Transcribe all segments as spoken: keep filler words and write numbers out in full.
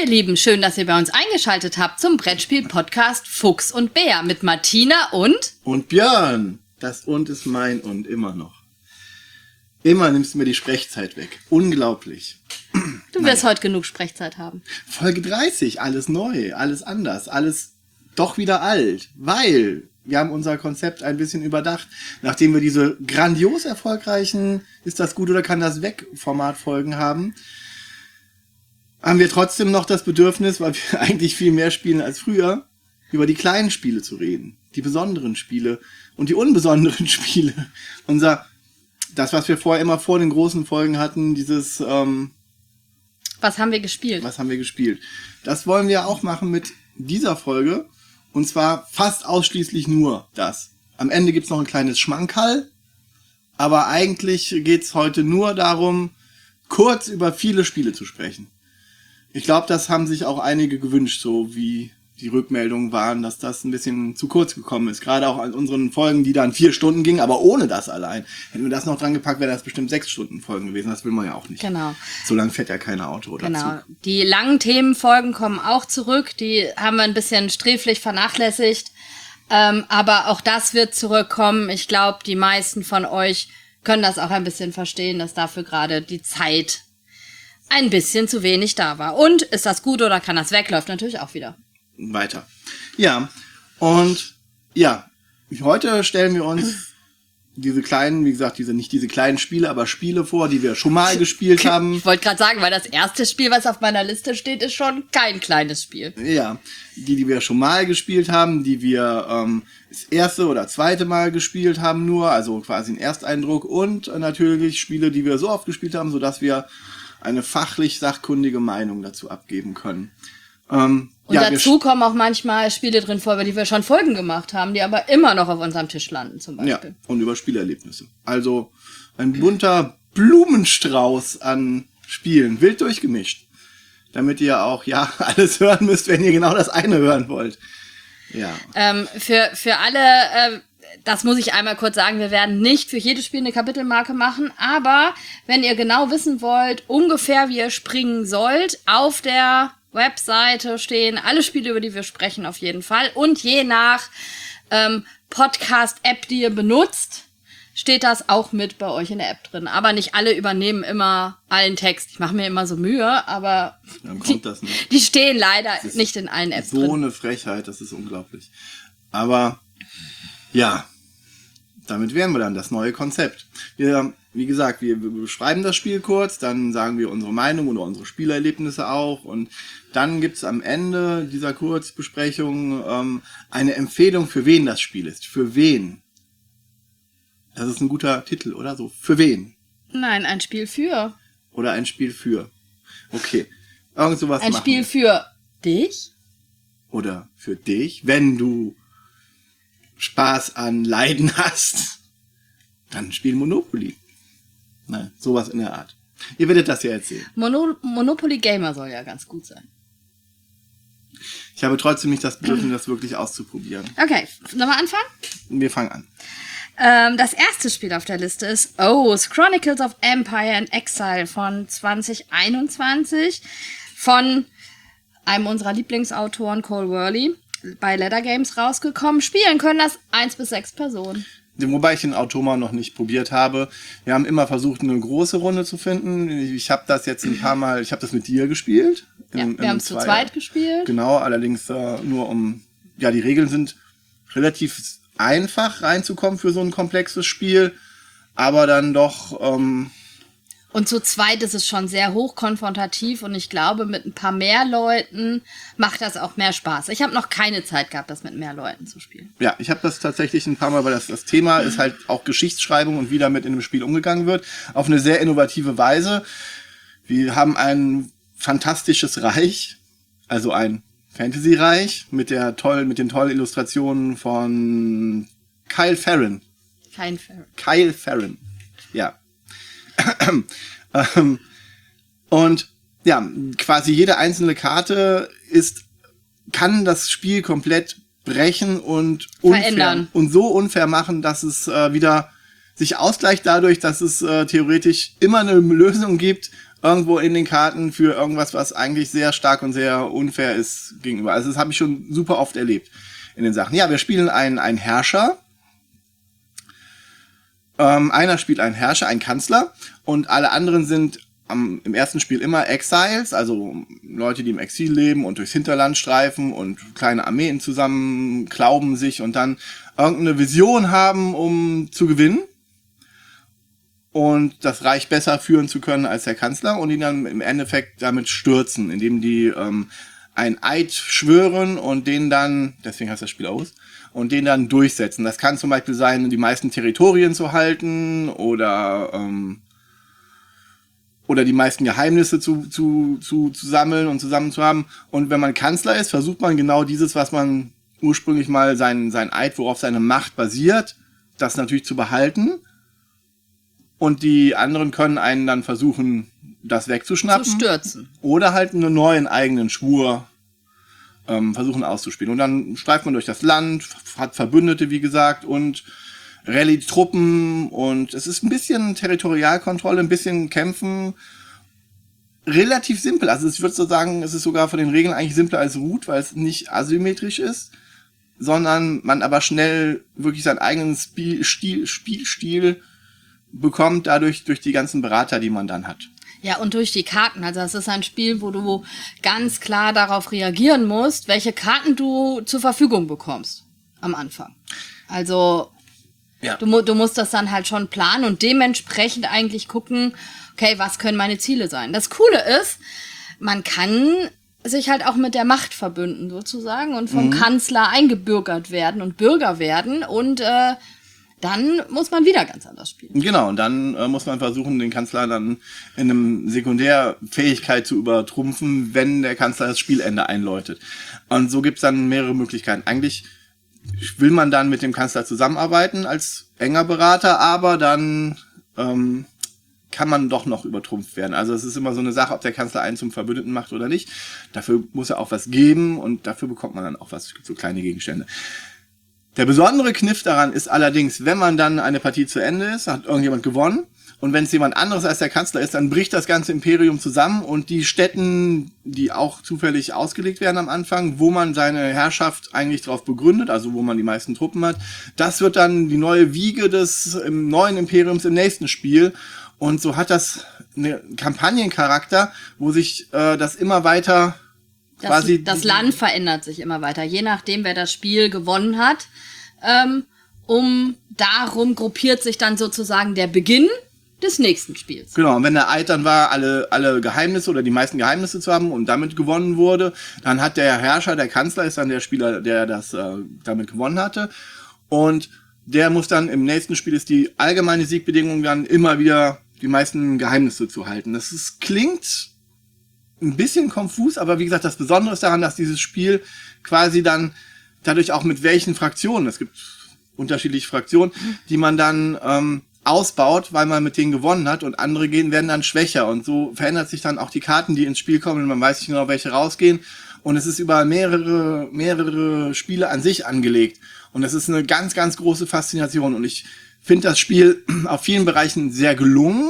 ihr Lieben, schön, dass ihr bei uns eingeschaltet habt zum Brettspiel-Podcast Fuchs und Bär mit Martina und... Und Björn. Das Und ist mein Und immer noch. Immer nimmst du mir die Sprechzeit weg. Unglaublich. Du wirst naja. heute genug Sprechzeit haben. Folge dreißig, alles neu, alles anders, alles doch wieder alt, weil wir haben unser Konzept ein bisschen überdacht. Nachdem wir diese grandios erfolgreichen Ist das gut oder kann das weg Formatfolgen haben, haben wir trotzdem noch das Bedürfnis, weil wir eigentlich viel mehr spielen als früher, über die kleinen Spiele zu reden. Die besonderen Spiele und die unbesonderen Spiele. Unser, das, was wir vorher immer vor den großen Folgen hatten, dieses... Ähm, was haben wir gespielt? Was haben wir gespielt? Das wollen wir auch machen mit dieser Folge. Und zwar fast ausschließlich nur das. Am Ende gibt's noch ein kleines Schmankerl. Aber eigentlich geht's heute nur darum, kurz über viele Spiele zu sprechen. Ich glaube, das haben sich auch einige gewünscht, so wie die Rückmeldungen waren, dass das ein bisschen zu kurz gekommen ist. Gerade auch an unseren Folgen, die dann vier Stunden gingen, aber ohne das allein. Hätten wir das noch dran gepackt, wäre das bestimmt sechs Stunden Folgen gewesen. Das will man ja auch nicht. Genau. So lange fährt ja kein Auto oder Genau. Zug. Die langen Themenfolgen kommen auch zurück. Die haben wir ein bisschen sträflich vernachlässigt. Ähm, aber auch das wird zurückkommen. Ich glaube, die meisten von euch können das auch ein bisschen verstehen, dass dafür gerade die Zeit ein bisschen zu wenig da war. Und ist das gut oder kann das weg? Läuft natürlich auch wieder weiter. Ja, und ja, heute stellen wir uns diese kleinen, wie gesagt, diese nicht diese kleinen Spiele, aber Spiele vor, die wir schon mal gespielt haben. Ich wollte gerade sagen, weil das erste Spiel, was auf meiner Liste steht, ist schon kein kleines Spiel. Ja, die, die wir schon mal gespielt haben, die wir ähm, das erste oder zweite Mal gespielt haben nur, also quasi ein Ersteindruck und äh, natürlich Spiele, die wir so oft gespielt haben, sodass wir eine fachlich sachkundige Meinung dazu abgeben können. Ähm, und ja, dazu kommen auch manchmal Spiele drin vor, über die wir schon Folgen gemacht haben, die aber immer noch auf unserem Tisch landen, zum Beispiel. Ja, und über Spielerlebnisse. Also ein bunter Blumenstrauß an Spielen, wild durchgemischt. Damit ihr auch, ja, alles hören müsst, wenn ihr genau das eine hören wollt. Ja. Ähm, für, für alle, äh, das muss ich einmal kurz sagen, wir werden nicht für jedes Spiel eine Kapitelmarke machen, aber wenn ihr genau wissen wollt, ungefähr wie ihr springen sollt, auf der Webseite stehen alle Spiele, über die wir sprechen, auf jeden Fall. Und je nach ähm, Podcast-App, die ihr benutzt, steht das auch mit bei euch in der App drin. Aber nicht alle übernehmen immer allen Text. Ich mache mir immer so Mühe, aber dann kommt das nicht. Die stehen leider nicht in allen Apps so drin. So eine Frechheit, das ist unglaublich. Aber ja, damit wären wir dann das neue Konzept. Wir, wie gesagt, wir beschreiben das Spiel kurz, dann sagen wir unsere Meinung oder unsere Spielerlebnisse auch und dann gibt's am Ende dieser Kurzbesprechung ähm, eine Empfehlung, für wen das Spiel ist. Für wen? Das ist ein guter Titel, oder so? Für wen? Nein, ein Spiel für. Oder ein Spiel für. Okay. Irgend sowas ein machen Spiel wir. Für dich? Oder für dich, wenn du Spaß an Leiden hast, dann spiel Monopoly. Nein, sowas in der Art. Ihr werdet das ja erzählen. Mono- Monopoly Gamer soll ja ganz gut sein. Ich habe trotzdem nicht das Bedürfnis, das wirklich auszuprobieren. Okay, sollen wir anfangen? Wir fangen an. Ähm, das erste Spiel auf der Liste ist Oath, Chronicles of Empire and Exile von zwanzig einundzwanzig von einem unserer Lieblingsautoren, Cole Worley, bei Leather Games rausgekommen. Spielen können das eins bis sechs Personen. Wobei ich den Automa noch nicht probiert habe. Wir haben immer versucht, eine große Runde zu finden. Ich habe das jetzt ein paar Mal, ich habe das mit dir gespielt. In, ja, wir haben es zu zweit gespielt. Genau, allerdings äh, nur um, ja, die Regeln sind relativ einfach reinzukommen für so ein komplexes Spiel, aber dann doch... Ähm, Und zu zweit ist es schon sehr hochkonfrontativ und ich glaube, mit ein paar mehr Leuten macht das auch mehr Spaß. Ich habe noch keine Zeit gehabt, das mit mehr Leuten zu spielen. Ja, ich habe das tatsächlich ein paar Mal, weil das, das Thema ist halt auch Geschichtsschreibung und wie damit in einem Spiel umgegangen wird, auf eine sehr innovative Weise. Wir haben ein fantastisches Reich, also ein Fantasy-Reich mit der tollen, mit den tollen Illustrationen von Kyle Farron. Kein Farron. Kyle Farron, ja. Und ja, quasi jede einzelne Karte ist, kann das Spiel komplett brechen und unfair verändern und so unfair machen, dass es äh, wieder sich ausgleicht dadurch, dass es äh, theoretisch immer eine Lösung gibt, irgendwo in den Karten für irgendwas, was eigentlich sehr stark und sehr unfair ist gegenüber. Also das habe ich schon super oft erlebt in den Sachen. Ja, wir spielen einen, einen Herrscher. Ähm, einer spielt einen Herrscher, einen Kanzler, und alle anderen sind am, im ersten Spiel immer Exiles, also Leute, die im Exil leben und durchs Hinterland streifen und kleine Armeen zusammen klauben sich und dann irgendeine Vision haben, um zu gewinnen und das Reich besser führen zu können als der Kanzler und ihn dann im Endeffekt damit stürzen, indem die ähm, einen Eid schwören und den dann, deswegen heißt das Spiel aus, und den dann durchsetzen. Das kann zum Beispiel sein, die meisten Territorien zu halten oder ähm, oder die meisten Geheimnisse zu, zu, zu, zu sammeln und zusammen zu haben. Und wenn man Kanzler ist, versucht man genau dieses, was man ursprünglich mal sein, sein Eid, worauf seine Macht basiert, das natürlich zu behalten. Und die anderen können einen dann versuchen, das wegzuschnappen. Zu stürzen. Oder halt einen neuen eigenen Schwur ähm, versuchen auszuspielen. Und dann streift man durch das Land, hat Verbündete, wie gesagt, und rallyt Truppen. Und es ist ein bisschen Territorialkontrolle, ein bisschen Kämpfen. Relativ simpel. Also ich würde so sagen, es ist sogar von den Regeln eigentlich simpler als Root, weil es nicht asymmetrisch ist, sondern man aber schnell wirklich seinen eigenen Spiel, Stil, Spielstil bekommt, dadurch durch die ganzen Berater, die man dann hat. Ja, und durch die Karten. Also es ist ein Spiel, wo du ganz klar darauf reagieren musst, welche Karten du zur Verfügung bekommst am Anfang. Also ja. du, du musst das dann halt schon planen und dementsprechend eigentlich gucken, okay, was können meine Ziele sein? Das Coole ist, man kann sich halt auch mit der Macht verbünden sozusagen und vom mhm. Kanzler eingebürgert werden und Bürger werden und äh, dann muss man wieder ganz anders spielen. Genau, und dann äh, muss man versuchen, den Kanzler dann in einem Sekundärfähigkeit zu übertrumpfen, wenn der Kanzler das Spielende einläutet. Und so gibt's dann mehrere Möglichkeiten. Eigentlich will man dann mit dem Kanzler zusammenarbeiten als enger Berater, aber dann ähm, kann man doch noch übertrumpft werden. Also es ist immer so eine Sache, ob der Kanzler einen zum Verbündeten macht oder nicht. Dafür muss er auch was geben und dafür bekommt man dann auch was, so kleine Gegenstände. Der besondere Kniff daran ist allerdings, wenn man dann eine Partie zu Ende ist, hat irgendjemand gewonnen und wenn es jemand anderes als der Kanzler ist, dann bricht das ganze Imperium zusammen und die Städten, die auch zufällig ausgelegt werden am Anfang, wo man seine Herrschaft eigentlich drauf begründet, also wo man die meisten Truppen hat, das wird dann die neue Wiege des im neuen Imperiums im nächsten Spiel und so hat das einen Kampagnencharakter, wo sich äh, das immer weiter Das, quasi das Land verändert sich immer weiter, je nachdem, wer das Spiel gewonnen hat. Ähm, um darum gruppiert sich dann sozusagen der Beginn des nächsten Spiels. Genau, und wenn der Eid dann war, alle, alle Geheimnisse oder die meisten Geheimnisse zu haben und damit gewonnen wurde, dann hat der Herrscher, der Kanzler, ist dann der Spieler, der das äh, damit gewonnen hatte. Und der muss dann im nächsten Spiel, ist die allgemeine Siegbedingung dann immer wieder die meisten Geheimnisse zu halten. Das ist, klingt ein bisschen konfus, aber wie gesagt, das Besondere ist daran, dass dieses Spiel quasi dann dadurch auch mit welchen Fraktionen, es gibt unterschiedliche Fraktionen, die man dann ähm, ausbaut, weil man mit denen gewonnen hat und andere gehen werden dann schwächer und so verändert sich dann auch die Karten, die ins Spiel kommen und man weiß nicht genau, welche rausgehen und es ist über mehrere mehrere Spiele an sich angelegt und es ist eine ganz, ganz große Faszination und ich finde das Spiel auf vielen Bereichen sehr gelungen.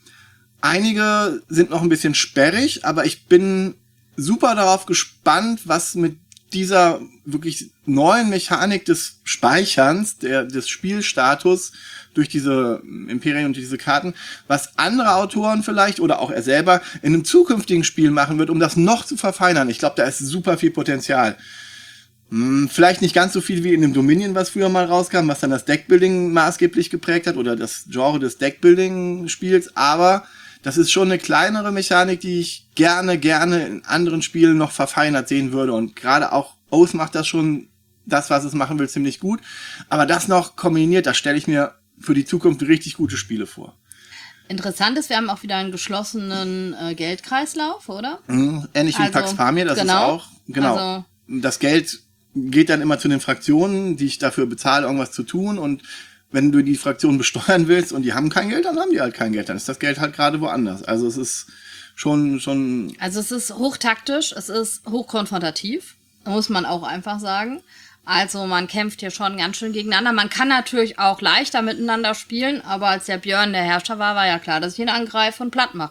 Einige sind noch ein bisschen sperrig, aber ich bin super darauf gespannt, was mit dieser wirklich neuen Mechanik des Speicherns, der, des Spielstatus durch diese Imperien und diese Karten, was andere Autoren vielleicht oder auch er selber in einem zukünftigen Spiel machen wird, um das noch zu verfeinern. Ich glaube, da ist super viel Potenzial. Hm, vielleicht nicht ganz so viel wie in dem Dominion, was früher mal rauskam, was dann das Deckbuilding maßgeblich geprägt hat oder das Genre des Deckbuilding-Spiels, aber das ist schon eine kleinere Mechanik, die ich gerne, gerne in anderen Spielen noch verfeinert sehen würde. Und gerade auch Oath macht das schon, das, was es machen will, ziemlich gut. Aber das noch kombiniert, das stelle ich mir für die Zukunft richtig gute Spiele vor. Interessant ist, wir haben auch wieder einen geschlossenen äh, Geldkreislauf, oder? Mhm, ähnlich wie also, Pax Pamir, das genau, ist auch, genau. Also, das Geld geht dann immer zu den Fraktionen, die ich dafür bezahle, irgendwas zu tun und wenn du die Fraktion besteuern willst und die haben kein Geld, dann haben die halt kein Geld. Dann ist das Geld halt gerade woanders. Also es ist schon, schon... Also es ist hochtaktisch, es ist hochkonfrontativ, muss man auch einfach sagen. Also man kämpft hier schon ganz schön gegeneinander. Man kann natürlich auch leichter miteinander spielen, aber als der Björn der Herrscher war, war ja klar, dass ich ihn angreife und platt mache.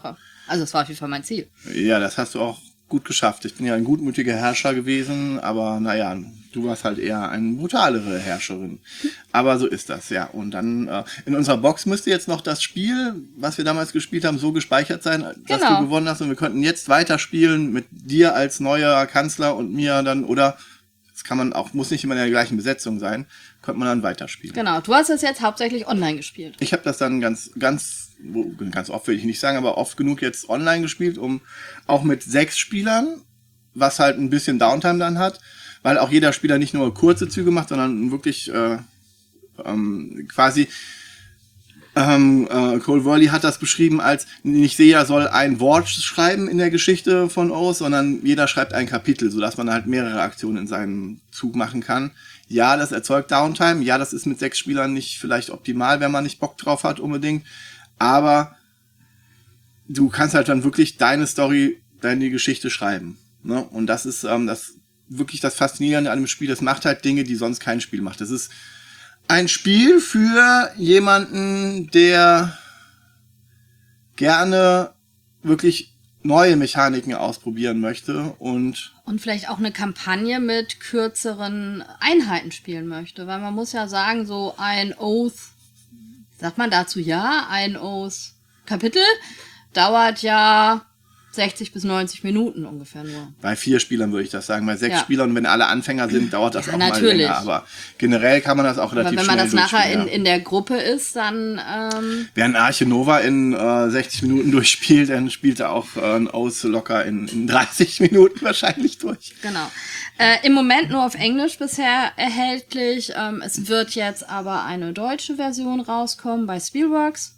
Also das war auf jeden Fall mein Ziel. Ja, das hast du auch gut geschafft. Ich bin ja ein gutmütiger Herrscher gewesen, aber naja, du warst halt eher eine brutalere Herrscherin. Aber so ist das, ja. Und dann äh, in unserer Box müsste jetzt noch das Spiel, was wir damals gespielt haben, so gespeichert sein, dass Genau. du gewonnen hast. Und wir könnten jetzt weiterspielen mit dir als neuer Kanzler und mir dann, oder das kann man auch, muss nicht immer in der gleichen Besetzung sein, könnte man dann weiterspielen. Genau, du hast das jetzt hauptsächlich online gespielt. Ich habe das dann ganz, ganz, ganz oft will ich nicht sagen, aber oft genug jetzt online gespielt, um auch mit sechs Spielern, was halt ein bisschen Downtime dann hat, weil auch jeder Spieler nicht nur kurze Züge macht, sondern wirklich äh, ähm, quasi ähm, äh, Cole Worley hat das beschrieben als, nicht jeder soll ein Wort schreiben in der Geschichte von Oath, sondern jeder schreibt ein Kapitel, sodass man halt mehrere Aktionen in seinem Zug machen kann. Ja, das erzeugt Downtime. Ja, das ist mit sechs Spielern nicht vielleicht optimal, wenn man nicht Bock drauf hat unbedingt. Aber du kannst halt dann wirklich deine Story, deine Geschichte schreiben. Ne? Und das ist ähm, das wirklich das Faszinierende an dem Spiel. Das macht halt Dinge, die sonst kein Spiel macht. Das ist ein Spiel für jemanden, der gerne wirklich neue Mechaniken ausprobieren möchte und Und vielleicht auch eine Kampagne mit kürzeren Einheiten spielen möchte. Weil man muss ja sagen, so ein Oath, sagt man dazu ja, ein Oath-Kapitel dauert ja sechzig bis neunzig Minuten ungefähr nur. bei vier Spielern würde ich das sagen. Bei sechs Ja. Spielern, und wenn alle Anfänger sind, dauert das Ja, auch mal natürlich. länger. Aber generell kann man das auch Aber relativ wenn man schnell das nachher in, durchspielen, in der Gruppe ist, dann ähm, wer ein Arche Nova in äh, sechzig Minuten durchspielt, dann spielt er auch äh, ein Oath locker in, in dreißig Minuten wahrscheinlich durch. genau. Äh, im Moment nur auf Englisch bisher erhältlich. Ähm, es wird jetzt aber eine deutsche Version rauskommen bei Spielworks.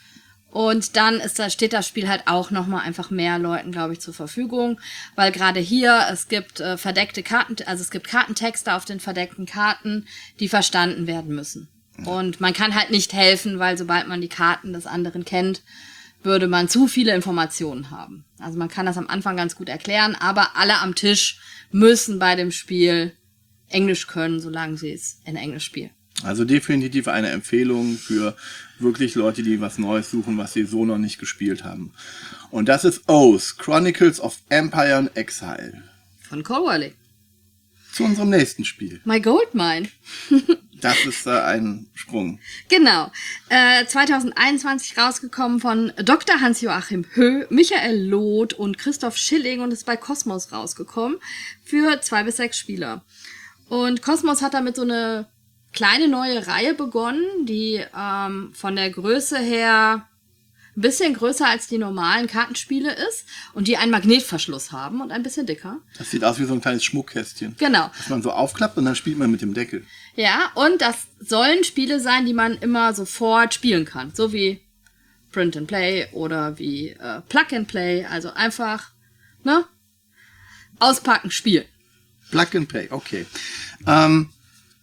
Und dann ist da, steht das Spiel halt auch nochmal einfach mehr Leuten, glaube ich, zur Verfügung. Weil gerade hier, es gibt äh, verdeckte Karten, also es gibt Kartentexte auf den verdeckten Karten, die verstanden werden müssen. Und man kann halt nicht helfen, weil sobald man die Karten des anderen kennt, würde man zu viele Informationen haben. Also man kann das am Anfang ganz gut erklären, aber alle am Tisch müssen bei dem Spiel Englisch können, solange sie es in Englisch spielen. Also definitiv eine Empfehlung für wirklich Leute, die was Neues suchen, was sie so noch nicht gespielt haben. Und das ist Oath, Chronicles of Empire and Exile. Von Cole Worley. Zu unserem nächsten Spiel. My Goldmine. Das ist äh, ein Sprung. Genau. Äh, zwanzig einundzwanzig rausgekommen von Doktor Hans-Joachim Höh, Michael Loth und Christoph Schilling und ist bei Kosmos rausgekommen für zwei bis sechs Spieler. Und Kosmos hat damit so eine kleine neue Reihe begonnen, die ähm, von der Größe her ein bisschen größer als die normalen Kartenspiele ist und die einen Magnetverschluss haben und ein bisschen dicker. Das sieht aus wie so ein kleines Schmuckkästchen. Genau. Das man so aufklappt und dann spielt man mit dem Deckel. Ja, und das sollen Spiele sein, die man immer sofort spielen kann. So wie Print and Play oder wie äh, Plug and Play. Also einfach, ne? Auspacken, spielen. Plug and Play, okay. Ähm,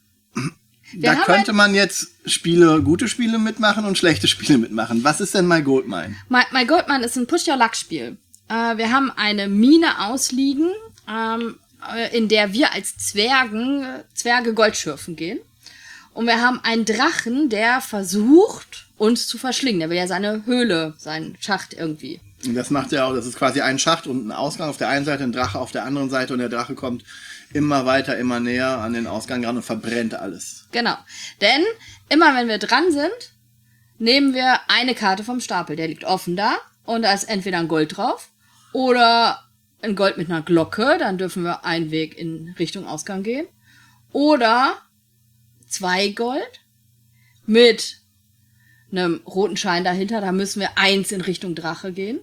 Wir da haben könnte man jetzt Spiele, gute Spiele mitmachen und schlechte Spiele mitmachen. Was ist denn My Goldmine? My, My Goldmine ist ein Push-Your-Luck-Spiel. Äh, wir haben eine Mine ausliegen, ähm, äh, in der wir als Zwergen, äh, Zwerge Gold schürfen gehen. Und wir haben einen Drachen, der versucht, uns zu verschlingen. Der will ja seine Höhle, seinen Schacht irgendwie. Und das macht er auch, das ist quasi ein Schacht und ein Ausgang auf der einen Seite, ein Drache auf der anderen Seite und der Drache kommt immer weiter, immer näher an den Ausgang ran und verbrennt alles. Genau. Denn immer wenn wir dran sind, nehmen wir eine Karte vom Stapel. Der liegt offen da und da ist entweder ein Gold drauf oder ein Gold mit einer Glocke. Dann dürfen wir einen Weg in Richtung Ausgang gehen. Oder zwei Gold mit einem roten Schein dahinter. Da müssen wir eins in Richtung Drache gehen.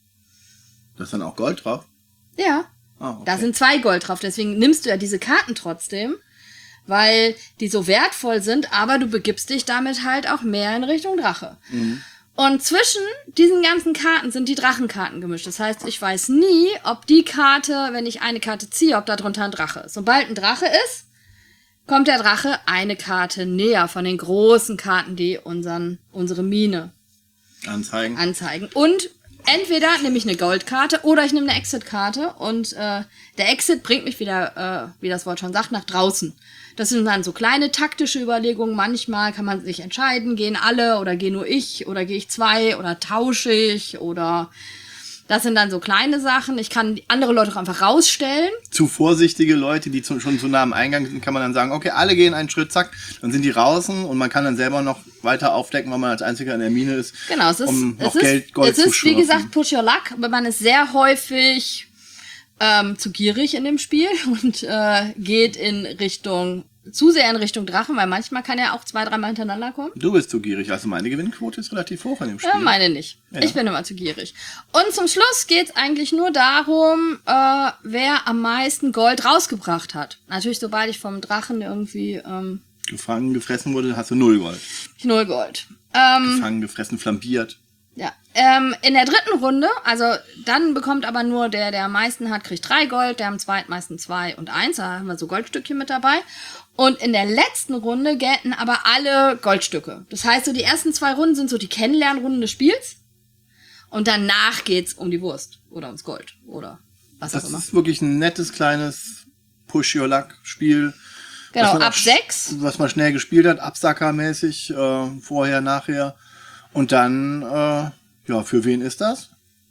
Da ist dann auch Gold drauf? Ja. Ah, okay. Da sind zwei Gold drauf, deswegen nimmst du ja diese Karten trotzdem, weil die so wertvoll sind, aber du begibst dich damit halt auch mehr in Richtung Drache. Mhm. Und zwischen diesen ganzen Karten sind die Drachenkarten gemischt. Das heißt, ich weiß nie, ob die Karte, wenn ich eine Karte ziehe, ob da drunter ein Drache ist. Sobald ein Drache ist, kommt der Drache eine Karte näher von den großen Karten, die unseren, unsere Mine Anzeigen. anzeigen. Und entweder nehme ich eine Goldkarte oder ich nehme eine Exit-Karte und äh, der Exit bringt mich wieder, äh, wie das Wort schon sagt, nach draußen. Das sind dann so kleine taktische Überlegungen. Manchmal kann man sich entscheiden, gehen alle oder gehe nur ich oder gehe ich zwei oder tausche ich oder Das sind dann so kleine Sachen. Ich kann andere Leute auch einfach rausstellen. Zu vorsichtige Leute, die zu, schon zu nah am Eingang sind, kann man dann sagen, okay, alle gehen einen Schritt, zack, dann sind die draußen und man kann dann selber noch weiter aufdecken, weil man als Einziger in der Mine ist, genau, es ist, um noch es Geld, ist, Gold es zu ist, wie schürfen. gesagt, push your luck, aber man ist sehr häufig ähm, zu gierig in dem Spiel und äh, geht in Richtung, zu sehr in Richtung Drachen, weil manchmal kann er auch zwei, dreimal hintereinander kommen. Du bist zu gierig, also meine Gewinnquote ist relativ hoch in dem Spiel. Ja, meine nicht. Ja. Ich bin immer zu gierig. Und zum Schluss geht's eigentlich nur darum, äh, wer am meisten Gold rausgebracht hat. Natürlich, sobald ich vom Drachen irgendwie ähm, Gefangen, gefressen wurde, hast du null Gold. null Gold. Ähm, Gefangen, gefressen, flambiert. ja. Ähm, in der dritten Runde, also dann bekommt aber nur der, der am meisten hat, kriegt drei Gold, der am zweitmeisten zwei und eins. Da haben wir so Goldstückchen mit dabei. Und in der letzten Runde gelten aber alle Goldstücke. Das heißt, so die ersten zwei Runden sind so die Kennenlernrunden des Spiels. Und danach geht's um die Wurst oder ums Gold oder was Das auch immer. ist wirklich ein nettes, kleines Push-Your-Luck-Spiel. Genau, was man ab auch- sechs. Was man schnell gespielt hat, Absacker-mäßig, äh, vorher, nachher. Und dann, äh, ja, für wen ist das?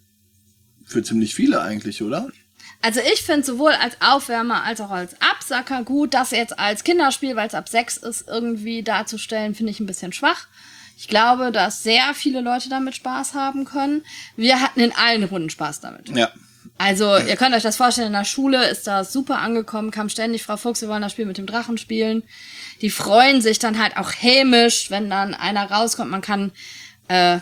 Für ziemlich viele eigentlich, oder? Also ich finde sowohl als Aufwärmer als auch als Absacker gut. Das jetzt als Kinderspiel, weil es ab sechs ist, irgendwie darzustellen, finde ich ein bisschen schwach. Ich glaube, dass sehr viele Leute damit Spaß haben können. Wir hatten in allen Runden Spaß damit. Ja. Also, ihr könnt euch das vorstellen, in der Schule ist das super angekommen, kam ständig Frau Fuchs, wir wollen das Spiel mit dem Drachen spielen. Die freuen sich dann halt auch hämisch, wenn dann einer rauskommt. Man kann äh,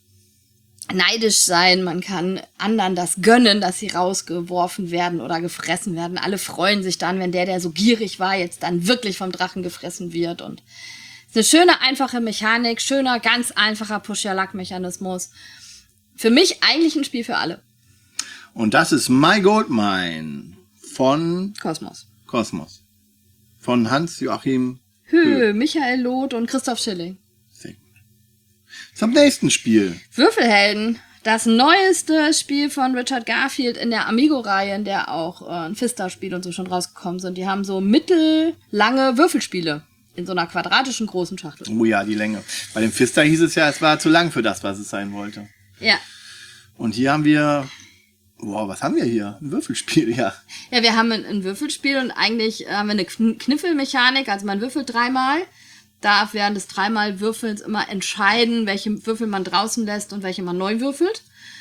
neidisch sein, man kann anderen das gönnen, dass sie rausgeworfen werden oder gefressen werden. Alle freuen sich dann, wenn der, der so gierig war, jetzt dann wirklich vom Drachen gefressen wird. Und es ist eine schöne, einfache Mechanik, schöner, ganz einfacher Push-Your-Luck-Mechanismus. Für mich eigentlich ein Spiel für alle. Und das ist My Gold Mine von Kosmos. Kosmos. Von Hans-Joachim Höh, Michael Loth und Christoph Schilling. Sehr gut. Zum nächsten Spiel. Würfelhelden. Das neueste Spiel von Richard Garfield in der Amigo-Reihe, in der auch äh, ein Fista-Spiel und so schon rausgekommen sind. Die haben so mittellange Würfelspiele in so einer quadratischen großen Schachtel. Oh ja, die Länge. Bei dem Fista hieß es ja, es war zu lang für das, was es sein wollte. Ja. Und hier haben wir... Wow, was haben wir hier? Ein Würfelspiel, ja. Ja, wir haben ein, ein Würfelspiel und eigentlich haben wir eine Kn- Kniffelmechanik. Also man würfelt dreimal, darf während des dreimal Würfelns immer entscheiden, welche Würfel man draußen lässt und welche man neu würfelt.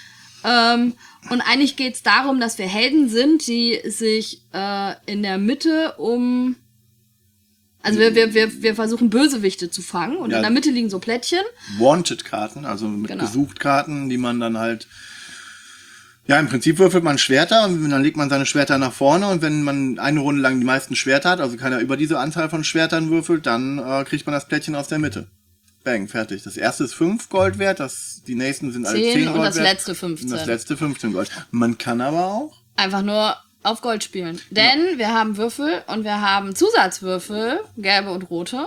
Ähm, und eigentlich geht es darum, dass wir Helden sind, die sich äh, in der Mitte um... Also wir, wir, wir, wir versuchen Bösewichte zu fangen und Ja. in der Mitte liegen so Plättchen. Wanted-Karten, also mit Genau. Gesucht-Karten, die man dann halt... Ja, im Prinzip würfelt man Schwerter und dann legt man seine Schwerter nach vorne und wenn man eine Runde lang die meisten Schwerter hat, also keiner über diese Anzahl von Schwertern würfelt, dann äh, kriegt man das Plättchen aus der Mitte. Bang, fertig. Das erste ist fünf Gold wert, das, die nächsten sind alle zehn zehn und Gold das wert. letzte fünfzehn. Und das letzte fünfzehn Gold. Man kann aber auch... Einfach nur auf Gold spielen. Denn wir haben Würfel und wir haben Zusatzwürfel, gelbe und rote.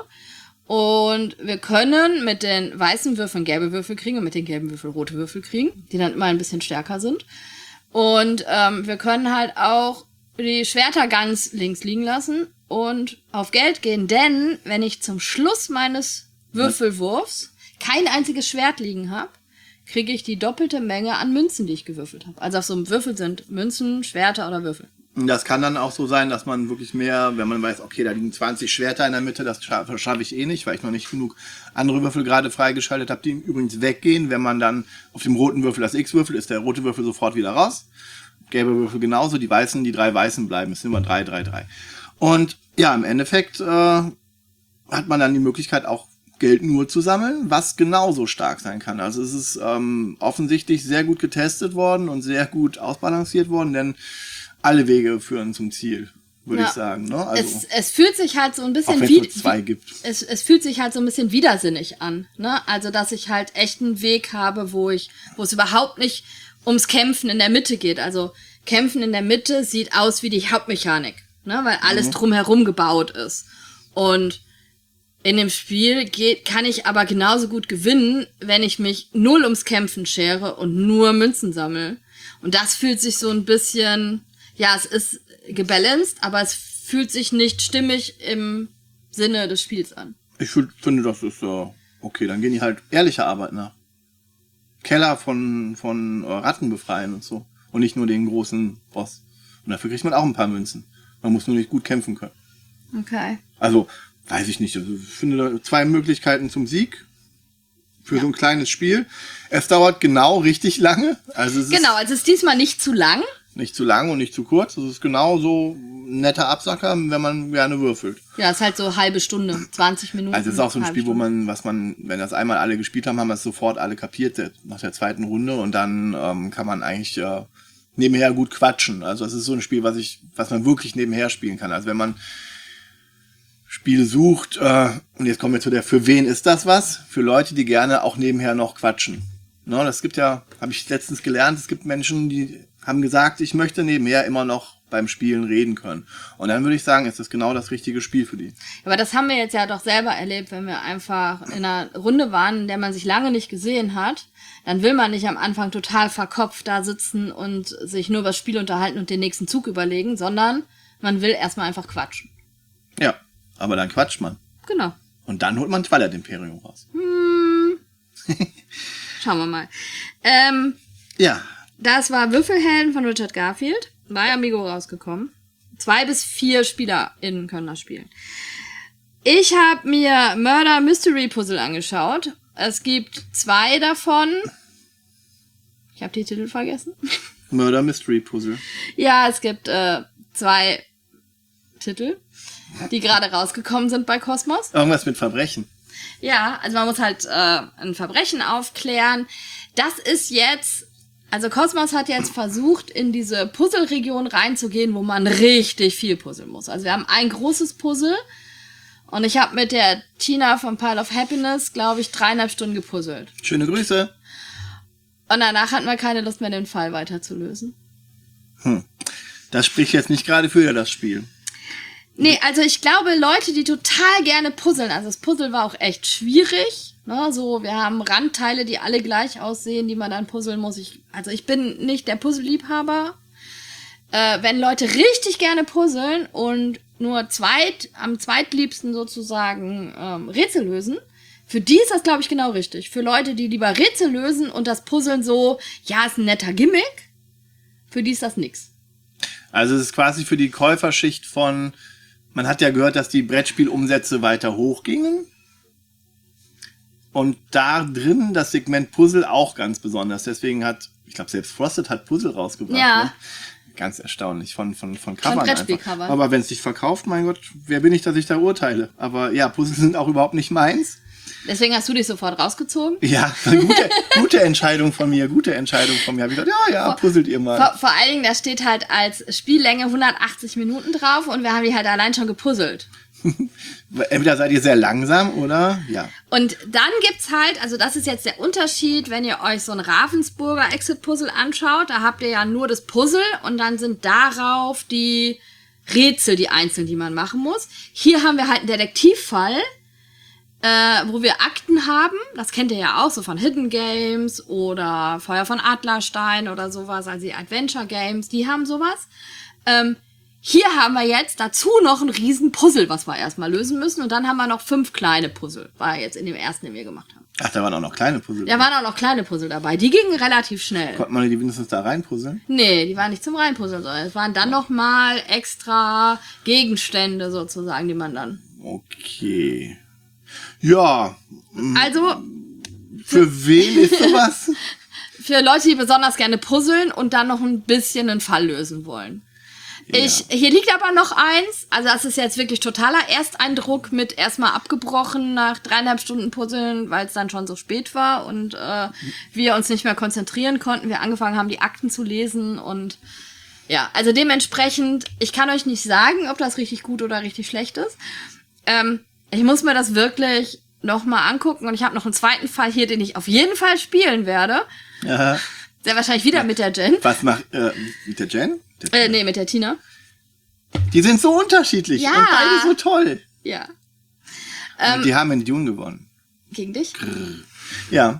Und wir können mit den weißen Würfeln gelbe Würfel kriegen und mit den gelben Würfeln rote Würfel kriegen, die dann immer ein bisschen stärker sind. Und ähm, wir können halt auch die Schwerter ganz links liegen lassen und auf Geld gehen. Denn wenn ich zum Schluss meines Würfelwurfs kein einziges Schwert liegen habe, kriege ich die doppelte Menge an Münzen, die ich gewürfelt habe. Also auf so einem Würfel sind Münzen, Schwerter oder Würfel. Das kann dann auch so sein, dass man wirklich mehr, wenn man weiß, okay, da liegen zwanzig Schwerter in der Mitte, das schaffe schaff ich eh nicht, weil ich noch nicht genug andere Würfel gerade freigeschaltet habe, die übrigens weggehen. Wenn man dann auf dem roten Würfel das X-Würfel, ist der rote Würfel sofort wieder raus. Gelbe Würfel genauso, die weißen, die drei weißen bleiben. Es sind immer drei, drei, drei. Und ja, im Endeffekt äh, hat man dann die Möglichkeit auch Geld nur zu sammeln, was genauso stark sein kann. Also es ist ähm, offensichtlich sehr gut getestet worden und sehr gut ausbalanciert worden, denn alle Wege führen zum Ziel, würde Ja. ich sagen. Ne? Also, Es, es fühlt sich halt so ein auch bisschen wenn es wie, nur zwei gibt. es, es fühlt sich halt so ein bisschen widersinnig an, ne? Also, dass ich halt echt einen Weg habe, wo ich, wo es überhaupt nicht ums Kämpfen in der Mitte geht. Also, Kämpfen in der Mitte sieht aus wie die Hauptmechanik, ne? Weil alles drumherum gebaut ist. Und in dem Spiel geht, kann ich aber genauso gut gewinnen, wenn ich mich null ums Kämpfen schere und nur Münzen sammle. Und das fühlt sich so ein bisschen, ja, es ist gebalanced, aber es fühlt sich nicht stimmig im Sinne des Spiels an. Ich fühl, finde, das ist äh, okay. Dann gehen die halt ehrlicher Arbeit nach. Keller von, von äh, Ratten befreien und so. Und nicht nur den großen Boss. Und dafür kriegt man auch ein paar Münzen. Man muss nur nicht gut kämpfen können. Okay. Also, weiß ich nicht. Also, ich finde da zwei Möglichkeiten zum Sieg. Für ja. so ein kleines Spiel. Es dauert genau richtig lange. Also es genau, also es ist diesmal nicht zu lang. Nicht zu lang und nicht zu kurz. Es ist genau so ein netter Absacker, wenn man gerne würfelt. Ja, es ist halt so halbe Stunde, zwanzig Minuten. Also es ist auch so ein Spiel, Stunde. wo man, was man, wenn das einmal alle gespielt haben, haben wir es sofort alle kapiert nach der zweiten Runde und dann ähm, kann man eigentlich äh, nebenher gut quatschen. Also es ist so ein Spiel, was ich, was man wirklich nebenher spielen kann. Also wenn man Spiel sucht, äh, und jetzt kommen wir zu der, für wen ist das was? Für Leute, die gerne auch nebenher noch quatschen. Ne, das gibt ja, habe ich letztens gelernt, es gibt Menschen, die haben gesagt, ich möchte nebenher immer noch beim Spielen reden können. Und dann würde ich sagen, ist das genau das richtige Spiel für die. Aber das haben wir jetzt ja doch selber erlebt, wenn wir einfach in einer Runde waren, in der man sich lange nicht gesehen hat. Dann will man nicht am Anfang total verkopft da sitzen und sich nur über das Spiel unterhalten und den nächsten Zug überlegen, sondern man will erstmal einfach quatschen. Ja, aber dann quatscht man. Genau. Und dann holt man Twilight Imperium raus. Hm. Schauen wir mal. Ähm, ja. Das war Würfelhelden von Richard Garfield. Bei Amigo rausgekommen. Zwei bis vier SpielerInnen können das spielen. Ich habe mir Murder Mystery Puzzle angeschaut. Es gibt zwei davon. Ich habe die Titel vergessen. Murder Mystery Puzzle. Ja, es gibt äh, zwei Titel, die gerade rausgekommen sind bei Kosmos. Irgendwas mit Verbrechen. Ja, also man muss halt äh, ein Verbrechen aufklären. Das ist jetzt, also Kosmos hat jetzt versucht, in diese Puzzle-Region reinzugehen, wo man richtig viel puzzeln muss. Also wir haben ein großes Puzzle und ich habe mit der Tina vom Pile of Happiness, glaube ich, dreieinhalb Stunden gepuzzelt. Schöne Grüße. Und danach hatten wir keine Lust mehr, den Fall weiter zu lösen. Hm. Das spricht jetzt nicht gerade für das Spiel. Nee, also ich glaube, Leute, die total gerne puzzeln, also das Puzzle war auch echt schwierig, ne, so, wir haben Randteile, die alle gleich aussehen, die man dann puzzeln muss. Ich, also ich bin nicht der Puzzle-Liebhaber. Äh, wenn Leute richtig gerne puzzeln und nur zweit, am zweitliebsten sozusagen ähm, Rätsel lösen, für die ist das, glaube ich, genau richtig. Für Leute, die lieber Rätsel lösen und das Puzzeln so, ja, ist ein netter Gimmick, für die ist das nix. Also es ist quasi für die Käuferschicht von... Man hat ja gehört, dass die Brettspielumsätze weiter hochgingen. Und da drin das Segment Puzzle auch ganz besonders. Deswegen hat, ich glaube, selbst Frosted hat Puzzle rausgebracht. Ja. Ne? Ganz erstaunlich von, von, von Covern von Brettspielcover. einfach. Aber wenn es sich verkauft, mein Gott, wer bin ich, dass ich da urteile? Aber ja, Puzzle sind auch überhaupt nicht meins. Deswegen hast du dich sofort rausgezogen? Ja, eine gute, gute Entscheidung von mir, gute Entscheidung von mir. Hab ich gesagt, ja, ja, puzzelt ihr mal. Vor, vor allen Dingen, da steht halt als Spiellänge hundertachtzig Minuten drauf und wir haben die halt allein schon gepuzzelt. Entweder seid ihr sehr langsam oder, ja. Und dann gibt's halt, also das ist jetzt der Unterschied, wenn ihr euch so ein Ravensburger Exit-Puzzle anschaut, da habt ihr ja nur das Puzzle und dann sind darauf die Rätsel, die einzelnen, die man machen muss. Hier haben wir halt einen Detektivfall, Äh, wo wir Akten haben, das kennt ihr ja auch, so von Hidden Games oder Feuer von Adlerstein oder sowas, also die Adventure Games, die haben sowas. Ähm, hier haben wir jetzt dazu noch ein riesen Puzzle, was wir erstmal lösen müssen und dann haben wir noch fünf kleine Puzzle, war jetzt in dem ersten, den wir gemacht haben. Ach, da waren auch noch kleine Puzzle. Da waren auch noch kleine Puzzle dabei, die gingen relativ schnell. Konnte man die wenigstens da reinpuzzeln? Nee, die waren nicht zum Reinpuzzeln, sondern es waren dann noch mal extra Gegenstände sozusagen, die man dann... Okay... Ja. Also. Für wen ist sowas? Für Leute, die besonders gerne puzzeln und dann noch ein bisschen einen Fall lösen wollen. Ja. Ich, hier liegt aber noch eins. Also das ist jetzt wirklich totaler Ersteindruck mit erstmal abgebrochen nach dreieinhalb Stunden Puzzeln, weil es dann schon so spät war und äh, wir uns nicht mehr konzentrieren konnten. Wir angefangen haben, die Akten zu lesen und ja, also dementsprechend, ich kann euch nicht sagen, ob das richtig gut oder richtig schlecht ist. Ähm, Ich muss mir das wirklich nochmal angucken und ich habe noch einen zweiten Fall hier, den ich auf jeden Fall spielen werde. Aha. Sehr wahrscheinlich wieder mit der Jen. Was macht, äh, mit der Jen? Der äh, nee, mit der Tina. Die sind so unterschiedlich ja. und beide so toll. Ja. Ähm, die haben in Dune gewonnen. Gegen dich? Grrr. Ja.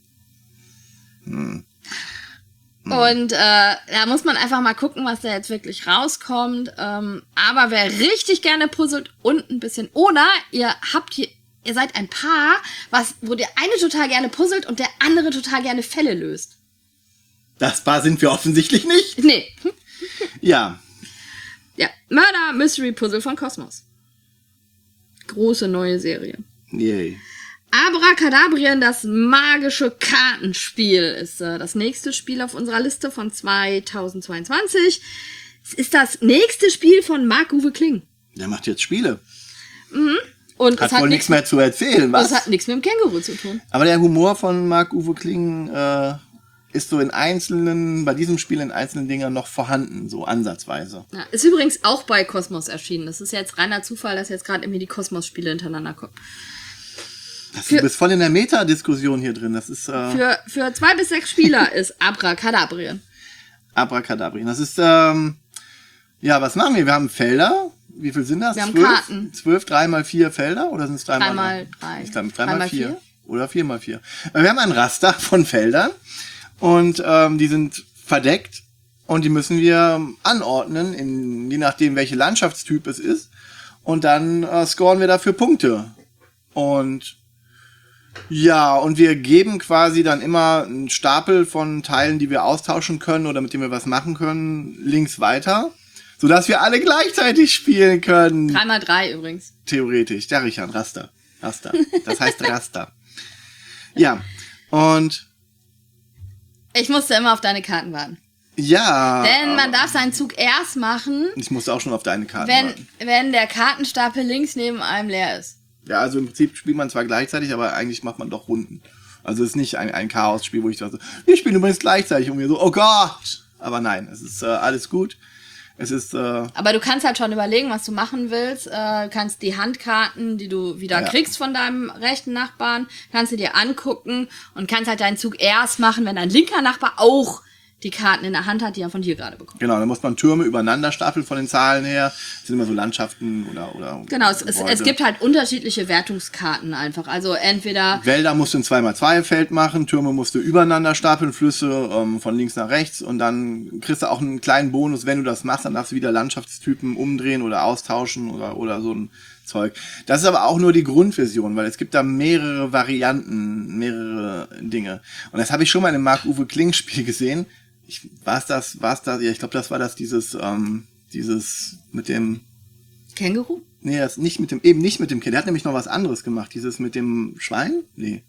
Hm. Und äh, da muss man einfach mal gucken, was da jetzt wirklich rauskommt. Ähm, aber wer richtig gerne puzzelt und ein bisschen... Oder ihr habt hier... ihr seid ein Paar, was, wo der eine total gerne puzzelt und der andere total gerne Fälle löst. Das Paar sind wir offensichtlich nicht. Nee. Ja. Ja, Murder Mystery Puzzle von Kosmos. Große neue Serie. Yay. Abracadabrien, das magische Kartenspiel, ist äh, das nächste Spiel auf unserer Liste von zweitausendzweiundzwanzig. Es ist das nächste Spiel von Marc-Uwe Kling. Der macht jetzt Spiele. Mhm. Und hat es hat wohl nichts mehr zu erzählen, was? Es hat nichts mit dem Känguru zu tun. Aber der Humor von Marc-Uwe Kling äh, ist so in einzelnen, bei diesem Spiel in einzelnen Dingern noch vorhanden, so ansatzweise. Ja, ist übrigens auch bei Kosmos erschienen. Das ist jetzt reiner Zufall, dass jetzt gerade irgendwie die Kosmos-Spiele hintereinander kommen. Das, du bist voll in der Meta-Diskussion hier drin. Das ist äh, für, für zwei bis sechs Spieler ist Abracadabrien. Abracadabrien. Das ist, ähm, ja, was machen wir? Wir haben Felder. Wie viel sind das? Wir haben Zwölf? Karten. Zwölf, drei mal vier Felder? Oder sind es drei Drei mal mal drei. Ich glaube, drei Drei mal mal vier. vier? Oder vier mal vier. Wir haben ein Raster von Feldern. Und ähm, die sind verdeckt. Und die müssen wir anordnen, in, je nachdem, welche Landschaftstyp es ist. Und dann äh, scoren wir dafür Punkte. Und ja, und wir geben quasi dann immer einen Stapel von Teilen, die wir austauschen können oder mit denen wir was machen können, links weiter, sodass wir alle gleichzeitig spielen können. Drei mal drei übrigens. Theoretisch. Der Richard, Raster. Raster. Das heißt Raster. Ja, und Ich musste immer auf deine Karten warten. ja. Denn man darf seinen Zug erst machen, Ich musste auch schon auf deine Karten wenn, warten. wenn der Kartenstapel links neben einem leer ist. Ja, also im Prinzip spielt man zwar gleichzeitig, aber eigentlich macht man doch Runden. Also es ist nicht ein, ein Chaos-Spiel, wo ich dachte, wir spielen übrigens gleichzeitig und mir so, oh Gott! Aber nein, es ist äh, alles gut. Es ist, äh, Aber du kannst halt schon überlegen, was du machen willst. Äh, kannst die Handkarten, die du wieder Ja. kriegst von deinem rechten Nachbarn, kannst du dir angucken und kannst halt deinen Zug erst machen, wenn dein linker Nachbar auch die Karten in der Hand hat, die er von dir gerade bekommt. genau, dann muss man Türme übereinander stapeln von den Zahlen her. Das sind immer so Landschaften oder, oder Genau, es, es, Gebäude. es gibt halt unterschiedliche Wertungskarten einfach. Also entweder Wälder musst du in zwei mal zwei Feld machen, Türme musst du übereinander stapeln, Flüsse ähm, von links nach rechts und dann kriegst du auch einen kleinen Bonus, wenn du das machst, dann darfst du wieder Landschaftstypen umdrehen oder austauschen oder, oder so ein Zeug. Das ist aber auch nur die Grundversion, weil es gibt da mehrere Varianten, mehrere Dinge. Und das habe ich schon mal in einem Marc-Uwe Kling-Spiel gesehen. Ich, war's das, war's das, ja, ich glaube, das war das, dieses, ähm, dieses mit dem, Känguru? nee, das nicht mit dem, eben nicht mit dem Kind. Der hat nämlich noch was anderes gemacht. Dieses mit dem Schwein? Nee.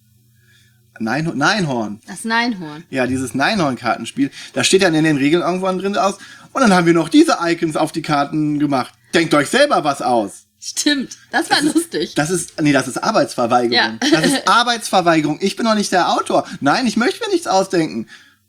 Nein, Neinhorn. Das Neinhorn. Ja, dieses Neinhorn-Kartenspiel. Da steht dann in den Regeln irgendwann drin aus. Und dann haben wir noch diese Icons auf die Karten gemacht. Denkt euch selber was aus. Stimmt, das war Das ist- lustig. Das ist, nee, das ist Arbeitsverweigerung. Ja. Das ist Arbeitsverweigerung. Ich bin doch nicht der Autor. Nein, ich möchte mir nichts ausdenken.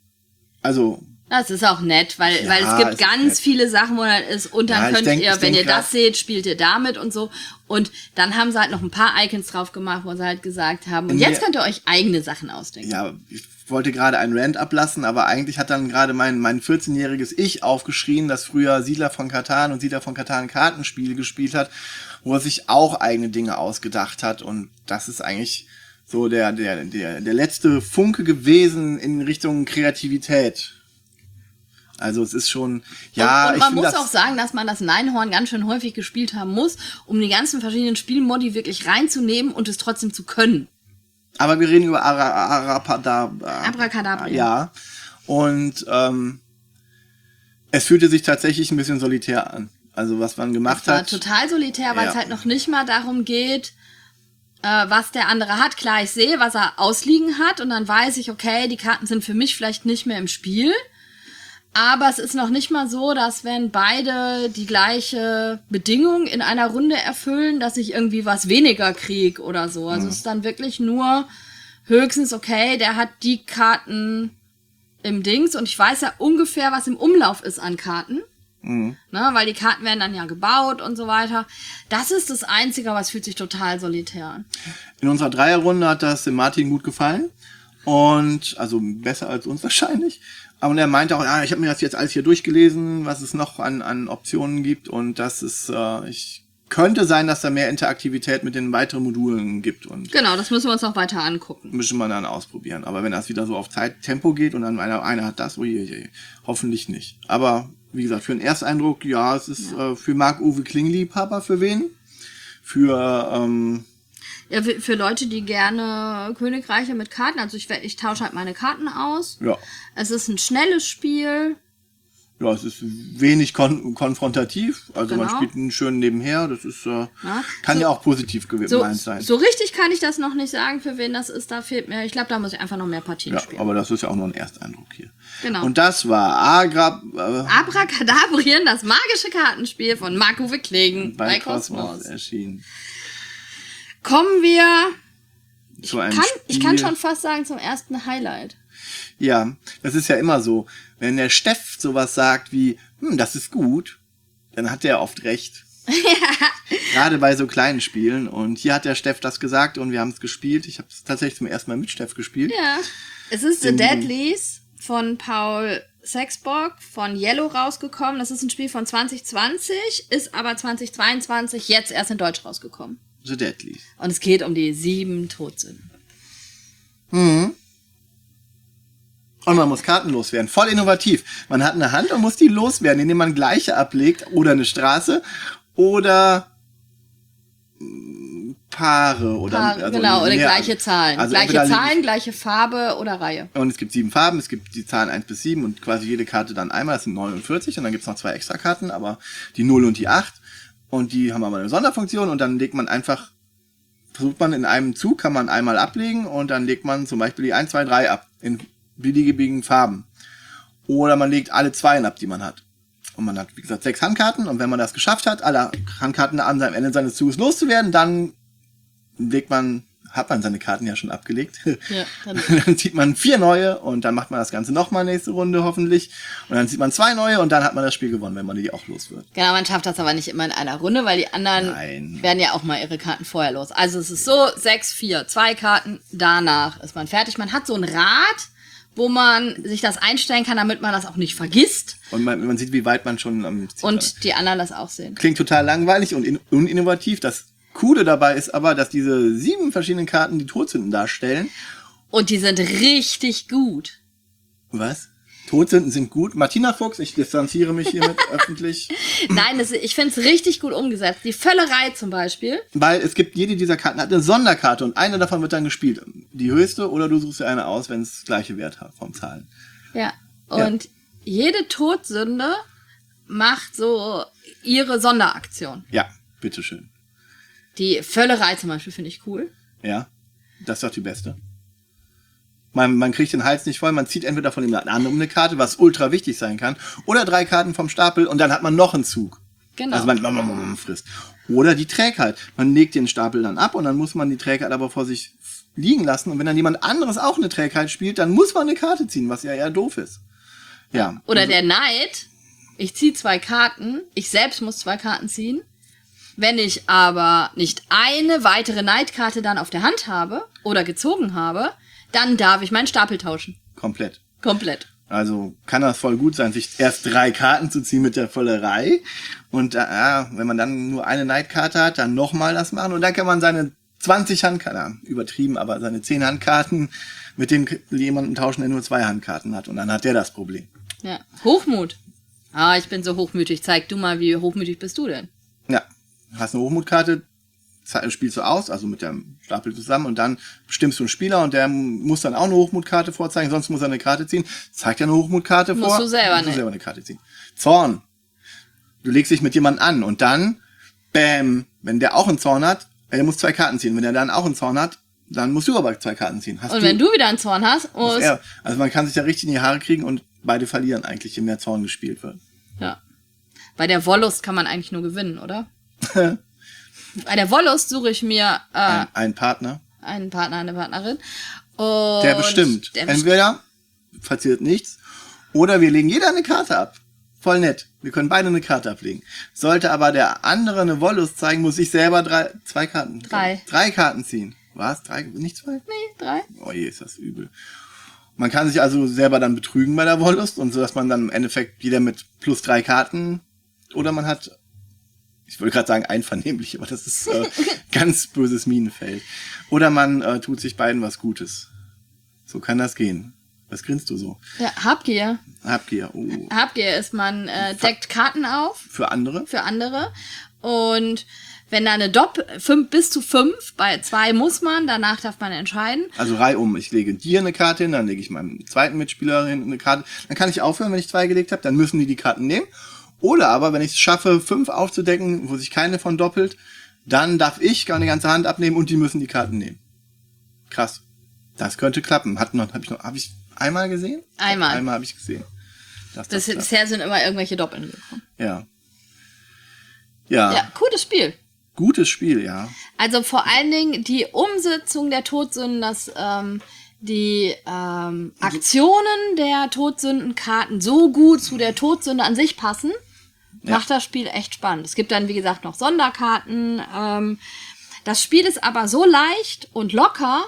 Also, Das ist auch nett, weil, Ja, weil es es gibt ist ganz nett. viele Sachen, wo dann ist, und dann Ja, ich könnt denk- ihr, ich wenn denk ihr das grad- seht, spielt ihr damit und so. Und dann haben sie halt noch ein paar Icons drauf gemacht, wo sie halt gesagt haben, und In jetzt der- könnt ihr euch eigene Sachen ausdenken. ja, ich wollte gerade einen Rant ablassen, aber eigentlich hat dann gerade mein, mein vierzehnjähriges Ich aufgeschrien, das früher Siedler von Catan und Siedler von Catan Kartenspiele gespielt hat, wo er sich auch eigene Dinge ausgedacht hat. Und das ist eigentlich so der, der, der, der letzte Funke gewesen in Richtung Kreativität. Also es ist schon, ja, und, und ich man finde muss das, auch sagen, dass man das Neinhorn ganz schön häufig gespielt haben muss, um die ganzen verschiedenen Spielmodi wirklich reinzunehmen und es trotzdem zu können. aber wir reden über Ara, Arapada, Abracadabra. Ja. Und ähm, es fühlte sich tatsächlich ein bisschen solitär an. Also was man gemacht Das war hat. total solitär, weil Ja. es halt noch nicht mal darum geht, äh, was der andere hat. Klar, ich sehe, was er ausliegen hat und dann weiß ich, okay, die Karten sind für mich vielleicht nicht mehr im Spiel. Aber es ist noch nicht mal so, dass wenn beide die gleiche Bedingung in einer Runde erfüllen, dass ich irgendwie was weniger krieg oder so. Also es ist dann wirklich nur höchstens, okay, der hat die Karten im Dings und ich weiß ja ungefähr, was im Umlauf ist an Karten. Mhm. Ne, weil die Karten werden dann ja gebaut und so weiter. Das ist das Einzige, aber es fühlt sich total solitär an. In unserer Dreierrunde hat das dem Martin gut gefallen. Und, also besser als uns wahrscheinlich. Und er meinte auch, ja, ich habe mir das jetzt alles hier durchgelesen, was es noch an, an Optionen gibt. Und das ist, äh, ich könnte sein, dass da mehr Interaktivität mit den weiteren Modulen gibt. Und Genau, das müssen wir uns noch weiter angucken. müssen wir dann ausprobieren. Aber wenn das wieder so auf Zeit, Tempo geht und dann einer, einer hat das, oh je, je, hoffentlich nicht. Aber wie gesagt, für einen Ersteindruck, ja, es ist ja. äh, für Marc-Uwe Kling-Liebhaber, für wen? Für, ähm, Ja, für für Leute, die gerne Königreiche mit Karten, also ich, ich tausche halt meine Karten aus. Ja. Es ist ein schnelles Spiel. Ja, es ist wenig kon konfrontativ, also Genau. man spielt einen schön nebenher, das ist, äh, Ja. kann So- ja auch positiv gemeint So, sein. so richtig kann ich das noch nicht sagen, für wen das ist. Da fehlt mir, ich glaube, da muss ich einfach noch mehr Partien Ja, spielen. aber das ist ja auch nur ein Ersteindruck hier. Genau. Und das war Agra äh, Abracadabrien, das magische Kartenspiel von Marc-Uwe Klegen bei bei Kosmos Kosmos. erschienen. Kommen wir, Zu einem kann, ich kann Spiel- schon fast sagen, zum ersten Highlight. Ja, das ist ja immer so. Wenn der Steff sowas sagt wie, hm, das ist gut, dann hat der oft recht. Gerade bei so kleinen Spielen. Und hier hat der Steff das gesagt und wir haben es gespielt. Ich habe es tatsächlich zum ersten Mal mit Steff gespielt. Ja. Es ist The Den- Deadlies von Paul Sexbock von Yellow rausgekommen. Das ist ein Spiel von zwanzig zwanzig, ist aber zwanzig zweiundzwanzig jetzt erst in Deutsch rausgekommen. The Deadly. Und es geht um die sieben Todsünden. Mhm. Und man muss Karten loswerden. Voll innovativ. Man hat eine Hand und muss die loswerden, indem man gleiche ablegt oder eine Straße oder mm, Paare oder Paare, also genau, oder mehr- gleiche Zahlen. Also gleiche entweder lege ich- Zahlen, gleiche Farbe oder Reihe. Und es gibt sieben Farben, es gibt die Zahlen eins bis sieben und quasi jede Karte dann einmal, das sind neunundvierzig und dann gibt's noch zwei extra Karten, aber die null und die acht und die haben aber eine Sonderfunktion und dann legt man einfach, versucht man in einem Zug, kann man einmal ablegen und dann legt man zum Beispiel die eins, zwei, drei ab in beliebigen Farben. Oder man legt alle Zweien ab, die man hat. Und man hat, wie gesagt, sechs Handkarten und wenn man das geschafft hat, alle Handkarten am Ende seines Zuges loszuwerden, dann legt man, hat man seine Karten ja schon abgelegt. Ja, dann- dann zieht man vier neue und dann macht man das Ganze nochmal nächste Runde hoffentlich. Und dann zieht man zwei neue und dann hat man das Spiel gewonnen, wenn man die auch los wird. Genau, man schafft das aber nicht immer in einer Runde, weil die anderen Nein. werden ja auch mal ihre Karten vorher los. Also es ist so, sechs, vier, zwei Karten, danach ist man fertig. Man hat so ein Rad, wo man sich das einstellen kann, damit man das auch nicht vergisst Und man, man sieht, wie weit man schon am Ziel ist. und die anderen das auch sehen. Klingt total langweilig und in, uninnovativ. Das Coole dabei ist aber, dass diese sieben verschiedenen Karten die Todsünden darstellen. Und die sind richtig gut. Was? Todsünden sind gut. Martina Fuchs, ich distanziere mich hiermit öffentlich. Nein, das, ich finde es richtig gut umgesetzt. Die Völlerei zum Beispiel. Weil es gibt, jede dieser Karten hat eine Sonderkarte und eine davon wird dann gespielt. Die höchste oder du suchst dir eine aus, wenn es gleiche Wert hat vom Zahlen. Ja. Und jede Todsünde macht so ihre Sonderaktion. Ja, bitteschön. Die Völlerei zum Beispiel finde ich cool. Ja, das ist doch die beste. Man, man kriegt den Hals nicht voll, man zieht entweder von dem anderen um eine Karte, was ultra wichtig sein kann, oder drei Karten vom Stapel und dann hat man noch einen Zug. Genau. Also man, man, man, man frisst. Oder die Trägheit. Man legt den Stapel dann ab und dann muss man die Trägheit aber vor sich liegen lassen. Und wenn dann jemand anderes auch eine Trägheit spielt, dann muss man eine Karte ziehen, was ja eher doof ist. Ja. Oder der Neid. Ich ziehe zwei Karten. Ich selbst muss zwei Karten ziehen. Wenn ich aber nicht eine weitere Neidkarte dann auf der Hand habe oder gezogen habe, dann darf ich meinen Stapel tauschen. Komplett. Komplett. Also kann das voll gut sein, sich erst drei Karten zu ziehen mit der Vollerei. Und äh, wenn man dann nur eine Neidkarte hat, dann nochmal das machen. Und dann kann man seine zwanzig Handkarten, übertrieben, aber seine zehn Handkarten mit dem jemanden tauschen, der nur zwei Handkarten hat. Und dann hat der das Problem. Ja. Hochmut. Ah, ich bin so hochmütig. Zeig du mal, wie hochmütig bist du denn? Ja, hast eine Hochmutkarte, ze- spielst du aus, also mit dem Stapel zusammen und dann bestimmst du einen Spieler und der muss dann auch eine Hochmutkarte vorzeigen, sonst muss er eine Karte ziehen. Zeigt er eine Hochmutkarte Musst vor, du selber musst du nicht. selber eine Karte ziehen. Zorn. Du legst dich mit jemandem an und dann, bäm, wenn der auch einen Zorn hat, er muss zwei Karten ziehen. Wenn er dann auch einen Zorn hat, dann musst du aber zwei Karten ziehen. Hast Und wenn du wieder einen Zorn hast, muss muss, er, also man kann sich da richtig in die Haare kriegen und beide verlieren eigentlich, je mehr Zorn gespielt wird. ja. Bei der Wollust kann man eigentlich nur gewinnen, oder? Bei der Wollust suche ich mir äh, Ein, ein Partner. einen Partner, eine Partnerin. Und Der bestimmt. Der bestimmt. Entweder passiert nichts oder wir legen jeder eine Karte ab. Voll nett. Wir können beide eine Karte ablegen. Sollte aber der andere eine Wollust zeigen, muss ich selber drei, zwei Karten. Drei. Drei Karten ziehen. Was? Drei? Nicht zwei? Nee, drei. Oh je, ist das übel. Man kann sich also selber dann betrügen bei der Wollust und so, dass man dann im Endeffekt jeder mit plus drei Karten oder man hat, ich wollte gerade sagen einvernehmlich, aber das ist äh, ganz böses Minenfeld. Oder man äh, tut sich beiden was Gutes. So kann das gehen. Was grinst du so? Ja, Habgier. Habgier. Oh. Habgier ist, man äh, deckt Karten auf Für andere? für andere und wenn da eine Doppel, fünf, bis zu fünf, bei zwei muss man, danach darf man entscheiden. Also reihum, ich lege dir eine Karte hin, dann lege ich meinem zweiten Mitspieler eine Karte. Dann kann ich aufhören, wenn ich zwei gelegt habe, dann müssen die die Karten nehmen. Oder aber, wenn ich es schaffe, fünf aufzudecken, wo sich keine von doppelt, dann darf ich gar eine ganze Hand abnehmen und die müssen die Karten nehmen. Krass. Das könnte klappen. Hat noch, habe ich noch, habe ich einmal gesehen? Einmal. Einmal habe ich gesehen. Das das bisher sind immer irgendwelche Doppeln gekommen. Ja. Ja. Ja, cooles Spiel. Gutes Spiel, ja. Also vor allen Dingen die Umsetzung der Todsünden, dass ähm, die ähm, Aktionen der Todsündenkarten so gut zu der Todsünde an sich passen, ja. Macht das Spiel echt spannend. Es gibt dann, wie gesagt, noch Sonderkarten. Ähm, das Spiel ist aber so leicht und locker,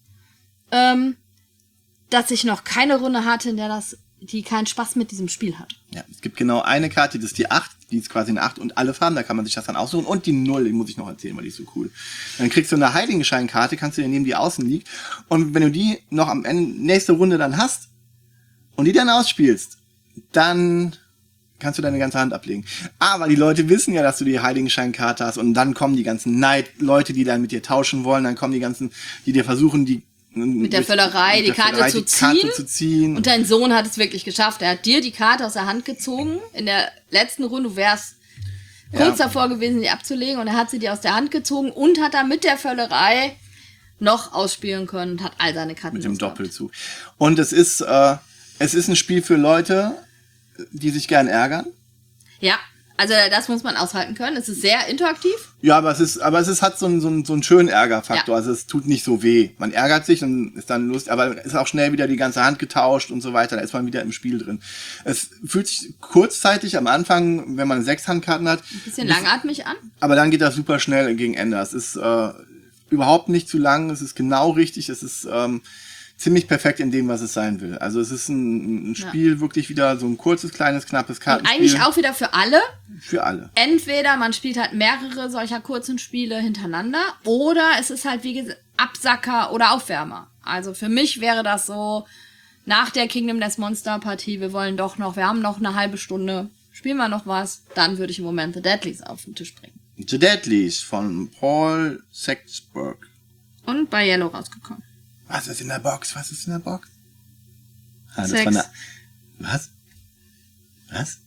ähm, dass ich noch keine Runde hatte, in der das die keinen Spaß mit diesem Spiel hat. Ja, es gibt genau eine Karte, das ist die acht, die ist quasi eine acht und alle Farben, da kann man sich das dann aussuchen. Und die null, die muss ich noch erzählen, weil die ist so cool. Dann kriegst du eine Heiligenscheinkarte, kannst du dir nehmen, die außen liegt. Und wenn du die noch am Ende, nächste Runde dann hast und die dann ausspielst, dann kannst du deine ganze Hand ablegen. Aber die Leute wissen ja, dass du die Heiligenscheinkarte hast und dann kommen die ganzen Neid-Leute, die dann mit dir tauschen wollen, dann kommen die ganzen, die dir versuchen, die mit der Völlerei, die, Karte, Völlerei, zu die Karte zu ziehen. Und dein Sohn hat es wirklich geschafft. Er hat dir die Karte aus der Hand gezogen. In der letzten Runde, du wärst kurz ja. davor gewesen, die abzulegen. Und er hat sie dir aus der Hand gezogen und hat dann mit der Völlerei noch ausspielen können und hat all seine Karten mit dem Doppelzug. Und es ist, äh, es ist ein Spiel für Leute, die sich gern ärgern. Ja. Also das muss man aushalten können. Es ist sehr interaktiv. Ja, aber es ist, aber es ist, hat so einen, so einen, so einen schönen Ärgerfaktor. Ja. Also es tut nicht so weh. Man ärgert sich und ist dann lustig, aber ist auch schnell wieder die ganze Hand getauscht und so weiter. Da ist man wieder im Spiel drin. Es fühlt sich kurzzeitig am Anfang, wenn man sechs Handkarten hat, ein bisschen langatmig an. Aber dann geht das super schnell gegen Ende. Es ist äh, überhaupt nicht zu lang. Es ist genau richtig. Es ist ähm, ziemlich perfekt in dem, was es sein will. Also es ist ein, ein Spiel, ja. wirklich wieder so ein kurzes, kleines, knappes Kartenspiel. Und eigentlich auch wieder für alle. Für alle. Entweder man spielt halt mehrere solcher kurzen Spiele hintereinander oder es ist halt wie gesagt Absacker oder Aufwärmer. Also für mich wäre das so, nach der Kingdom Death Monster Partie, wir wollen doch noch, wir haben noch eine halbe Stunde, spielen wir noch was, dann würde ich im Moment The Deadlies auf den Tisch bringen. The Deadlies von Paul Sexberg. Und bei Yellow rausgekommen. Was ist in der Box? Was ist in der Box? Ah, das Sex. war eine... Was? Was?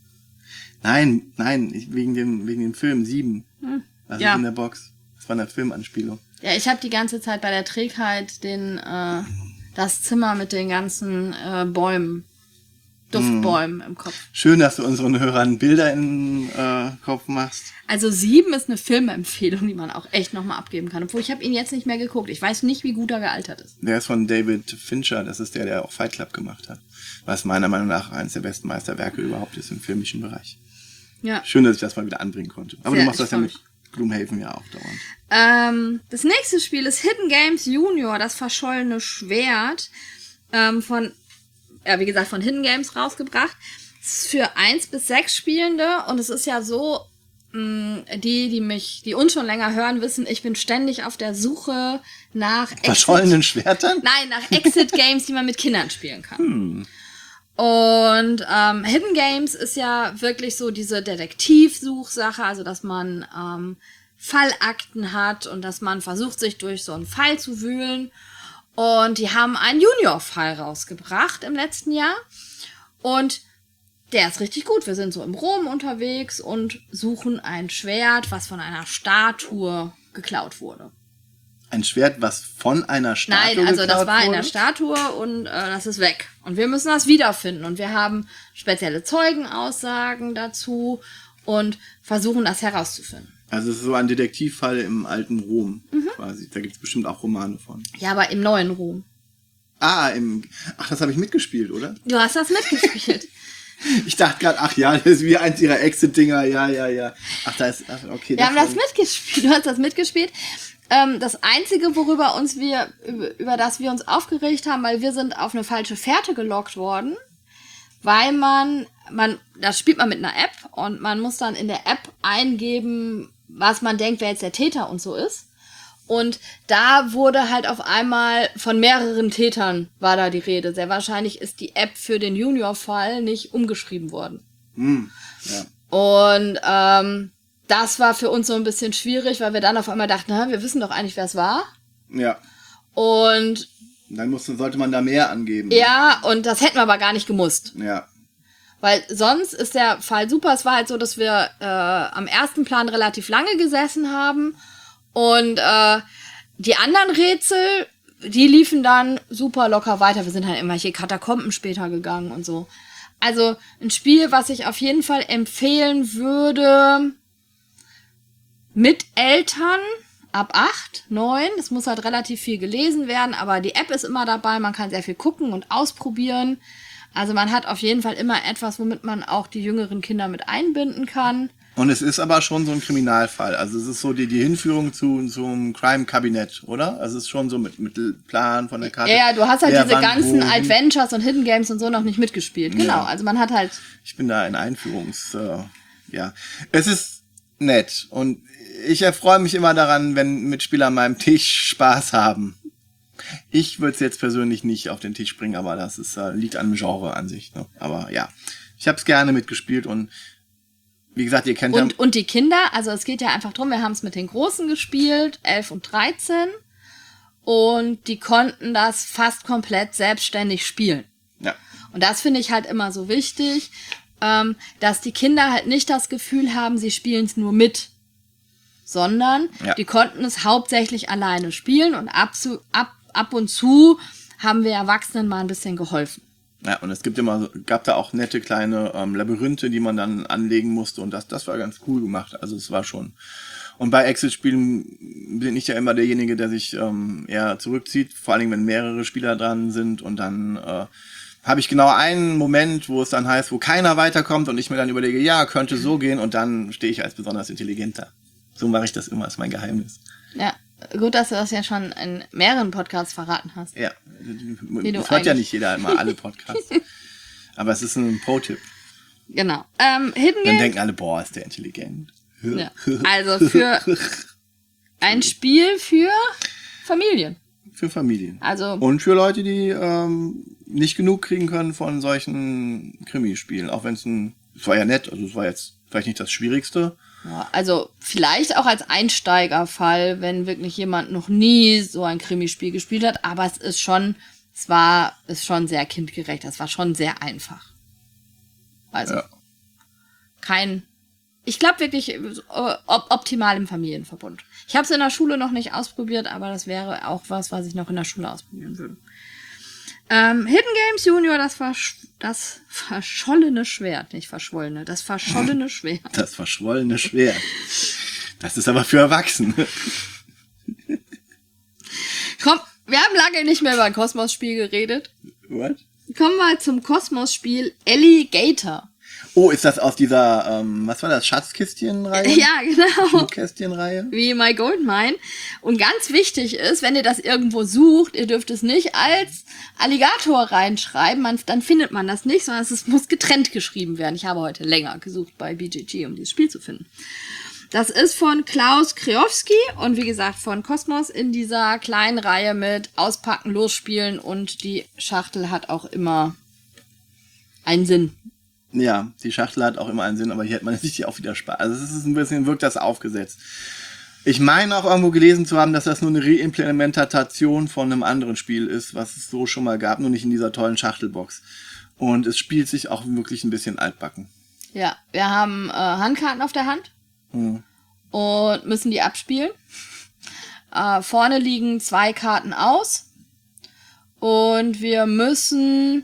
Nein, nein, ich, wegen dem, wegen dem Film sieben. Hm. Was ja. ist in der Box? Das war eine Filmanspielung. Ja, ich habe die ganze Zeit bei der Trägheit den, äh, das Zimmer mit den ganzen äh, Bäumen, Duftbäumen hm. im Kopf. Schön, dass du unseren Hörern Bilder in den äh, Kopf machst. Also sieben ist eine Filmempfehlung, die man auch echt nochmal abgeben kann. Obwohl, ich habe ihn jetzt nicht mehr geguckt. Ich weiß nicht, wie gut er gealtert ist. Der ist von David Fincher. Das ist der, der auch Fight Club gemacht hat. Was meiner Meinung nach eines der besten Meisterwerke überhaupt ist im filmischen Bereich. Ja. Schön, dass ich das mal wieder anbringen konnte. Aber Sehr, du machst das ja mit Gloomhaven ja auch dauernd. Ähm, das nächste Spiel ist Hidden Games Junior, das verschollene Schwert. Ähm, von, ja, wie gesagt, von Hidden Games rausgebracht. Es ist für eins bis sechs Spielende und es ist ja so, die, die mich, die uns schon länger hören, wissen, ich bin ständig auf der Suche nach verschollenen Schwertern? Nein, nach Exit-Games, die man mit Kindern spielen kann. Hm. Und ähm, Hidden Games ist ja wirklich so diese Detektivsuchsache, also dass man ähm, Fallakten hat und dass man versucht, sich durch so einen Fall zu wühlen. Und die haben einen Junior-Fall rausgebracht im letzten Jahr. Und der ist richtig gut. Wir sind so im Rom unterwegs und suchen ein Schwert, was von einer Statue geklaut wurde. Ein Schwert, was von einer Statue geklaut wurde? Nein, also das war in der Statue und äh, das ist weg. Und wir müssen das wiederfinden. Und wir haben spezielle Zeugenaussagen dazu und versuchen das herauszufinden. Also es ist so ein Detektivfall im alten Rom mhm. quasi. Da gibt es bestimmt auch Romane von. Ja, aber im neuen Rom. Ah, im... Ach, das habe ich mitgespielt, oder? Du hast das mitgespielt. Ich dachte gerade, ach ja, das ist wie eins ihrer Exit-Dinger, ja, ja, ja. Ach, da ist, ach, okay. Wir haben das mitgespielt, du hast das mitgespielt. Ähm, das Einzige, worüber uns wir, über, über das wir uns aufgeregt haben, weil wir sind auf eine falsche Fährte gelockt worden, weil man, man, das spielt man mit einer App und man muss dann in der App eingeben, was man denkt, wer jetzt der Täter und so ist. Und da wurde halt auf einmal von mehreren Tätern war da die Rede. Sehr wahrscheinlich ist die App für den Junior-Fall nicht umgeschrieben worden. Mm, ja. Und ähm, das war für uns so ein bisschen schwierig, weil wir dann auf einmal dachten, na, wir wissen doch eigentlich, wer es war. Ja. Und dann musste, sollte man da mehr angeben. Ja, und das hätten wir aber gar nicht gemusst. Ja. Weil sonst ist der Fall super. Es war halt so, dass wir äh, am ersten Plan relativ lange gesessen haben. Und äh, die anderen Rätsel, die liefen dann super locker weiter. Wir sind halt in irgendwelche Katakomben später gegangen und so. Also ein Spiel, was ich auf jeden Fall empfehlen würde mit Eltern ab acht, neun. Es muss halt relativ viel gelesen werden, aber die App ist immer dabei. Man kann sehr viel gucken und ausprobieren. Also man hat auf jeden Fall immer etwas, womit man auch die jüngeren Kinder mit einbinden kann. Und es ist aber schon so ein Kriminalfall. Also es ist so die, die Hinführung zu, zum Crime-Kabinett, oder? Also es ist schon so mit, mit Plan von der Karte. Ja, ja, du hast halt Wer, diese wann, ganzen wohin. Adventures und Hidden Games und so noch nicht mitgespielt. Genau, Ja. also man hat halt... Ich bin da in Einführungs... Äh, ja, es ist nett und ich erfreue mich immer daran, wenn Mitspieler an meinem Tisch Spaß haben. Ich würde es jetzt persönlich nicht auf den Tisch bringen, aber das ist, äh, liegt an dem Genre an sich. Ne? Aber ja, ich habe es gerne mitgespielt und wie gesagt, ihr kennt ja... Und, und die Kinder, also es geht ja einfach drum, wir haben es mit den Großen gespielt, elf und dreizehn. Und die konnten das fast komplett selbstständig spielen. Ja. Und das finde ich halt immer so wichtig, ähm, dass die Kinder halt nicht das Gefühl haben, sie spielen es nur mit. Sondern Ja. die konnten es hauptsächlich alleine spielen und ab, zu, ab, ab und zu haben wir Erwachsenen mal ein bisschen geholfen. Ja, und es gibt immer, so- gab da auch nette kleine ähm, Labyrinthe, die man dann anlegen musste und das, das war ganz cool gemacht. Also es war schon. Und bei Exit-Spielen bin ich ja immer derjenige, der sich ähm, eher zurückzieht, vor allem wenn mehrere Spieler dran sind und dann äh, habe ich genau einen Moment, wo es dann heißt, wo keiner weiterkommt und ich mir dann überlege, ja, könnte so gehen und dann stehe ich als besonders intelligenter. So mache ich das immer, ist mein Geheimnis. Ja, gut, dass du das ja schon in mehreren Podcasts verraten hast. Ja, du das hört ja eigentlich- nicht jeder immer alle Podcasts. Aber es ist ein Pro-Tipp. Genau. Ähm, Hidden Dann Games. denken alle, boah, ist der intelligent. Ja. Also für ein Spiel für Familien. Für Familien. Also Und für Leute, die ähm, nicht genug kriegen können von solchen Krimispielen. Auch wenn es ein, es war ja nett, also es war jetzt vielleicht nicht das Schwierigste. ja, also vielleicht auch als Einsteigerfall, wenn wirklich jemand noch nie so ein Krimispiel gespielt hat, aber es ist schon, es war, ist schon sehr kindgerecht, es war schon sehr einfach. Also Ja. kein, ich glaube wirklich äh, op optimal im Familienverbund. Ich habe es in der Schule noch nicht ausprobiert, aber das wäre auch was, was ich noch in der Schule ausprobieren würde. Ähm, Hidden Games Junior, das, versch das verschollene Schwert, nicht verschwollene, das verschollene Schwert. Das verschwollene Schwert. Das ist aber für Erwachsene. Komm, wir haben lange nicht mehr über ein Kosmos-Spiel geredet. What? Kommen wir zum Kosmos-Spiel Alligator. Oh, ist das aus dieser, ähm, was war das, Schatzkistchen-Reihe? Ja, genau. Kästchen-Reihe? Wie My Gold Mine. Und ganz wichtig ist, wenn ihr das irgendwo sucht, ihr dürft es nicht als Alligator reinschreiben, man, dann findet man das nicht, sondern es muss getrennt geschrieben werden. Ich habe heute länger gesucht bei B G G, um dieses Spiel zu finden. Das ist von Klaus Kreowski und wie gesagt von Kosmos in dieser kleinen Reihe mit Auspacken, Losspielen und die Schachtel hat auch immer einen Sinn. Ja, die Schachtel hat auch immer einen Sinn, aber hier hat man sich auch wieder Spaß. Also es ist ein bisschen, wirkt das aufgesetzt. Ich meine auch irgendwo gelesen zu haben, dass das nur eine Reimplementation von einem anderen Spiel ist, was es so schon mal gab, nur nicht in dieser tollen Schachtelbox. Und es spielt sich auch wirklich ein bisschen altbacken. Ja, wir haben äh, Handkarten auf der Hand Hm. und müssen die abspielen. Äh, vorne liegen zwei Karten aus und wir müssen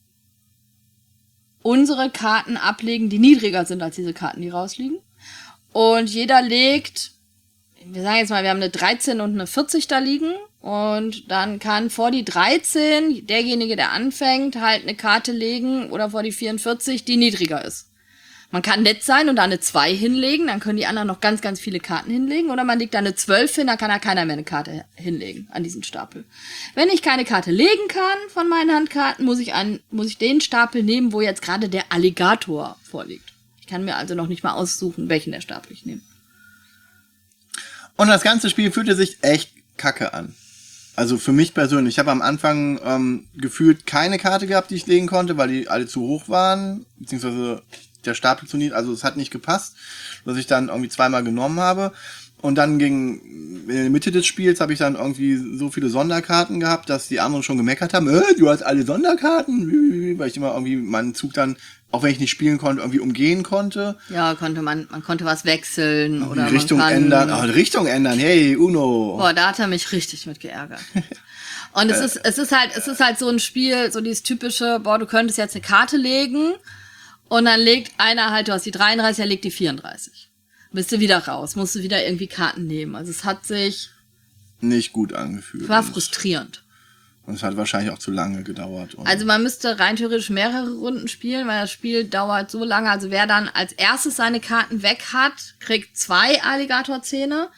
unsere Karten ablegen, die niedriger sind als diese Karten, die rausliegen. Und jeder legt, wir sagen jetzt mal, wir haben eine dreizehn und eine vierzig da liegen. Und dann kann vor die dreizehn derjenige, der anfängt, halt eine Karte legen oder vor die vierundvierzig, die niedriger ist. Man kann nett sein und da eine zwei hinlegen, dann können die anderen noch ganz, ganz viele Karten hinlegen. Oder man legt da eine zwölf hin, dann kann da keiner mehr eine Karte hinlegen an diesen Stapel. Wenn ich keine Karte legen kann von meinen Handkarten, muss ich, an, muss ich den Stapel nehmen, wo jetzt gerade der Alligator vorliegt. Ich kann mir also noch nicht mal aussuchen, welchen der Stapel ich nehme. Und das ganze Spiel fühlte sich echt kacke an. Also für mich persönlich. Ich habe am Anfang ähm, gefühlt keine Karte gehabt, die ich legen konnte, weil die alle zu hoch waren. Beziehungsweise der Stapel zu niedrig, also es hat nicht gepasst, dass ich dann irgendwie zweimal genommen habe. Und dann gegen in der Mitte des Spiels habe ich dann irgendwie so viele Sonderkarten gehabt, dass die anderen schon gemeckert haben, äh, du hast alle Sonderkarten, weil ich immer irgendwie meinen Zug dann, auch wenn ich nicht spielen konnte, irgendwie umgehen konnte. Ja, konnte man, man konnte was wechseln Die oder Richtung man kann, ändern, oh, Richtung ändern, hey, Uno. Boah, da hat er mich richtig mit geärgert. Und es ist, es ist halt, es ist halt so ein Spiel, so dieses typische, boah, du könntest jetzt eine Karte legen und dann legt einer halt, du hast die dreiunddreißig, er legt die vierunddreißig. Bist du wieder raus, musst du wieder irgendwie Karten nehmen. Also es hat sich nicht gut angefühlt. War frustrierend. Und es hat wahrscheinlich auch zu lange gedauert. Und also man müsste rein theoretisch mehrere Runden spielen, weil das Spiel dauert so lange. Also wer dann als erstes seine Karten weg hat, kriegt zwei Alligatorzähne.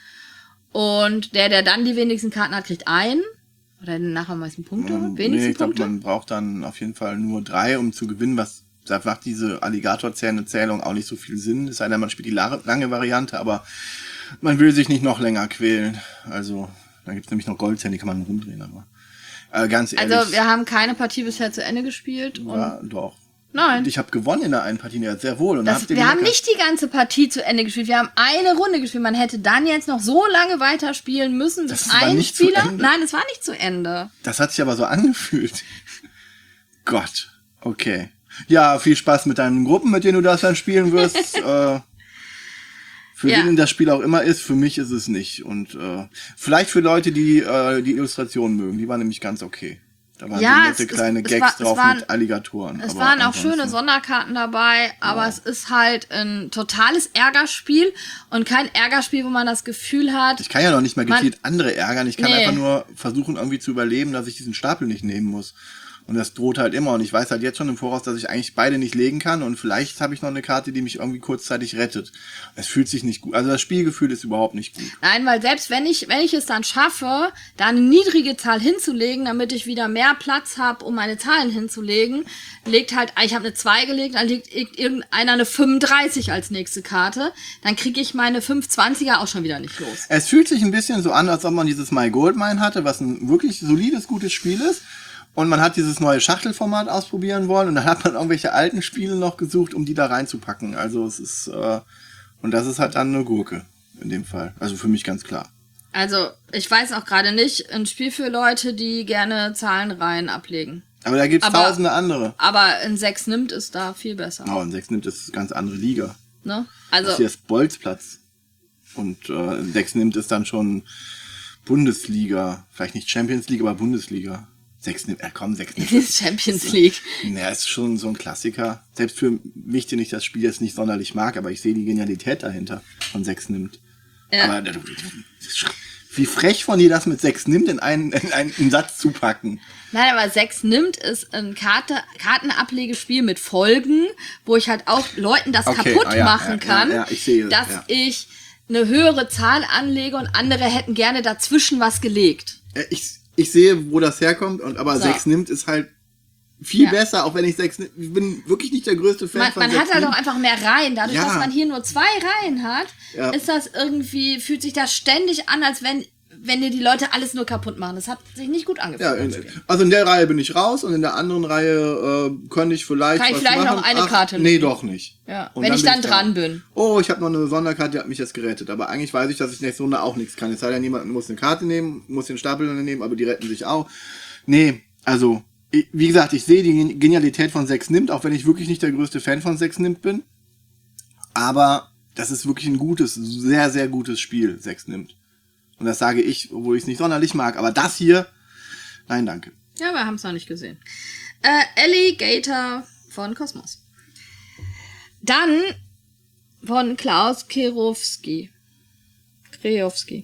Und der, der dann die wenigsten Karten hat, kriegt einen. Oder nachher am meisten Punkte? Ähm, wenigsten nee, ich glaube, Punkte? man braucht dann auf jeden Fall nur drei, um zu gewinnen, was da macht diese Alligatorzähne-Zählung auch nicht so viel Sinn. Es sei denn, man spielt die lange Variante, aber man will sich nicht noch länger quälen. Also, dann gibt's nämlich noch Goldzähne, die kann man rumdrehen, aber äh, ganz ehrlich. Also, wir haben keine Partie bisher zu Ende gespielt. Und ja, doch. Nein. Ich habe gewonnen in der einen Partie, ja, sehr wohl. Und Das, habt ihr wir haben gemeckert. nicht die ganze Partie zu Ende gespielt. Wir haben eine Runde gespielt. Man hätte dann jetzt noch so lange weiterspielen müssen, bis Das war ein nicht zu Spieler... Ende. Nein, es war nicht zu Ende. Das hat sich aber so angefühlt. Gott, okay. Ja, viel Spaß mit deinen Gruppen, mit denen du das dann spielen wirst. äh, für Ja. wen das Spiel auch immer ist, für mich ist es nicht. Und äh, vielleicht für Leute, die äh, die Illustrationen mögen, die waren nämlich ganz okay. Da waren Ja, so nette es- es- kleine es Gags war- es drauf waren- mit Alligatoren. Es aber waren auch ansonsten- schöne Sonderkarten dabei, aber es ist halt ein totales Ärgerspiel und kein Ärgerspiel, wo man das Gefühl hat, Ich kann ja noch nicht mal Man- gezielt andere ärgern. Ich kann Nee. einfach nur versuchen, irgendwie zu überleben, dass ich diesen Stapel nicht nehmen muss. Und das droht halt immer. Und ich weiß halt jetzt schon im Voraus, dass ich eigentlich beide nicht legen kann. Und vielleicht habe ich noch eine Karte, die mich irgendwie kurzzeitig rettet. Es fühlt sich nicht gut. Also das Spielgefühl ist überhaupt nicht gut. nein, weil selbst wenn ich, wenn ich es dann schaffe, da eine niedrige Zahl hinzulegen, damit ich wieder mehr Platz habe, um meine Zahlen hinzulegen, legt halt, ich habe eine zwei gelegt, dann legt irg- irgendeiner eine fünfunddreißig als nächste Karte, dann kriege ich meine fünf zwanziger auch schon wieder nicht los. Es fühlt sich ein bisschen so an, als ob man dieses My Goldmine hatte, was ein wirklich solides, gutes Spiel ist. Und man hat dieses neue Schachtelformat ausprobieren wollen. Und dann hat man irgendwelche alten Spiele noch gesucht, um die da reinzupacken. Also es ist, äh, und das ist halt dann eine Gurke in dem Fall. Also für mich ganz klar. Also, ich weiß auch gerade nicht, ein Spiel für Leute, die gerne Zahlenreihen ablegen. Aber da gibt's Aber- tausende andere. Aber ein sechs nimmt ist da viel besser. Oh, und sechs nimmt das ist eine ganz andere Liga. Ne? Das Also, hier ist Bolzplatz. Und äh, sechs nimmt es dann schon Bundesliga. Vielleicht nicht Champions League, aber Bundesliga. Sechs nimmt, äh, komm, sechs nimmt. die Champions League. Naja, ist schon so ein Klassiker. Selbst für mich, den ich das Spiel jetzt nicht sonderlich mag, aber ich sehe die Genialität dahinter von sechs nimmt. Ja. Aber äh, wie frech von dir das mit sechs nimmt, in einen, in einen Satz zu packen. Nein, aber sechs nimmt ist ein Karte, Kartenablegespiel mit Folgen, wo ich halt auch Leuten das Okay, kaputt ah ja, machen ja, kann, ja, ja, ich sehe, dass ja. ich eine höhere Zahl anlege und andere hätten gerne dazwischen was gelegt. Äh, Ich, ich sehe, wo das herkommt, und aber So. sechs nimmt ist halt viel Ja. besser, auch wenn ich sechs nimmt. Ich bin wirklich nicht der größte Fan Man, von man sechs hat halt auch nimmt. einfach mehr Reihen. Dadurch, Ja. dass man hier nur zwei Reihen hat, Ja. ist das irgendwie, fühlt sich das ständig an, als wenn, wenn dir die Leute alles nur kaputt machen. Das hat sich nicht gut Ja, angefühlt. beim in, Spielen. also in der Reihe bin ich raus und in der anderen Reihe äh, könnte ich vielleicht Kann ich was vielleicht machen. noch eine Ach, Karte Nee, legen. doch nicht. Ja, Und wenn ich bin dann dran bin. Oh, ich habe noch eine Sonderkarte, die hat mich jetzt gerettet. Aber eigentlich weiß ich, dass ich nächste Runde auch nichts kann. Es sei denn, jemand muss eine Karte nehmen, muss den Stapel nehmen, aber die retten sich auch. Nee, also, ich, wie gesagt, ich sehe die Genialität von sechs nimmt, auch wenn ich wirklich nicht der größte Fan von sechs nimmt bin. Aber das ist wirklich ein gutes, sehr, sehr gutes Spiel, sechs nimmt. Und das sage ich, obwohl ich es nicht sonderlich mag. Aber das hier, nein, danke. Ja, wir haben es noch nicht gesehen. Äh, Alligator von Kosmos. Dann von Klaus Kirowski. Krejowski.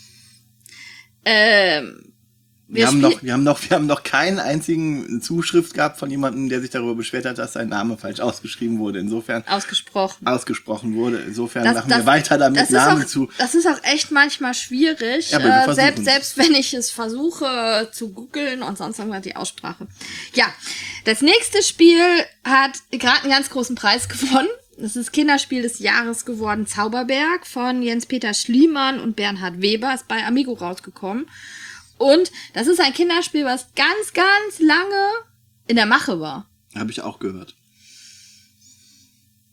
Ähm, Wir, wir haben spiel- noch, wir haben noch, wir haben noch keinen einzigen Zuschrift gehabt von jemandem, der sich darüber beschwert hat, dass sein Name falsch ausgeschrieben wurde. Insofern ausgesprochen. ausgesprochen wurde. Insofern Das- machen das- wir weiter damit, das ist Namen auch, zu. Das ist auch echt manchmal schwierig, Ja, aber wir äh, versuchen's. selbst, selbst wenn ich es versuche zu googeln und sonst irgendwas die Aussprache. Ja, das nächste Spiel hat gerade einen ganz großen Preis gewonnen. Das ist Kinderspiel des Jahres geworden, Zauberberg von Jens-Peter Schliemann und Bernhard Weber, ist bei Amigo rausgekommen. Und das ist ein Kinderspiel, was ganz, ganz lange in der Mache war. Habe ich auch gehört.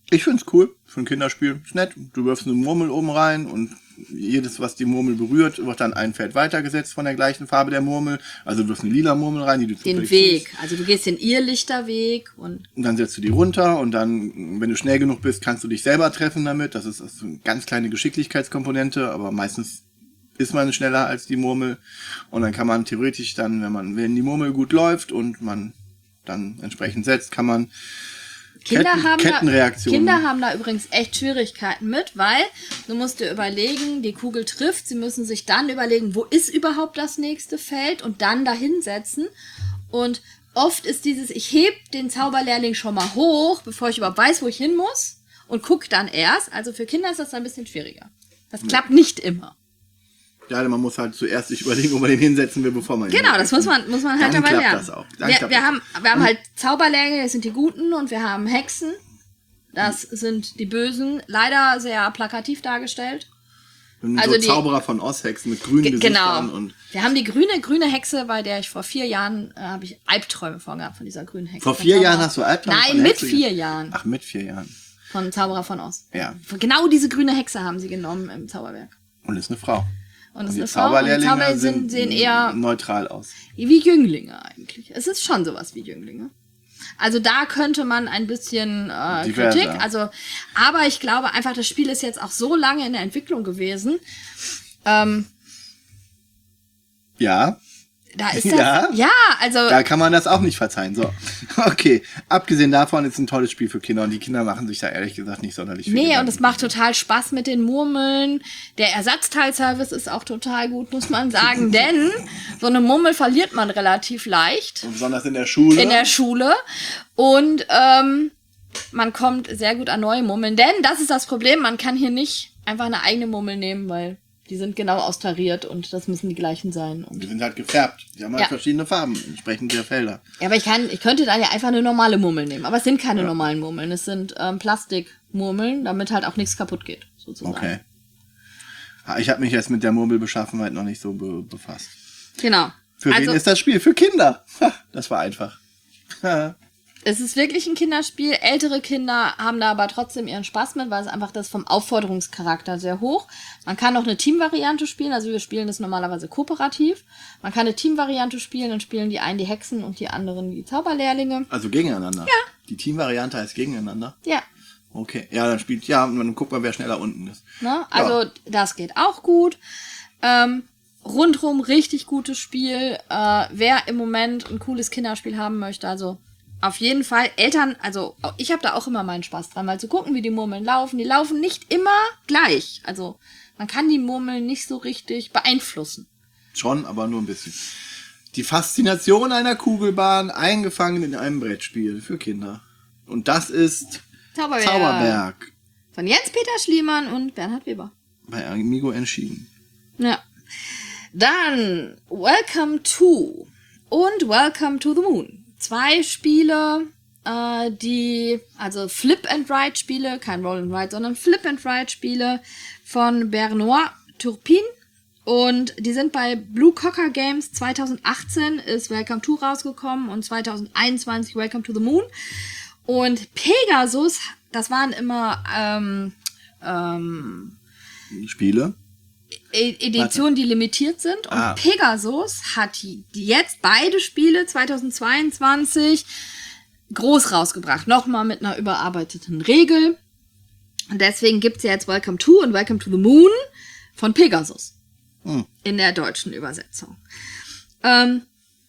Ich find's cool. Für ein Kinderspiel. Ist nett. Du wirfst eine Murmel oben rein und jedes, was die Murmel berührt, wird dann ein Feld weitergesetzt von der gleichen Farbe der Murmel. Also du wirfst eine lila Murmel rein, die du Den Weg. Siehst. Also du gehst den Irrlichterweg und... Und dann setzt du die runter und dann, wenn du schnell genug bist, kannst du dich selber treffen damit. Das ist, das ist eine ganz kleine Geschicklichkeitskomponente, aber meistens ist man schneller als die Murmel. Und dann kann man theoretisch dann, wenn man, wenn die Murmel gut läuft und man dann entsprechend setzt, kann man Kinder Ketten, haben Kettenreaktionen. Da, Kinder haben da übrigens echt Schwierigkeiten mit, weil du musst dir überlegen, die Kugel trifft, sie müssen sich dann überlegen, wo ist überhaupt das nächste Feld und dann dahin setzen. Und oft ist dieses, ich heb den Zauberlehrling schon mal hoch, bevor ich überhaupt weiß, wo ich hin muss und guck dann erst. Also für Kinder ist das ein bisschen schwieriger. Das klappt ja. nicht immer. Ja, man muss halt zuerst sich überlegen, wo man den hinsetzen will, bevor man ihn Genau, das muss man, muss man halt dann dabei klappt lernen. Das auch. Dann Wir, klappt wir, das. haben, wir haben halt Zauberlehrlinge, das sind die Guten, und wir haben Hexen, das sind die Bösen. Leider sehr plakativ dargestellt. Und also so die, Zauberer von Oz-Hexen mit grünen Gesichtern. Genau. Und wir haben die grüne, grüne Hexe, bei der ich vor vier Jahren, äh, habe ich Albträume von gehabt, von dieser grünen Hexe. Vor vier Jahren hast du Albträume Nein, von mit Hexe? vier Jahren. Ach, mit vier Jahren. Von Zauberer von Oz. Ja. Genau diese grüne Hexe haben sie genommen im Zauberwerk. Und ist eine Frau. Und es Und ist die eine Frau, und die Zauberlehrlinge Zauber sind, sind sehen eher neutral aus. wie Jünglinge eigentlich. Es ist schon sowas wie Jünglinge. Also da könnte man ein bisschen äh, Kritik, also, aber ich glaube einfach, das Spiel ist jetzt auch so lange in der Entwicklung gewesen. Ähm, ja. Da ist das, ja. ja, also. Da kann man das auch nicht verzeihen. So, okay. Abgesehen davon ist es ein tolles Spiel für Kinder und die Kinder machen sich da ehrlich gesagt nicht sonderlich viel. Nee, Gedanken. Und es macht total Spaß mit den Murmeln. Der Ersatzteilservice ist auch total gut, muss man sagen, denn so eine Murmel verliert man relativ leicht. Und besonders in der Schule. In der Schule. Und ähm, man kommt sehr gut an neue Murmeln, denn das ist das Problem, man kann hier nicht einfach eine eigene Murmel nehmen, weil die sind genau austariert und das müssen die gleichen sein. Und die sind halt gefärbt. Die haben halt ja. verschiedene Farben, entsprechend der Felder. Ja, aber ich kann, ich könnte dann ja einfach eine normale Murmel nehmen. Aber es sind keine ja. normalen Murmeln. Es sind ähm, Plastikmurmeln, damit halt auch nichts kaputt geht, sozusagen. Okay. Ich habe mich jetzt mit der Murmelbeschaffenheit noch nicht so be- befasst. Genau. Für also, wen ist das Spiel? Für Kinder. Das war einfach. Es ist wirklich ein Kinderspiel. Ältere Kinder haben da aber trotzdem ihren Spaß mit, weil es einfach das vom Aufforderungscharakter sehr hoch. Man kann auch eine Teamvariante spielen, also wir spielen das normalerweise kooperativ. Man kann eine Teamvariante spielen, dann spielen die einen die Hexen und die anderen die Zauberlehrlinge. Also gegeneinander? Ja. Die Teamvariante heißt gegeneinander? Ja. Okay, ja, dann spielt, ja, und dann guckt man, wer schneller unten ist. Ne? Also ja. Das geht auch gut. Ähm, rundrum richtig gutes Spiel. Äh, wer im Moment ein cooles Kinderspiel haben möchte, also auf jeden Fall. Eltern, also ich habe da auch immer meinen Spaß dran, mal zu gucken, wie die Murmeln laufen. Die laufen nicht immer gleich. Also man kann die Murmeln nicht so richtig beeinflussen. Schon, aber nur ein bisschen. Die Faszination einer Kugelbahn eingefangen in einem Brettspiel für Kinder. Und das ist Zauberberg. Zauberberg. Von Jens-Peter Schliemann und Bernhard Weber. Bei Amigo entschieden. Ja. Dann Welcome to und Welcome to the Moon. Zwei Spiele, äh, die, also Flip-and-Ride-Spiele, kein Roll-and-Ride, sondern Flip-and-Ride-Spiele von Bernard Turpin. Und die sind bei Blue Cocker Games. zwanzig achtzehn ist Welcome to rausgekommen und zwanzig einundzwanzig Welcome to the Moon. Und Pegasus, das waren immer ähm, ähm, Spiele? Editionen, die limitiert sind. Und ah. Pegasus hat die, die jetzt beide Spiele zweitausendzweiundzwanzig groß rausgebracht. Nochmal mit einer überarbeiteten Regel. Und deswegen gibt's ja jetzt Welcome to und Welcome to the Moon von Pegasus. Hm. In der deutschen Übersetzung. Ähm,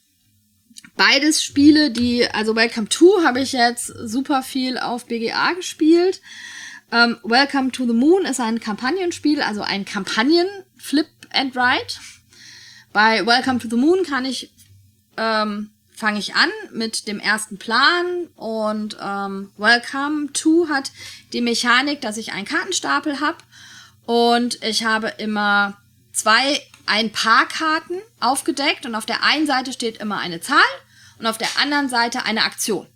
beides Spiele, die, also Welcome to habe ich jetzt super viel auf B G A gespielt. Um, Welcome to the Moon ist ein Kampagnenspiel, also ein Kampagnen-Flip and Ride. Bei Welcome to the Moon kann ich, ähm, fange ich an mit dem ersten Plan und ähm, Welcome to hat die Mechanik, dass ich einen Kartenstapel habe und ich habe immer zwei, ein paar Karten aufgedeckt und auf der einen Seite steht immer eine Zahl und auf der anderen Seite eine Aktion.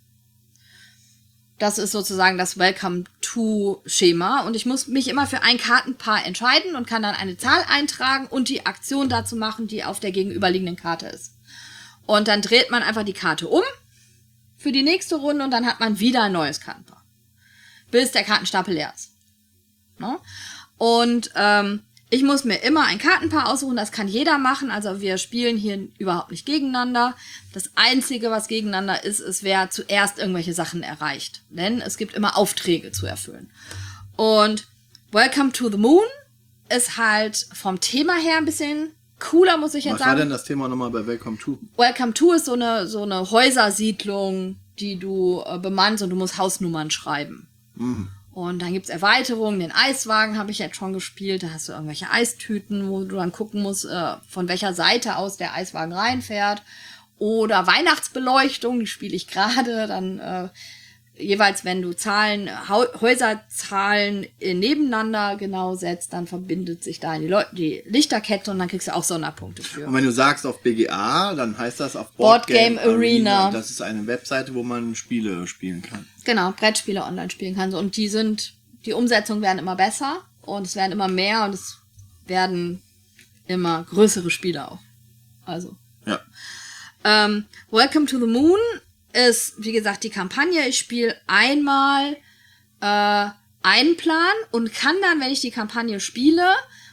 Das ist sozusagen das Welcome-to-Schema. Und ich muss mich immer für ein Kartenpaar entscheiden und kann dann eine Zahl eintragen und die Aktion dazu machen, die auf der gegenüberliegenden Karte ist. Und dann dreht man einfach die Karte um für die nächste Runde und dann hat man wieder ein neues Kartenpaar. bis der Kartenstapel leer ist. Ne? Und ähm, ich muss mir immer ein Kartenpaar aussuchen, das kann jeder machen. Also wir spielen hier überhaupt nicht gegeneinander. Das Einzige, was gegeneinander ist, ist, wer zuerst irgendwelche Sachen erreicht. Denn es gibt immer Aufträge zu erfüllen. Und Welcome to the Moon ist halt vom Thema her ein bisschen cooler, muss ich jetzt was sagen. Was war denn das Thema nochmal bei Welcome to? Welcome to ist so eine, so eine Häusersiedlung, die du äh, bemannst und du musst Hausnummern schreiben. Mhm. Und dann gibt's Erweiterungen. Den Eiswagen habe ich jetzt schon gespielt. Da hast du irgendwelche Eistüten, wo du dann gucken musst, äh, von welcher Seite aus der Eiswagen reinfährt. Oder Weihnachtsbeleuchtung, die spiele ich gerade. Dann äh, jeweils, wenn du Zahlen, ha- Häuserzahlen äh, nebeneinander genau setzt, dann verbindet sich da die, Leu- die Lichterkette und dann kriegst du auch Sonderpunkte für. Und wenn du sagst auf B G A, dann heißt das auf Board Game Arena. Das ist eine Webseite, wo man Spiele spielen kann. Genau, Brettspiele online spielen kannst. Und die sind, die Umsetzungen werden immer besser und es werden immer mehr und es werden immer größere Spiele auch. Also. Ja. Ähm, Welcome to the Moon ist, wie gesagt, die Kampagne. Ich spiele einmal äh, einen Plan und kann dann, wenn ich die Kampagne spiele,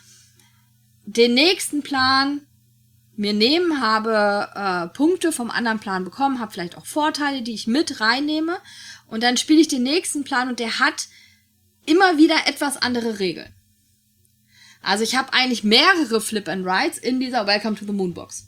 den nächsten Plan mir nehmen, habe äh, Punkte vom anderen Plan bekommen, habe vielleicht auch Vorteile, die ich mit reinnehme und dann spiele ich den nächsten Plan und der hat immer wieder etwas andere Regeln. Also ich habe eigentlich mehrere Flip and Rides in dieser Welcome to the Moon Box.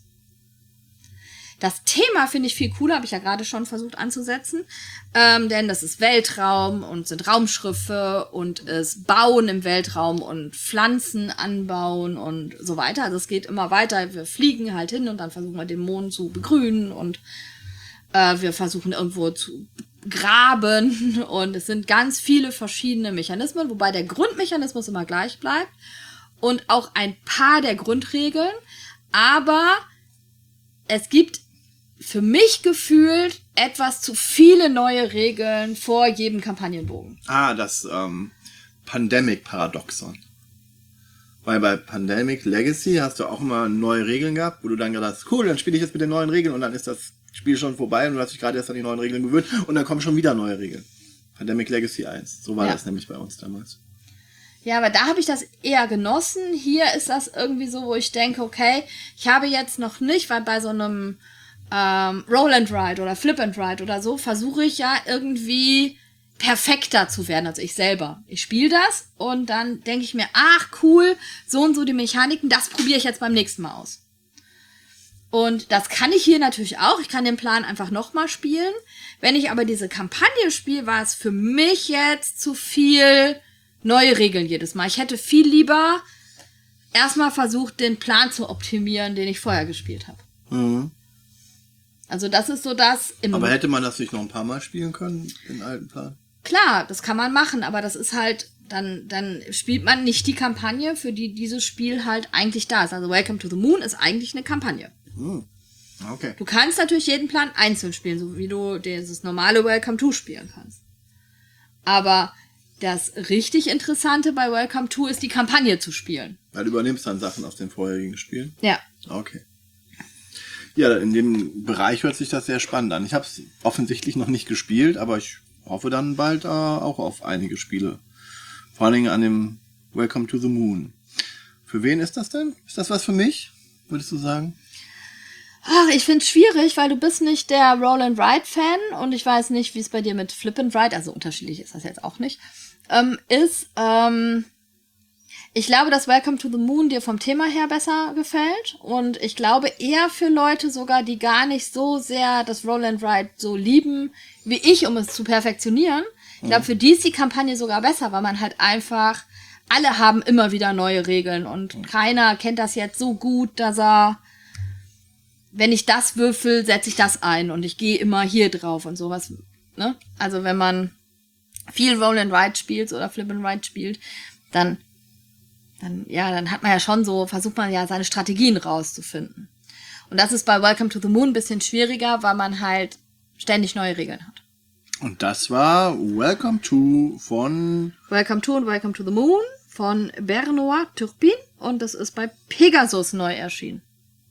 Das Thema finde ich viel cooler, habe ich ja gerade schon versucht anzusetzen, ähm, denn das ist Weltraum und sind Raumschiffe und es Bauen im Weltraum und Pflanzen anbauen und so weiter. Also es geht immer weiter, wir fliegen halt hin und dann versuchen wir den Mond zu begrünen und äh, wir versuchen irgendwo zu graben und es sind ganz viele verschiedene Mechanismen, wobei der Grundmechanismus immer gleich bleibt und auch ein paar der Grundregeln, aber es gibt für mich gefühlt etwas zu viele neue Regeln vor jedem Kampagnenbogen. Ah, das ähm, Pandemic-Paradoxon. Weil bei Pandemic Legacy hast du auch immer neue Regeln gehabt, wo du dann gedacht hast, cool, dann spiele ich jetzt mit den neuen Regeln und dann ist das Spiel schon vorbei und du hast dich gerade erst an die neuen Regeln gewöhnt und dann kommen schon wieder neue Regeln. Pandemic Legacy eins. So war ja. das nämlich bei uns damals. Ja, aber da habe ich das eher genossen. Hier ist das irgendwie so, wo ich denke, okay, ich habe jetzt noch nicht, weil bei so einem ähm, Roll and Ride oder Flip and Ride oder so versuche ich ja irgendwie perfekter zu werden als ich selber. Ich spiele das und dann denke ich mir, ach cool, so und so die Mechaniken, das probiere ich jetzt beim nächsten Mal aus. Und das kann ich hier natürlich auch. Ich kann den Plan einfach nochmal spielen. Wenn ich aber diese Kampagne spiele, war es für mich jetzt zu viel neue Regeln jedes Mal. Ich hätte viel lieber erstmal versucht, den Plan zu optimieren, den ich vorher gespielt habe. Mhm. Also das ist so das... Im aber hätte man das nicht noch ein paar Mal spielen können, den alten Plan? Klar, das kann man machen, aber das ist halt, dann, dann spielt man nicht die Kampagne, für die dieses Spiel halt eigentlich da ist. Also Welcome to the Moon ist eigentlich eine Kampagne. Mhm. Okay. Du kannst natürlich jeden Plan einzeln spielen, so wie du dieses normale Welcome to spielen kannst. Aber das richtig Interessante bei Welcome to ist, die Kampagne zu spielen. Weil du übernimmst dann Sachen aus den vorherigen Spielen? Ja. Okay. Ja, in dem Bereich hört sich das sehr spannend an. Ich habe es offensichtlich noch nicht gespielt, aber ich hoffe dann bald äh, auch auf einige Spiele. Vor allen Dingen an dem Welcome to the Moon. Für wen ist das denn? Ist das was für mich, würdest du sagen? Ach, ich find's schwierig, weil du bist nicht der Roll and Ride Fan und ich weiß nicht, wie es bei dir mit Flip and Ride, also unterschiedlich ist das jetzt auch nicht, ähm, ist. Ähm, ich glaube, dass Welcome to the Moon dir vom Thema her besser gefällt und ich glaube eher für Leute sogar, die gar nicht so sehr das Roll and Ride so lieben wie ich, um es zu perfektionieren. Ich glaube, für die ist die Kampagne sogar besser, weil man halt einfach, alle haben immer wieder neue Regeln und keiner kennt das jetzt so gut, dass er, wenn ich das würfel, setze ich das ein und ich gehe immer hier drauf und sowas, ne? Also wenn man viel Roll and Ride spielt oder Flip and Ride spielt, dann, dann, ja, dann hat man ja schon so, versucht man ja seine Strategien rauszufinden. Und das ist bei Welcome to the Moon ein bisschen schwieriger, weil man halt ständig neue Regeln hat. Und das war Welcome to von... Welcome to und Welcome to the Moon von Benoît Turpin und das ist bei Pegasus neu erschienen.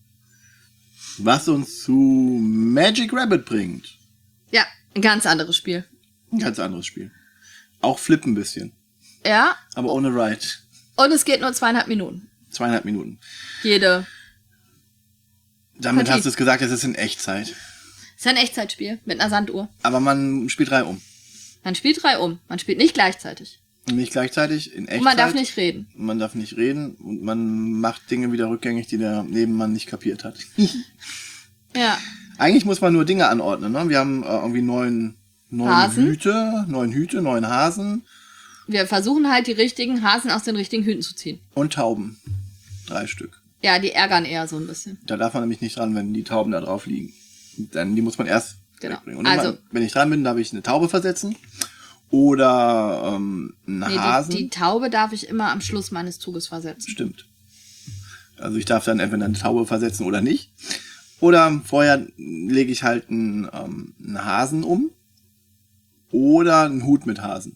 Was uns zu Magic Rabbit bringt. Ja, ein ganz anderes Spiel. Ein ganz anderes Spiel. Auch Flip ein bisschen. Ja. Aber ohne Ride. Und es geht nur zweieinhalb Minuten. Zweieinhalb Minuten. Jede. Damit Partie. hast du es gesagt, es ist in Echtzeit. Ist ein Echtzeitspiel mit einer Sanduhr. Aber man spielt drei um. Man spielt drei um. Man spielt nicht gleichzeitig. Und nicht gleichzeitig in Echtzeit. Und man darf nicht reden. Man darf nicht reden und man macht Dinge wieder rückgängig, die der Nebenmann nicht kapiert hat. Ja. Eigentlich muss man nur Dinge anordnen. Ne? Wir haben äh, irgendwie neun, neun Hasen. Hüte, neun Hüte, neun Hasen Wir versuchen halt, die richtigen Hasen aus den richtigen Hüten zu ziehen. und Tauben. Drei Stück. Ja, die ärgern eher so ein bisschen. Da darf man nämlich nicht dran, wenn die Tauben da drauf liegen. Dann die muss man erst Genau. wegbringen. Und Also- immer, wenn ich dran bin, darf ich eine Taube versetzen oder ähm, einen Nee, Hasen. die, die Taube darf ich immer am Schluss meines Zuges versetzen. Stimmt. Also ich darf dann entweder eine Taube versetzen oder nicht. Oder vorher lege ich halt einen, ähm, einen Hasen um oder einen Hut mit Hasen.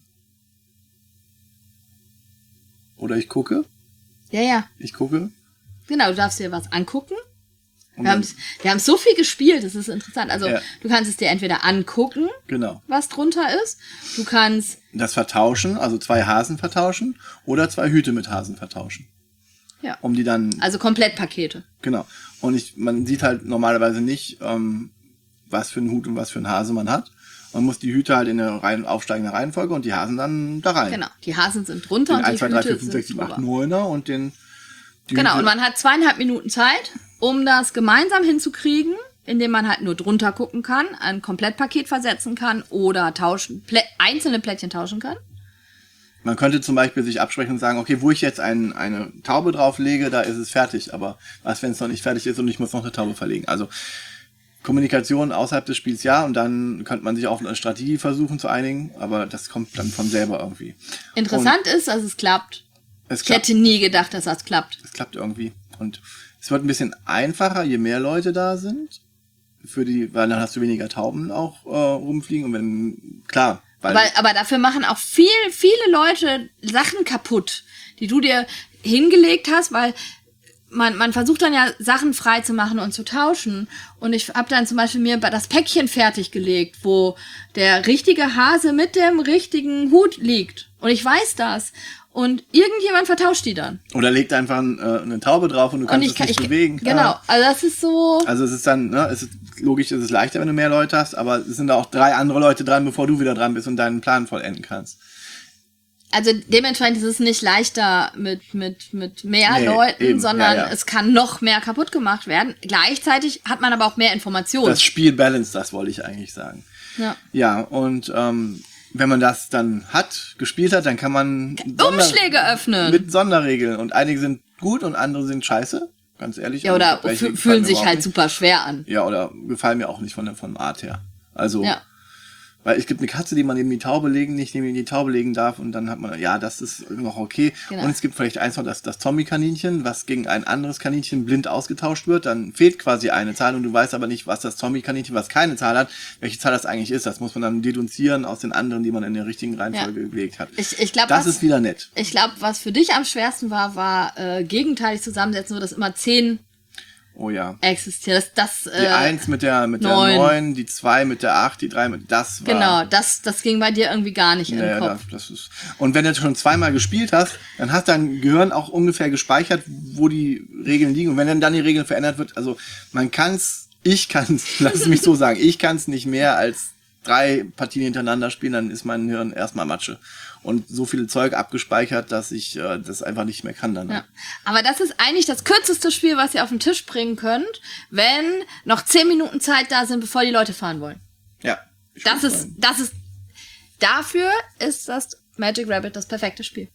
Oder ich gucke, Ja, ja. ich gucke. Genau, du darfst dir was angucken. Und Wir dann, haben wir haben so viel gespielt, das ist interessant. Also Ja. du kannst es dir entweder angucken, genau. was drunter ist. Du kannst, Das vertauschen, also zwei Hasen vertauschen oder zwei Hüte mit Hasen vertauschen. ja, Um die dann, also Komplettpakete. genau. Und ich, man sieht halt normalerweise nicht, ähm, was für einen Hut und was für einen Hase man hat. Man muss die Hüte halt in eine rein, aufsteigende Reihenfolge und die Hasen dann da rein. Genau, die Hasen sind drunter Den und eins, die zwei, drei, vier, Hüte fünf, sechs, sind sieben, acht, drüber. neuner und den... die Genau, Hüte- und man hat zweieinhalb Minuten Zeit, um das gemeinsam hinzukriegen, indem man halt nur drunter gucken kann, ein Komplettpaket versetzen kann oder tauschen, Plä einzelne Plättchen tauschen kann. Man könnte zum Beispiel sich absprechen und sagen, okay, wo ich jetzt ein, eine Taube drauflege, da ist es fertig. Aber was, wenn es noch nicht fertig ist und ich muss noch eine Taube verlegen? Also Kommunikation außerhalb des Spiels ja, und dann könnte man sich auf eine Strategie versuchen zu einigen, aber das kommt dann von selber irgendwie. Interessant ist, dass es klappt. Es Ich klappt, hätte nie gedacht, dass das klappt. es klappt irgendwie. Und es wird ein bisschen einfacher, je mehr Leute da sind. Für die, weil dann hast du weniger Tauben auch äh, rumfliegen. Und wenn, klar, weil Aber, aber dafür machen auch viel, viele Leute Sachen kaputt, die du dir hingelegt hast, weil man, man versucht dann ja Sachen frei zu machen und zu tauschen. Und ich habe dann zum Beispiel mir das Päckchen fertiggelegt, wo der richtige Hase mit dem richtigen Hut liegt. Und ich weiß das. Und irgendjemand vertauscht die dann. oder legt einfach ein, äh, eine Taube drauf und du kannst und ich es kann, nicht ich, bewegen. Genau, Ja. also das ist so. Also es ist dann, ne, es ist logisch, es ist leichter, wenn du mehr Leute hast, aber es sind da auch drei andere Leute dran, bevor du wieder dran bist und deinen Plan vollenden kannst. Also dementsprechend ist es nicht leichter mit, mit, mit mehr Nee, Leuten, eben, sondern ja, ja. es kann noch mehr kaputt gemacht werden. Gleichzeitig hat man aber auch mehr Informationen. Das Spiel Balance, das wollte ich eigentlich sagen. Ja. Ja, und ähm, wenn man das dann hat, gespielt hat, dann kann man Umschläge öffnen. mit Sonderregeln. Und einige sind gut und andere sind scheiße, ganz ehrlich. Ja, oder Und welche fü- gefallen fühlen mir sich überhaupt halt nicht. super schwer an. Ja, oder gefallen mir auch nicht von der von der Art her. Also, Ja. weil es gibt eine Katze, die man neben die Taube legen, nicht neben die Taube legen darf und dann hat man, ja, das ist noch okay. Genau. Und es gibt vielleicht eins noch, das, das Zombie-Kaninchen, was gegen ein anderes Kaninchen blind ausgetauscht wird. Dann fehlt quasi eine Zahl und du weißt aber nicht, was das Zombie-Kaninchen, was keine Zahl hat, welche Zahl das eigentlich ist. Das muss man dann deduzieren aus den anderen, die man in der richtigen Reihenfolge Ja. gelegt hat. Ich, ich glaube, Das was, ist wieder nett. ich glaub, was für dich am schwersten war, war äh, gegenteilig zusammensetzen, so dass immer zehn Oh ja. existieren. Das, das, Die äh, eins mit der mit neun. der neun, die zwei mit der acht, die drei mit das war. Genau, das, das ging bei dir irgendwie gar nicht in den Naja, Kopf. das, das ist. Und wenn du schon zweimal gespielt hast, dann hast dein Gehirn auch ungefähr gespeichert, wo die Regeln liegen. Und wenn dann, dann die Regeln verändert wird, also man kann's, ich kann's, lass es mich so sagen, ich kann's nicht mehr als drei Partien hintereinander spielen, dann ist mein Hirn erstmal Matsche. Und so viel Zeug abgespeichert, dass ich äh, das einfach nicht mehr kann dann. Ja. Aber das ist eigentlich das kürzeste Spiel, was ihr auf den Tisch bringen könnt, wenn noch zehn Minuten Zeit da sind, bevor die Leute fahren wollen. Ja. Ich Das würd ist, sagen. das ist, dafür ist das Magic Rabbit das perfekte Spiel.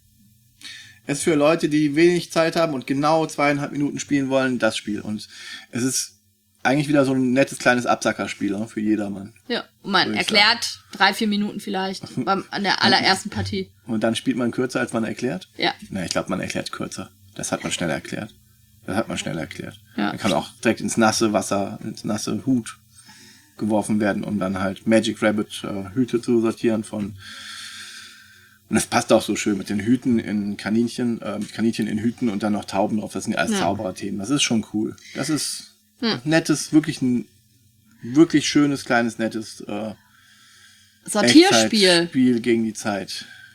Es ist für Leute, die wenig Zeit haben und genau zweieinhalb Minuten spielen wollen, das Spiel. Und es ist eigentlich wieder so ein nettes kleines Absackerspiel, ne, für jedermann. Ja, und man Würde ich erklärt drei, vier Minuten vielleicht beim, an der allerersten Partie. Und dann spielt man kürzer, als man erklärt? Ja. Na, ich glaube, man erklärt kürzer. Das hat man schnell erklärt. Das hat man schnell erklärt. Ja. Man kann auch direkt ins nasse Wasser, ins nasse Hut geworfen werden, um dann halt Magic Rabbit äh, Hüte zu sortieren von. Und das passt auch so schön mit den Hüten in Kaninchen, äh, mit Kaninchen in Hüten und dann noch Tauben drauf. Das sind ja alles Ja. Zaubererthemen. Das ist schon cool. Das ist Hm. nettes, wirklich ein wirklich schönes, kleines, nettes äh, Sortierspiel. Echtzeitspiel gegen die Zeit.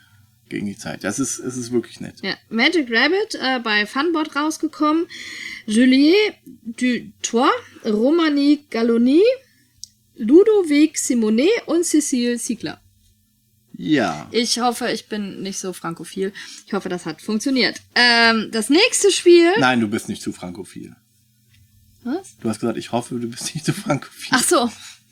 gegen die Zeit. Das ist, es ist wirklich nett. Ja, Magic Rabbit äh, bei Funboard rausgekommen. Juliet Dutoit, Romani Galloni, Ludovic Simonet und Cécile Ziegler. Ja. Ich hoffe, ich bin nicht so frankophil. Ich hoffe, das hat funktioniert. Ähm, das nächste Spiel... Nein, du bist nicht zu frankophil. Was? Du hast gesagt, ich hoffe, du bist nicht zu frankophil. Ach so.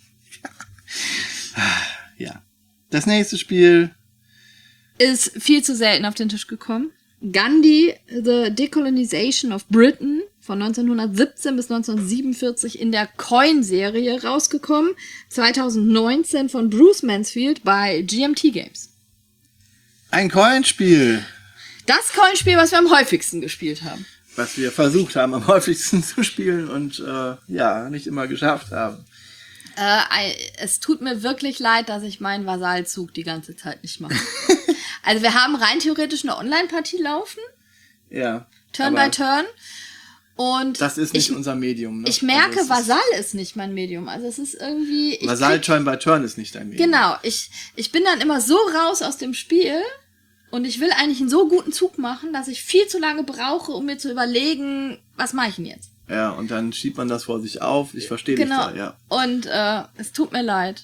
Ja. Das nächste Spiel... ist viel zu selten auf den Tisch gekommen. Gandhi, The Decolonization of Britain von neunzehnhundertsiebzehn bis neunzehnhundertsiebenundvierzig in der Coin-Serie rausgekommen. zweitausendneunzehn von Bruce Mansfield bei G M T Games. Ein Coinspiel. Das Coinspiel, was wir am häufigsten gespielt haben. Was wir versucht haben, am häufigsten zu spielen und äh, ja, nicht immer geschafft haben. Äh, es tut mir wirklich leid, dass ich meinen Vasallzug die ganze Zeit nicht mache. Also wir haben rein theoretisch eine Online-Partie laufen. Ja. Turn by Turn. Und das ist nicht ich, unser Medium. Ne? Ich merke, also Vasall ist, ist nicht mein Medium. Also es ist irgendwie... Vasall Turn by Turn ist nicht dein Medium. Genau. Ich, ich bin dann immer so raus aus dem Spiel und ich will eigentlich einen so guten Zug machen, dass ich viel zu lange brauche, um mir zu überlegen, was mache ich denn jetzt? Ja, und dann schiebt man das vor sich auf. Ich verstehe dich genau. da, ja. Und äh, es tut mir leid.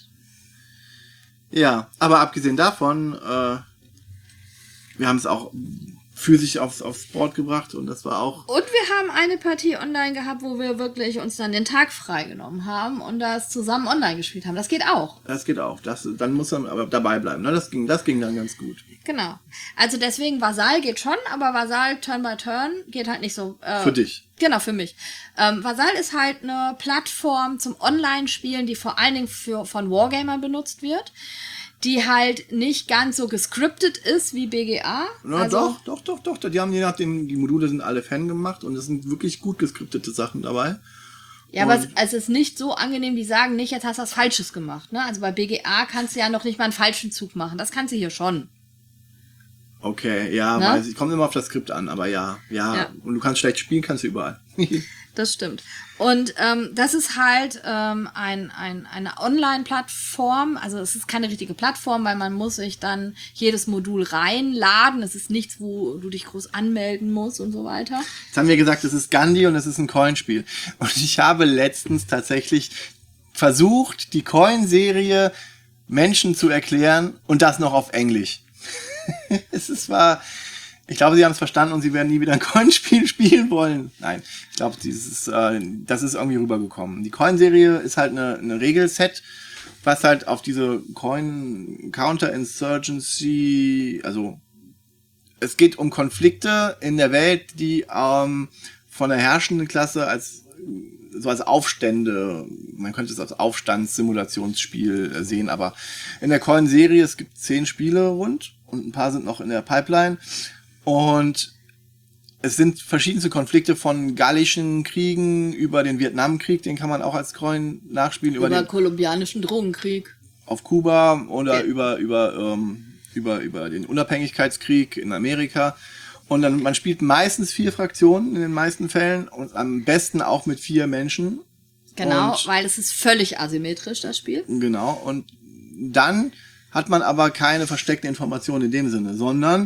Ja, aber abgesehen davon, äh, wir haben es auch physisch aufs, aufs Board gebracht und das war auch... Und wir haben eine Partie online gehabt, wo wir wirklich uns dann den Tag freigenommen haben und das zusammen online gespielt haben. Das geht auch. Das geht auch. Das, dann muss man aber dabei bleiben. Ne? Das ging, das ging dann ganz gut. Genau. Also deswegen Vasall geht schon, aber Vasall Turn by Turn geht halt nicht so... Äh, für dich. Genau, für mich. Ähm, Vasall ist halt eine Plattform zum Online-Spielen, die vor allen Dingen für, von Wargamern benutzt wird, die halt nicht ganz so gescriptet ist wie B G A. Na, also, doch, doch, doch, doch. Die haben je nachdem, die Module sind alle Fan gemacht und es sind wirklich gut gescriptete Sachen dabei. Ja, und aber es, es ist nicht so angenehm, die sagen nicht, jetzt hast du was Falsches gemacht. Ne? Also bei B G A kannst du ja noch nicht mal einen falschen Zug machen. Das kannst du hier schon. Okay, ja, Ne? weiß ich. Kommt immer auf das Skript an, aber ja, ja. Ja. Und du kannst schlecht spielen, kannst du überall. Das stimmt. Und ähm, das ist halt ähm, ein, ein, eine Online-Plattform. Also es ist keine richtige Plattform, weil man muss sich dann jedes Modul reinladen. Es ist nichts, wo du dich groß anmelden musst und so weiter. Jetzt haben wir gesagt, es ist Gandhi und es ist ein Coinspiel. Und ich habe letztens tatsächlich versucht, die Coin-Serie Menschen zu erklären und das noch auf Englisch. Es ist war... Ich glaube, sie haben es verstanden und sie werden nie wieder ein Coin-Spiel spielen wollen. Nein, ich glaube, dieses, äh, das ist irgendwie rübergekommen. Die Coin-Serie ist halt eine, eine Regelset, was halt auf diese Coin-Counter-Insurgency, also es geht um Konflikte in der Welt, die ähm, von der herrschenden Klasse als so als Aufstände, man könnte es als Aufstandssimulationsspiel sehen, aber in der Coin-Serie, es gibt zehn Spiele rund und ein paar sind noch in der Pipeline. Und es sind verschiedenste Konflikte von gallischen Kriegen über den Vietnamkrieg, den kann man auch als Coin nachspielen. Über, über den kolumbianischen Drogenkrieg. Auf Kuba oder Ja. über, über, ähm, über, über den Unabhängigkeitskrieg in Amerika. Und dann, man spielt meistens vier Fraktionen in den meisten Fällen und am besten auch mit vier Menschen. Genau, Und- weil es ist völlig asymmetrisch, das Spiel. Genau, und dann hat man aber keine versteckte Information in dem Sinne, sondern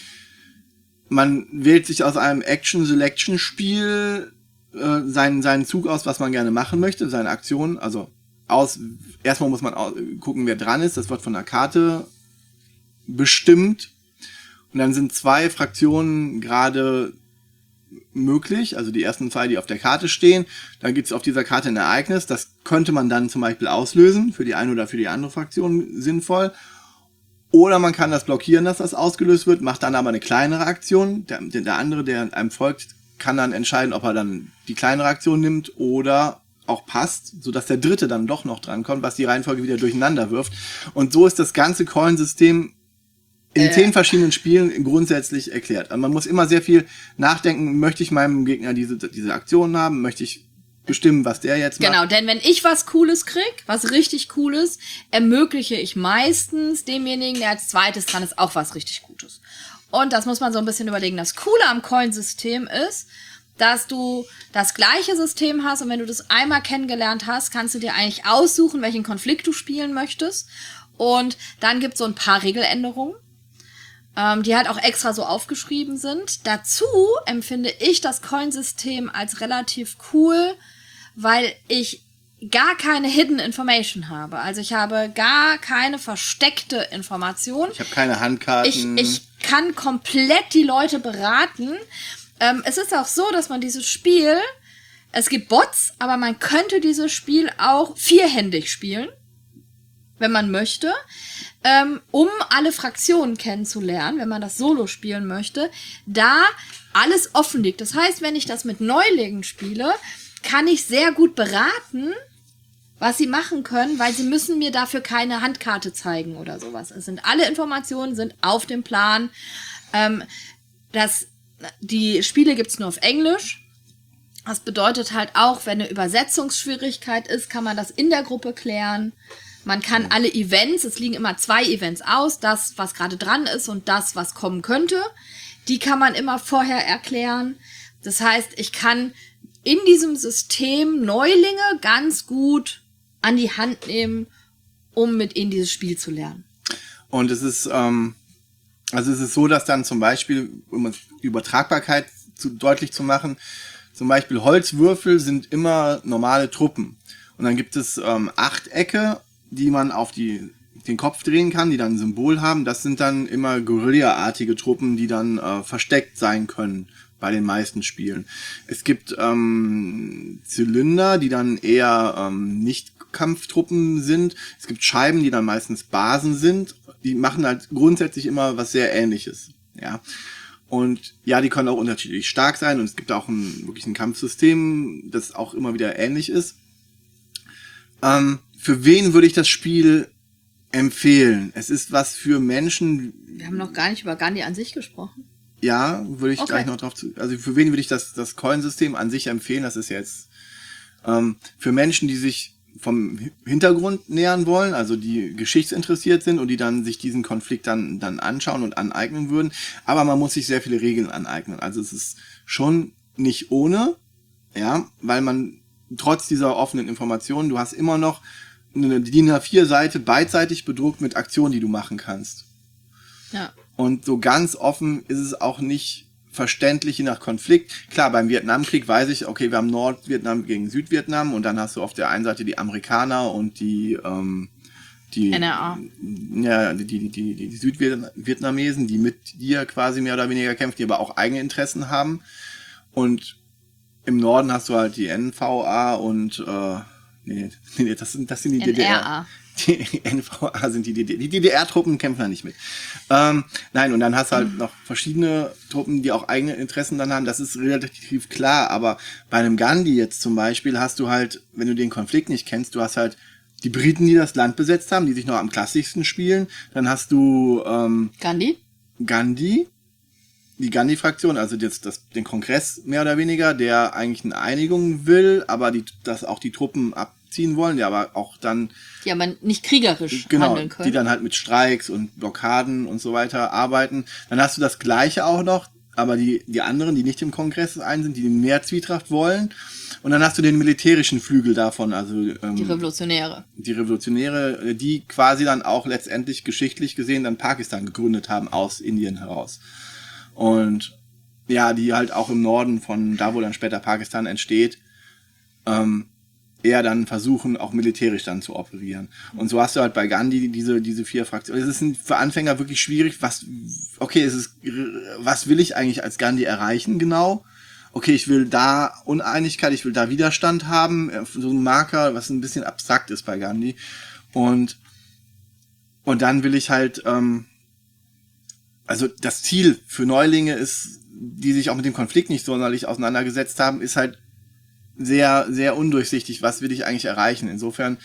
man wählt sich aus einem Action-Selection-Spiel äh, seinen, seinen Zug aus, was man gerne machen möchte, seine Aktion, also aus, erstmal muss man au- gucken, wer dran ist, das wird von der Karte bestimmt und dann sind zwei Fraktionen gerade möglich, also die ersten zwei, die auf der Karte stehen, dann gibt es auf dieser Karte ein Ereignis, das könnte man dann zum Beispiel auslösen, für die eine oder für die andere Fraktion sinnvoll. Oder man kann das blockieren, dass das ausgelöst wird, macht dann aber eine kleinere Aktion. Der, der andere, der einem folgt, kann dann entscheiden, ob er dann die kleinere Aktion nimmt oder auch passt, sodass der dritte dann doch noch drankommt, was die Reihenfolge wieder durcheinander wirft. Und so ist das ganze Coin-System in Äh. zehn verschiedenen Spielen grundsätzlich erklärt. Also man muss immer sehr viel nachdenken, möchte ich meinem Gegner diese, diese Aktion haben, möchte ich bestimmen, was der jetzt macht. Genau, denn wenn ich was Cooles krieg, was richtig Cooles, ermögliche ich meistens demjenigen, der als zweites dran ist, auch was richtig Gutes. Und das muss man so ein bisschen überlegen. Das Coole am Coin-System ist, dass du das gleiche System hast und wenn du das einmal kennengelernt hast, kannst du dir eigentlich aussuchen, welchen Konflikt du spielen möchtest. Und dann gibt es so ein paar Regeländerungen. ähm, die halt auch extra so aufgeschrieben sind. Dazu empfinde ich das Coinsystem als relativ cool, weil ich gar keine Hidden Information habe. Also ich habe gar keine versteckte Information. Ich habe keine Handkarten. Ich, ich kann komplett die Leute beraten. Ähm, es ist auch so, dass man dieses Spiel, es gibt Bots, aber man könnte dieses Spiel auch vierhändig spielen, wenn man möchte, ähm, um alle Fraktionen kennenzulernen, wenn man das Solo spielen möchte, da alles offen liegt. Das heißt, wenn ich das mit Neulingen spiele, kann ich sehr gut beraten, was sie machen können, weil sie müssen mir dafür keine Handkarte zeigen oder sowas. Es sind alle Informationen sind auf dem Plan. Ähm, das, die Spiele gibt's nur auf Englisch. Das bedeutet halt auch, wenn eine Übersetzungsschwierigkeit ist, kann man das in der Gruppe klären. Man kann alle Events, es liegen immer zwei Events aus, das, was gerade dran ist und das, was kommen könnte, die kann man immer vorher erklären. Das heißt, ich kann in diesem System Neulinge ganz gut an die Hand nehmen, um mit ihnen dieses Spiel zu lernen. Und es ist, ähm, also es ist so, dass dann zum Beispiel, um die Übertragbarkeit zu, deutlich zu machen, zum Beispiel Holzwürfel sind immer normale Truppen. Und dann gibt es ähm, Achtecke, die man auf die, den Kopf drehen kann, die dann ein Symbol haben. Das sind dann immer Guerilla-artige Truppen, die dann äh, versteckt sein können bei den meisten Spielen. Es gibt ähm, Zylinder, die dann eher ähm, nicht Kampftruppen sind. Es gibt Scheiben, die dann meistens Basen sind. Die machen halt grundsätzlich immer was sehr Ähnliches. Ja. Und ja, die können auch unterschiedlich stark sein. Und es gibt auch ein, wirklich ein Kampfsystem, das auch immer wieder ähnlich ist. Ähm, für wen würde ich das Spiel empfehlen? Es ist was für Menschen. Wir haben noch gar nicht über Gandhi an sich gesprochen. Ja, würde ich Okay. gleich noch drauf zu. Also für wen würde ich das, das Coinsystem an sich empfehlen? Das ist jetzt ähm, für Menschen, die sich vom Hintergrund nähern wollen, also die geschichtsinteressiert sind und die dann sich diesen Konflikt dann, dann anschauen und aneignen würden. Aber man muss sich sehr viele Regeln aneignen. Also es ist schon nicht ohne, ja, weil man trotz dieser offenen Informationen, du hast immer noch eine D I N A vier Seite beidseitig bedruckt mit Aktionen, die du machen kannst. Ja. Und so ganz offen ist es auch nicht verständlich, je nach Konflikt. Klar, beim Vietnamkrieg weiß ich, okay, wir haben Nordvietnam gegen Südvietnam und dann hast du auf der einen Seite die Amerikaner und die, ähm, die, N R A. Ja, die, die, die, die Südvietnamesen, die mit dir quasi mehr oder weniger kämpfen, die aber auch eigene Interessen haben. Und im Norden hast du halt die N V A und, äh, nee, nee, das sind, das sind die D D R. N R A. Die N V A sind die D D R. Die D D R-Truppen kämpfen da nicht mit. Ähm, nein, und dann hast du halt mhm. noch verschiedene Truppen, die auch eigene Interessen dann haben. Das ist relativ klar. Aber bei einem Gandhi jetzt zum Beispiel hast du halt, wenn du den Konflikt nicht kennst, du hast halt die Briten, die das Land besetzt haben, die sich noch am klassischsten spielen. Dann hast du ähm, Gandhi? Gandhi, die Gandhi-Fraktion, also jetzt das, den Kongress mehr oder weniger, der eigentlich eine Einigung will, aber die, dass auch die Truppen abziehen wollen, die aber auch dann Die aber nicht kriegerisch genau, handeln können. die dann halt mit Streiks und Blockaden und so weiter arbeiten. Dann hast du das Gleiche auch noch, aber die, die anderen, die nicht im Kongress ein sind, die mehr Zwietracht wollen. Und dann hast du den militärischen Flügel davon, also ähm, Die Revolutionäre. die Revolutionäre, die quasi dann auch letztendlich geschichtlich gesehen dann Pakistan gegründet haben aus Indien heraus. Und ja, die halt auch im Norden von da, wo dann später Pakistan entsteht, ähm, eher dann versuchen, auch militärisch dann zu operieren. Und so hast du halt bei Gandhi diese, diese vier Fraktionen. Es ist für Anfänger wirklich schwierig, was, okay, es ist, was will ich eigentlich als Gandhi erreichen genau? Okay, ich will da Uneinigkeit, ich will da Widerstand haben, so ein Marker, was ein bisschen abstrakt ist bei Gandhi. Und, und dann will ich halt, ähm, also das Ziel für Neulinge ist, die sich auch mit dem Konflikt nicht sonderlich auseinandergesetzt haben, ist halt sehr, sehr undurchsichtig, was will ich eigentlich erreichen. Insofern,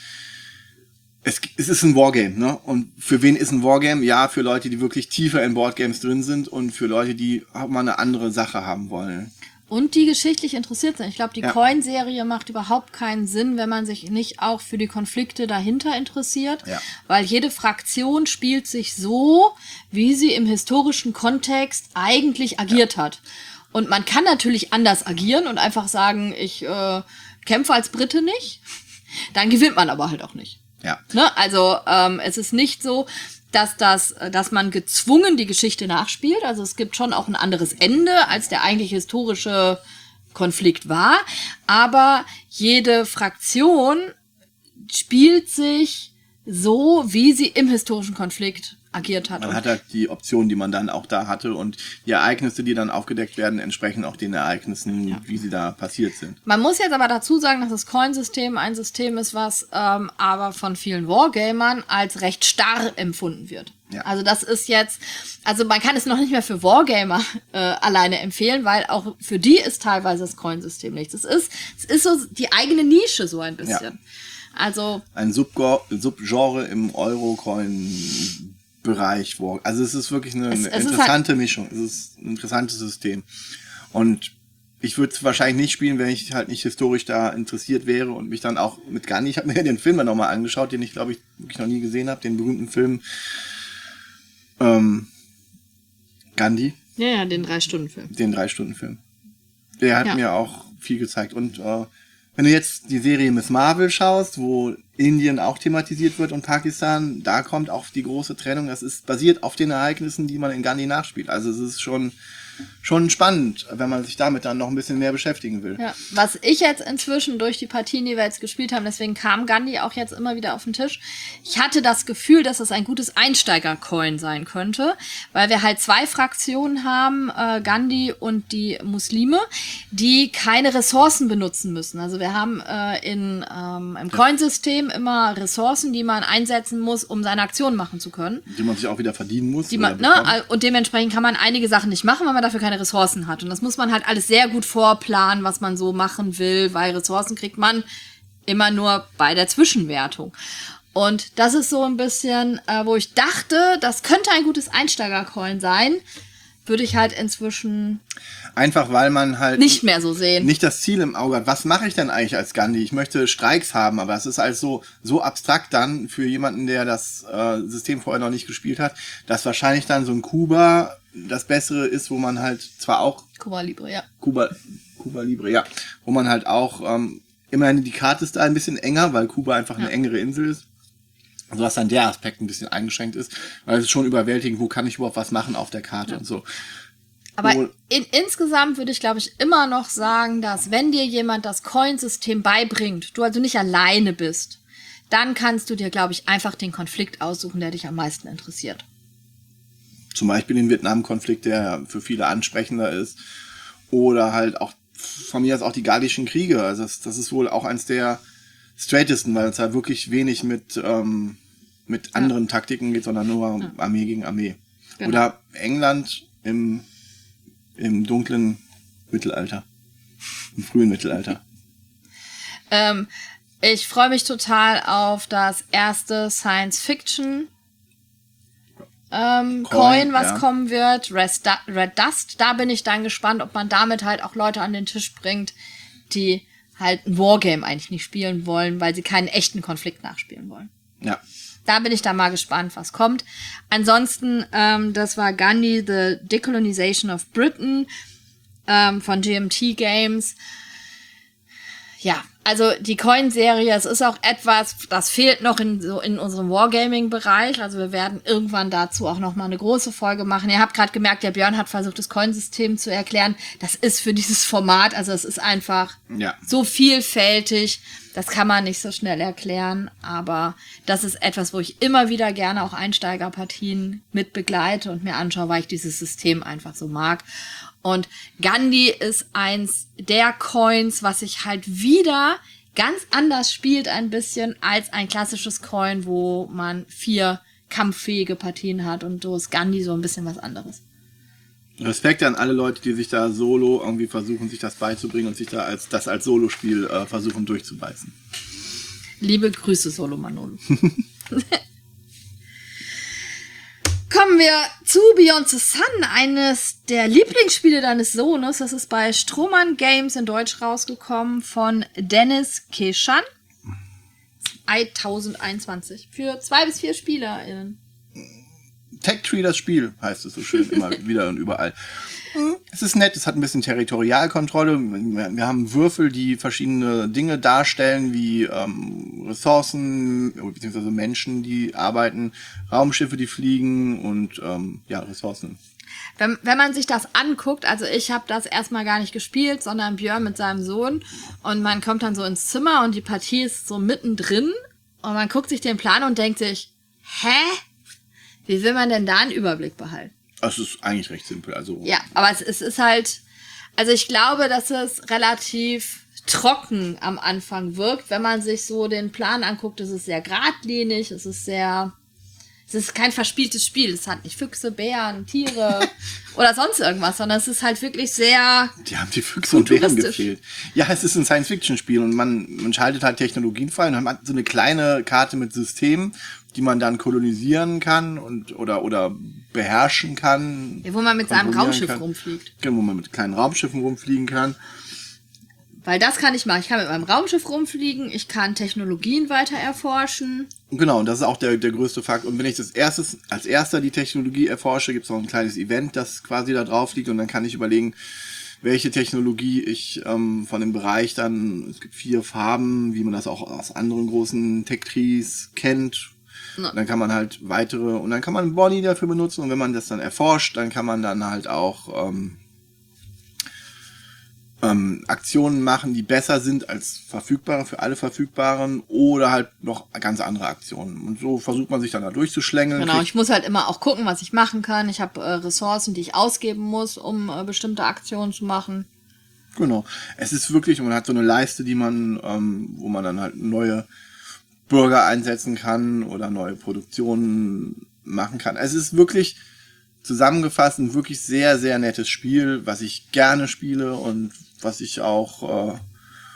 es, es ist ein Wargame, ne? Und für wen ist ein Wargame? Ja, für Leute, die wirklich tiefer in Boardgames drin sind und für Leute, die auch mal eine andere Sache haben wollen. Und die geschichtlich interessiert sind. Ich glaube, die Ja. Coin-Serie macht überhaupt keinen Sinn, wenn man sich nicht auch für die Konflikte dahinter interessiert. Ja. Weil jede Fraktion spielt sich so, wie sie im historischen Kontext eigentlich agiert ja. hat. Und man kann natürlich anders agieren und einfach sagen, ich äh, kämpfe als Brite nicht. Dann gewinnt man aber halt auch nicht. Ja. Ne? Also ähm, es ist nicht so, dass das, dass man gezwungen die Geschichte nachspielt. Also es gibt schon auch ein anderes Ende, als der eigentlich historische Konflikt war. Aber jede Fraktion spielt sich so, wie sie im historischen Konflikt agiert hat. Man hat halt die Optionen, die man dann auch da hatte und die Ereignisse, die dann aufgedeckt werden, entsprechen auch den Ereignissen, ja. wie sie da passiert sind. Man muss jetzt aber dazu sagen, dass das Coin-System ein System ist, was ähm, aber von vielen Wargamern als recht starr empfunden wird. Ja. Also das ist jetzt, also man kann es noch nicht mehr für Wargamer äh, alleine empfehlen, weil auch für die ist teilweise das Coin-System nichts. Es ist, es ist so die eigene Nische so ein bisschen. Ja. Also ein Subgo- Subgenre im Euro-Coin Bereich, also es ist wirklich eine, es, eine es interessante halt Mischung, es ist ein interessantes System und ich würde es wahrscheinlich nicht spielen, wenn ich halt nicht historisch da interessiert wäre und mich dann auch mit Gandhi, ich habe mir den Film dann nochmal angeschaut, den ich glaube ich wirklich noch nie gesehen habe, den berühmten Film ähm, Gandhi. Ja, ja, den Drei-Stunden-Film. Den Drei-Stunden-Film. Der hat ja. mir auch viel gezeigt und äh, wenn du jetzt die Serie Miss Marvel schaust, wo Indien auch thematisiert wird und Pakistan, da kommt auch die große Trennung. Das ist basiert auf den Ereignissen, die man in Gandhi nachspielt. Also es ist schon, schon spannend, wenn man sich damit dann noch ein bisschen mehr beschäftigen will. Ja, was ich jetzt inzwischen durch die Partien, die wir jetzt gespielt haben, deswegen kam Gandhi auch jetzt immer wieder auf den Tisch. Ich hatte das Gefühl, dass es ein gutes Einsteiger-Coin sein könnte, weil wir halt zwei Fraktionen haben, äh, Gandhi und die Muslime, die keine Ressourcen benutzen müssen. Also wir haben äh, in, ähm, im Coinsystem immer Ressourcen, die man einsetzen muss, um seine Aktion machen zu können. Die man sich auch wieder verdienen muss. Die man, ne, und dementsprechend kann man einige Sachen nicht machen, weil man dafür keine Ressourcen hat. Und das muss man halt alles sehr gut vorplanen, was man so machen will, weil Ressourcen kriegt man immer nur bei der Zwischenwertung. Und das ist so ein bisschen, äh, wo ich dachte, das könnte ein gutes Einsteiger-Coin sein, würde ich halt inzwischen einfach, weil man halt nicht mehr so sehen. Nicht das Ziel im Auge hat. Was mache ich denn eigentlich als Gandhi? Ich möchte Streiks haben, aber es ist halt so, so abstrakt dann für jemanden, der das äh, System vorher noch nicht gespielt hat, dass wahrscheinlich dann so ein Kuba das Bessere ist, wo man halt zwar auch Cuba Libre, ja. Kuba, Kuba Libre, ja. Wo man halt auch, ähm, immerhin die Karte ist da ein bisschen enger, weil Kuba einfach ja. eine engere Insel ist. Also dass dann der Aspekt ein bisschen eingeschränkt ist, weil es ist schon überwältigend, wo kann ich überhaupt was machen auf der Karte ja. und so. Aber in, insgesamt würde ich, glaube ich, immer noch sagen, dass wenn dir jemand das Coin-System beibringt, du also nicht alleine bist, dann kannst du dir, glaube ich, einfach den Konflikt aussuchen, der dich am meisten interessiert. Zum Beispiel den Vietnam-Konflikt, der für viele ansprechender ist. Oder halt auch von mir aus auch die Gallischen Kriege. Also das, das ist wohl auch eins der straightesten, weil es halt wirklich wenig mit, ähm, mit anderen ja. Taktiken geht, sondern nur ja. Armee gegen Armee. Genau. Oder England im, im dunklen Mittelalter. Im frühen Mittelalter. ähm, ich freue mich total auf das erste Science-Fiction Ähm, Coin, Coin, was ja. kommen wird, Red Dust, da bin ich dann gespannt, ob man damit halt auch Leute an den Tisch bringt, die halt ein Wargame eigentlich nicht spielen wollen, weil sie keinen echten Konflikt nachspielen wollen. Ja. Da bin ich dann mal gespannt, was kommt. Ansonsten, ähm, das war Gandhi, The Decolonization of Britain ähm, von G M T Games. Ja, also die Coin-Serie, es ist auch etwas, das fehlt noch in so in unserem Wargaming-Bereich. Also wir werden irgendwann dazu auch noch mal eine große Folge machen. Ihr habt gerade gemerkt, der Björn hat versucht, das Coin-System zu erklären. Das ist für dieses Format, also es ist einfach ja. so vielfältig. Das kann man nicht so schnell erklären, aber das ist etwas, wo ich immer wieder gerne auch Einsteigerpartien mit begleite und mir anschaue, weil ich dieses System einfach so mag. Und Gandhi ist eins der Coins, was sich halt wieder ganz anders spielt ein bisschen als ein klassisches Coin, wo man vier kampffähige Partien hat, und so ist Gandhi so ein bisschen was anderes. Respekt an alle Leute, die sich da solo irgendwie versuchen, sich das beizubringen und sich da als das als Solospiel äh, versuchen durchzubeißen. Liebe Grüße, Solo Manolo. Kommen wir zu Beyond the Sun, eines der Lieblingsspiele deines Sohnes. Das ist bei Strohmann Games in Deutsch rausgekommen von Dennis Keschan. zweitausendeinundzwanzig. Für zwei bis vier SpielerInnen. Tech Tree, das Spiel, heißt es so schön immer wieder und überall. Es ist nett, es hat ein bisschen Territorialkontrolle. Wir haben Würfel, die verschiedene Dinge darstellen, wie ähm, Ressourcen, beziehungsweise Menschen, die arbeiten, Raumschiffe, die fliegen und ähm, ja, Ressourcen. Wenn, wenn man sich das anguckt, also ich habe das erstmal gar nicht gespielt, sondern Björn mit seinem Sohn und man kommt dann so ins Zimmer und die Partie ist so mittendrin und man guckt sich den Plan und denkt sich, hä? Wie will man denn da einen Überblick behalten? Es ist eigentlich recht simpel. Also ja, aber es, es ist halt, also ich glaube, dass es relativ trocken am Anfang wirkt. Wenn man sich so den Plan anguckt, ist es sehr geradlinig, es ist sehr, es ist kein verspieltes Spiel. Es hat nicht Füchse, Bären, Tiere oder sonst irgendwas, sondern es ist halt wirklich sehr Die haben die Füchse und Bären gefehlt. Ja, es ist ein Science-Fiction-Spiel und man, man schaltet halt Technologien frei und man hat so eine kleine Karte mit Systemen, die man dann kolonisieren kann und oder oder beherrschen kann. Ja, wo man mit seinem Raumschiff kann. rumfliegt. Genau, wo man mit kleinen Raumschiffen rumfliegen kann. Weil das kann ich machen. Ich kann mit meinem Raumschiff rumfliegen, ich kann Technologien weiter erforschen. Genau, und das ist auch der, der größte Fakt. Und wenn ich das erstes, als erster die Technologie erforsche, gibt es noch ein kleines Event, das quasi da drauf liegt und dann kann ich überlegen, welche Technologie ich ähm, von dem Bereich dann, es gibt vier Farben, wie man das auch aus anderen großen Tech-Trees kennt. Und dann kann man halt weitere, und dann kann man Body dafür benutzen und wenn man das dann erforscht, dann kann man dann halt auch ähm, ähm, Aktionen machen, die besser sind als verfügbare, für alle verfügbaren oder halt noch ganz andere Aktionen. Und so versucht man sich dann da durchzuschlängeln. Genau, ich muss halt immer auch gucken, was ich machen kann. Ich habe äh, Ressourcen, die ich ausgeben muss, um äh, bestimmte Aktionen zu machen. Genau. Es ist wirklich, man hat so eine Leiste, die man, ähm, wo man dann halt neue Bürger einsetzen kann oder neue Produktionen machen kann. Es ist wirklich zusammengefasst ein wirklich sehr, sehr nettes Spiel, was ich gerne spiele und was ich auch, äh,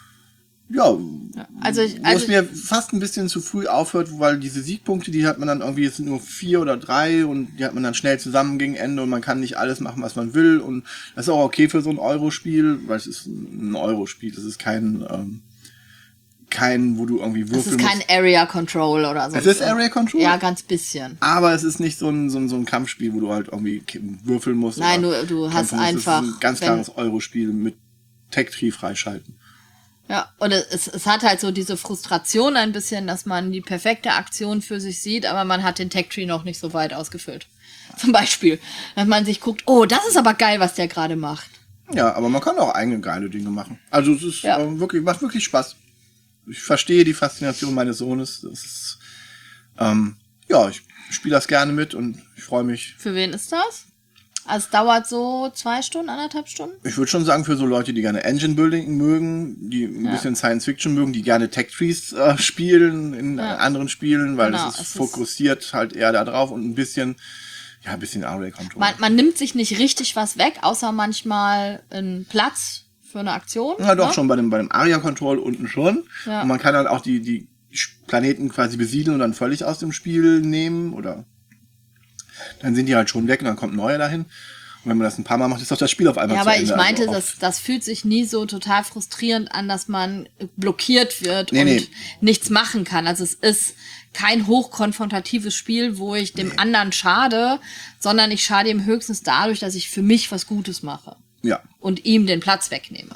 ja, ja, also ich, wo also es mir fast ein bisschen zu früh aufhört, weil diese Siegpunkte, die hat man dann irgendwie, es sind nur vier oder drei und die hat man dann schnell zusammen gegen Ende und man kann nicht alles machen, was man will und das ist auch okay für so ein Euro-Spiel, weil es ist ein Euro-Spiel, das ist kein, ähm, kein, wo du irgendwie würfeln musst. Es ist kein Area Control oder so. Es ist Area Control? Ja, ganz bisschen. Aber es ist nicht so ein, so ein, so ein Kampfspiel, wo du halt irgendwie würfeln musst. Nein, du, du hast einfach... Es ist ein ganz klares Euro-Spiel mit Tech-Tree freischalten. Ja, und es, es hat halt so diese Frustration ein bisschen, dass man die perfekte Aktion für sich sieht, aber man hat den Tech-Tree noch nicht so weit ausgefüllt. Zum Beispiel, wenn man sich guckt, oh, das ist aber geil, was der gerade macht. Ja, aber man kann auch eigene geile Dinge machen. Also es ist ja. äh, wirklich, macht wirklich Spaß. Ich verstehe die Faszination meines Sohnes. Das ist, ähm, ja, ich spiele das gerne mit und ich freue mich. Für wen ist das? Also es dauert so zwei Stunden, anderthalb Stunden? Ich würde schon sagen, für so Leute, die gerne Engine Building mögen, die ein ja. bisschen Science Fiction mögen, die gerne Tech Trees äh, spielen in ja. anderen Spielen, weil genau, es ist es fokussiert ist halt eher da drauf und ein bisschen, ja, ein bisschen Area Control. Man, man nimmt sich nicht richtig was weg, außer manchmal einen Platz für eine Aktion. Ja, doch, ne? Schon bei dem, bei dem Area Control unten schon. Ja. Und man kann dann auch die, die Planeten quasi besiedeln und dann völlig aus dem Spiel nehmen oder dann sind die halt schon weg und dann kommt neue dahin. Und wenn man das ein paar Mal macht, ist doch das Spiel auf einmal ja, zu aber Ende. Ich meinte, also das, das fühlt sich nie so total frustrierend an, dass man blockiert wird nee, und nee. nichts machen kann. Also es ist kein hochkonfrontatives Spiel, wo ich dem nee. anderen schade, sondern ich schade ihm höchstens dadurch, dass ich für mich was Gutes mache. Ja. Und ihm den Platz wegnehme.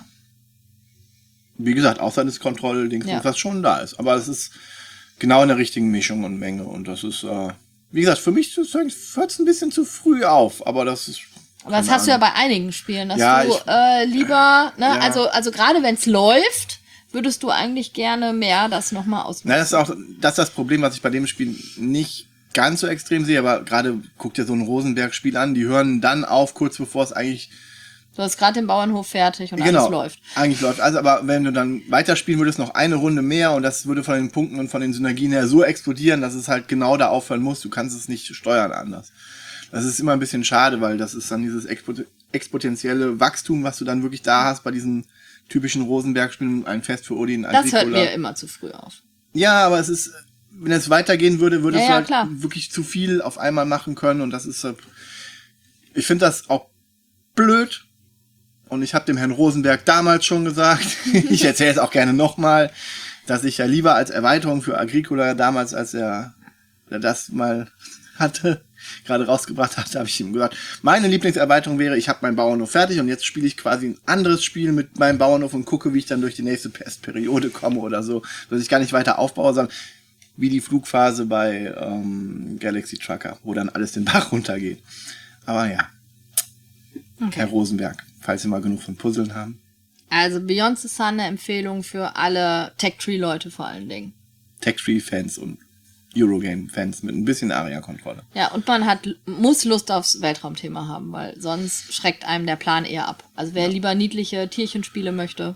Wie gesagt, außer das Kontrollding, ja. was schon da ist. Aber es ist genau in der richtigen Mischung und Menge. Und das ist, äh, wie gesagt, für mich hört es ein bisschen zu früh auf. Aber das ist... Aber das hast Ahnung. du ja bei einigen Spielen, dass ja, du ich, äh, lieber, ne, ja. also, also gerade wenn es läuft, würdest du eigentlich gerne mehr das nochmal ausmachen. Na, das ist auch das, ist das Problem, was ich bei dem Spiel nicht ganz so extrem sehe. Aber gerade guck dir so ein Rosenberg-Spiel an, die hören dann auf, kurz bevor es eigentlich... Du hast gerade den Bauernhof fertig und genau, alles läuft. Eigentlich läuft. Also, aber wenn du dann weiterspielen würdest, noch eine Runde mehr und das würde von den Punkten und von den Synergien her so explodieren, dass es halt genau da aufhören muss. Du kannst es nicht steuern anders. Das ist immer ein bisschen schade, weil das ist dann dieses expo- exponentielle Wachstum, was du dann wirklich da hast bei diesen typischen Rosenberg-Spielen, ein Fest für Odin, ein Das hört mir immer zu früh auf. Ja, aber es ist, wenn es weitergehen würde, würde ja, es ja, halt klar. wirklich zu viel auf einmal machen können und das ist, ich finde das auch blöd. Und ich habe dem Herrn Rosenberg damals schon gesagt, ich erzähle es auch gerne nochmal, dass ich ja lieber als Erweiterung für Agricola damals, als er, er das mal hatte, gerade rausgebracht hatte, habe ich ihm gesagt, meine Lieblingserweiterung wäre, ich habe meinen Bauernhof fertig und jetzt spiele ich quasi ein anderes Spiel mit meinem Bauernhof und gucke, wie ich dann durch die nächste Pestperiode komme oder so, dass ich gar nicht weiter aufbaue, sondern wie die Flugphase bei ähm, Galaxy Trucker, wo dann alles den Bach runtergeht. Aber ja, okay. Herr Rosenberg, falls Sie mal genug von Puzzeln haben. Also Beyond the Sun eine Empfehlung für alle Tech-Tree-Leute vor allen Dingen. Tech-Tree-Fans und Eurogame-Fans mit ein bisschen Aria-Kontrolle. Ja, und man hat muss Lust aufs Weltraumthema haben, weil sonst schreckt einem der Plan eher ab. Also wer ja. lieber niedliche Tierchenspiele möchte,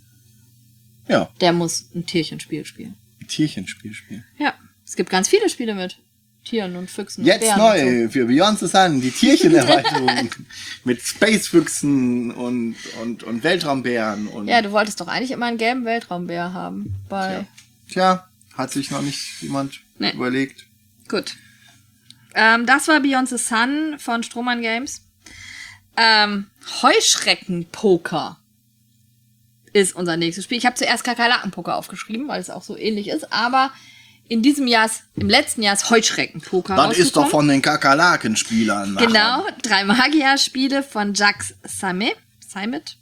ja. der muss ein Tierchenspiel spielen. Ein Tierchenspiel spielen? Ja, es gibt ganz viele Spiele mit Tieren und Füchsen. Jetzt und neu und so. für Beyond the Sun, die Tierchenerweiterung mit Spacefüchsen und, und, und Weltraumbären. Und ja, du wolltest doch eigentlich immer einen gelben Weltraumbär haben. Bei Tja, hat sich noch nicht jemand nee. überlegt. Gut. Ähm, das war Beyond the Sun von Strohmann Games. Ähm, Heuschreckenpoker ist unser nächstes Spiel. Ich habe zuerst Kakerlakenpoker aufgeschrieben, weil es auch so ähnlich ist, aber in diesem Jahr, im letzten Jahr ist Heuschreckenpoker Das ist doch von den Kakerlakenspielern. Genau, drei Magier-Spiele von Jacques Samet. Samet.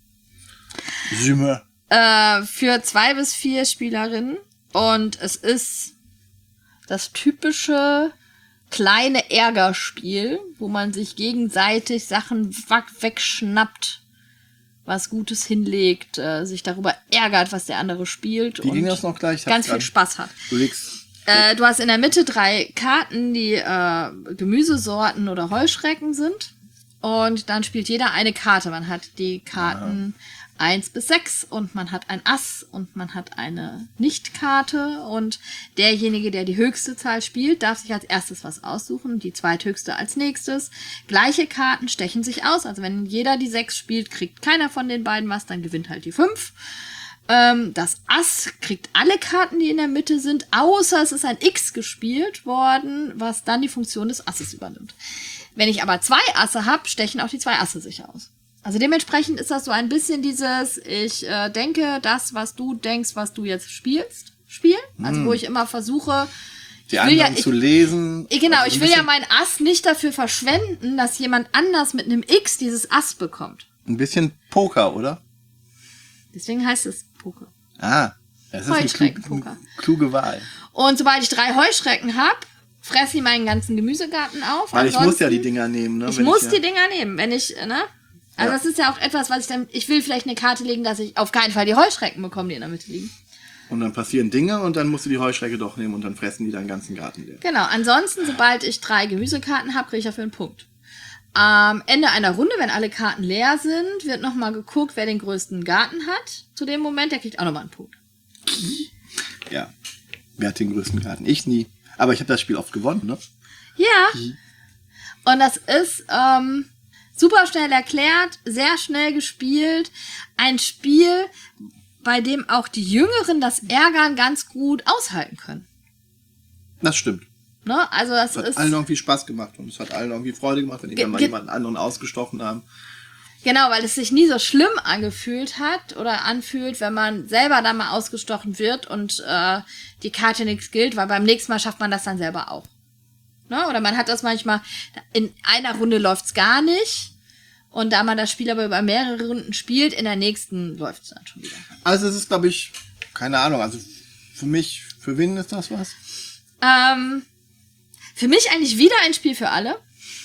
Sümme. Äh, für zwei bis vier Spielerinnen. Und es ist das typische kleine Ärgerspiel, wo man sich gegenseitig Sachen wegschnappt, was Gutes hinlegt, äh, sich darüber ärgert, was der andere spielt. Wie und ging das noch gleich? Ganz viel Spaß hat. Du legst. Äh, du hast in der Mitte drei Karten, die äh, Gemüsesorten oder Heuschrecken sind. Und dann spielt jeder eine Karte. Man hat die Karten eins bis sechs und man hat ein Ass und man hat eine Nicht-Karte. Und derjenige, der die höchste Zahl spielt, darf sich als erstes was aussuchen, die zweithöchste als nächstes. Gleiche Karten stechen sich aus. Also wenn jeder die sechs spielt, kriegt keiner von den beiden was, dann gewinnt halt die fünf. Ähm, das Ass kriegt alle Karten, die in der Mitte sind, außer es ist ein X gespielt worden, was dann die Funktion des Asses übernimmt. Wenn ich aber zwei Asse habe, stechen auch die zwei Asse sich aus. Also dementsprechend ist das so ein bisschen dieses, ich äh, denke, das, was du denkst, was du jetzt spielst, Spiel. Also mm. wo ich immer versuche, die anderen ja, ich, zu lesen. Ich, genau, also ich will ja mein Ass nicht dafür verschwenden, dass jemand anders mit einem X dieses Ass bekommt. Ein bisschen Poker, oder? Deswegen heißt es Poker. Ah, das ist eine kluge, kluge Wahl. Und sobald ich drei Heuschrecken habe, fresse ich meinen ganzen Gemüsegarten auf. Weil ich muss ja die Dinger nehmen, ne? Ich muss ich ja die Dinger nehmen, wenn ich, ne? Also ja. Das ist ja auch etwas, was ich dann, ich will vielleicht eine Karte legen, dass ich auf keinen Fall die Heuschrecken bekomme, die in der Mitte liegen. Und dann passieren Dinge und dann musst du die Heuschrecke doch nehmen und dann fressen die deinen ganzen Garten leer. Genau, ansonsten, sobald ich drei Gemüsekarten habe, kriege ich dafür einen Punkt. Am Ende einer Runde, wenn alle Karten leer sind, wird nochmal geguckt, wer den größten Garten hat. Zu dem Moment, der kriegt auch nochmal einen Punkt. Ja, wer hat den größten Garten? Ich nie. Aber ich habe das Spiel oft gewonnen, ne? Ja. Und das ist ähm, super schnell erklärt, sehr schnell gespielt. Ein Spiel, bei dem auch die Jüngeren das Ärgern ganz gut aushalten können. Das stimmt. Ne? Also das es hat ist allen irgendwie Spaß gemacht und es hat allen irgendwie Freude gemacht, wenn die dann mal jemanden anderen ausgestochen haben. Genau, weil es sich nie so schlimm angefühlt hat oder anfühlt, wenn man selber da mal ausgestochen wird und äh, die Karte nichts gilt, weil beim nächsten Mal schafft man das dann selber auch. Ne? Oder man hat das manchmal, in einer Runde läuft's gar nicht und da man das Spiel aber über mehrere Runden spielt, in der nächsten läuft's dann schon wieder. Also es ist, glaube ich, keine Ahnung, also für mich, für wen ist das was? Ähm, für mich eigentlich wieder ein Spiel für alle.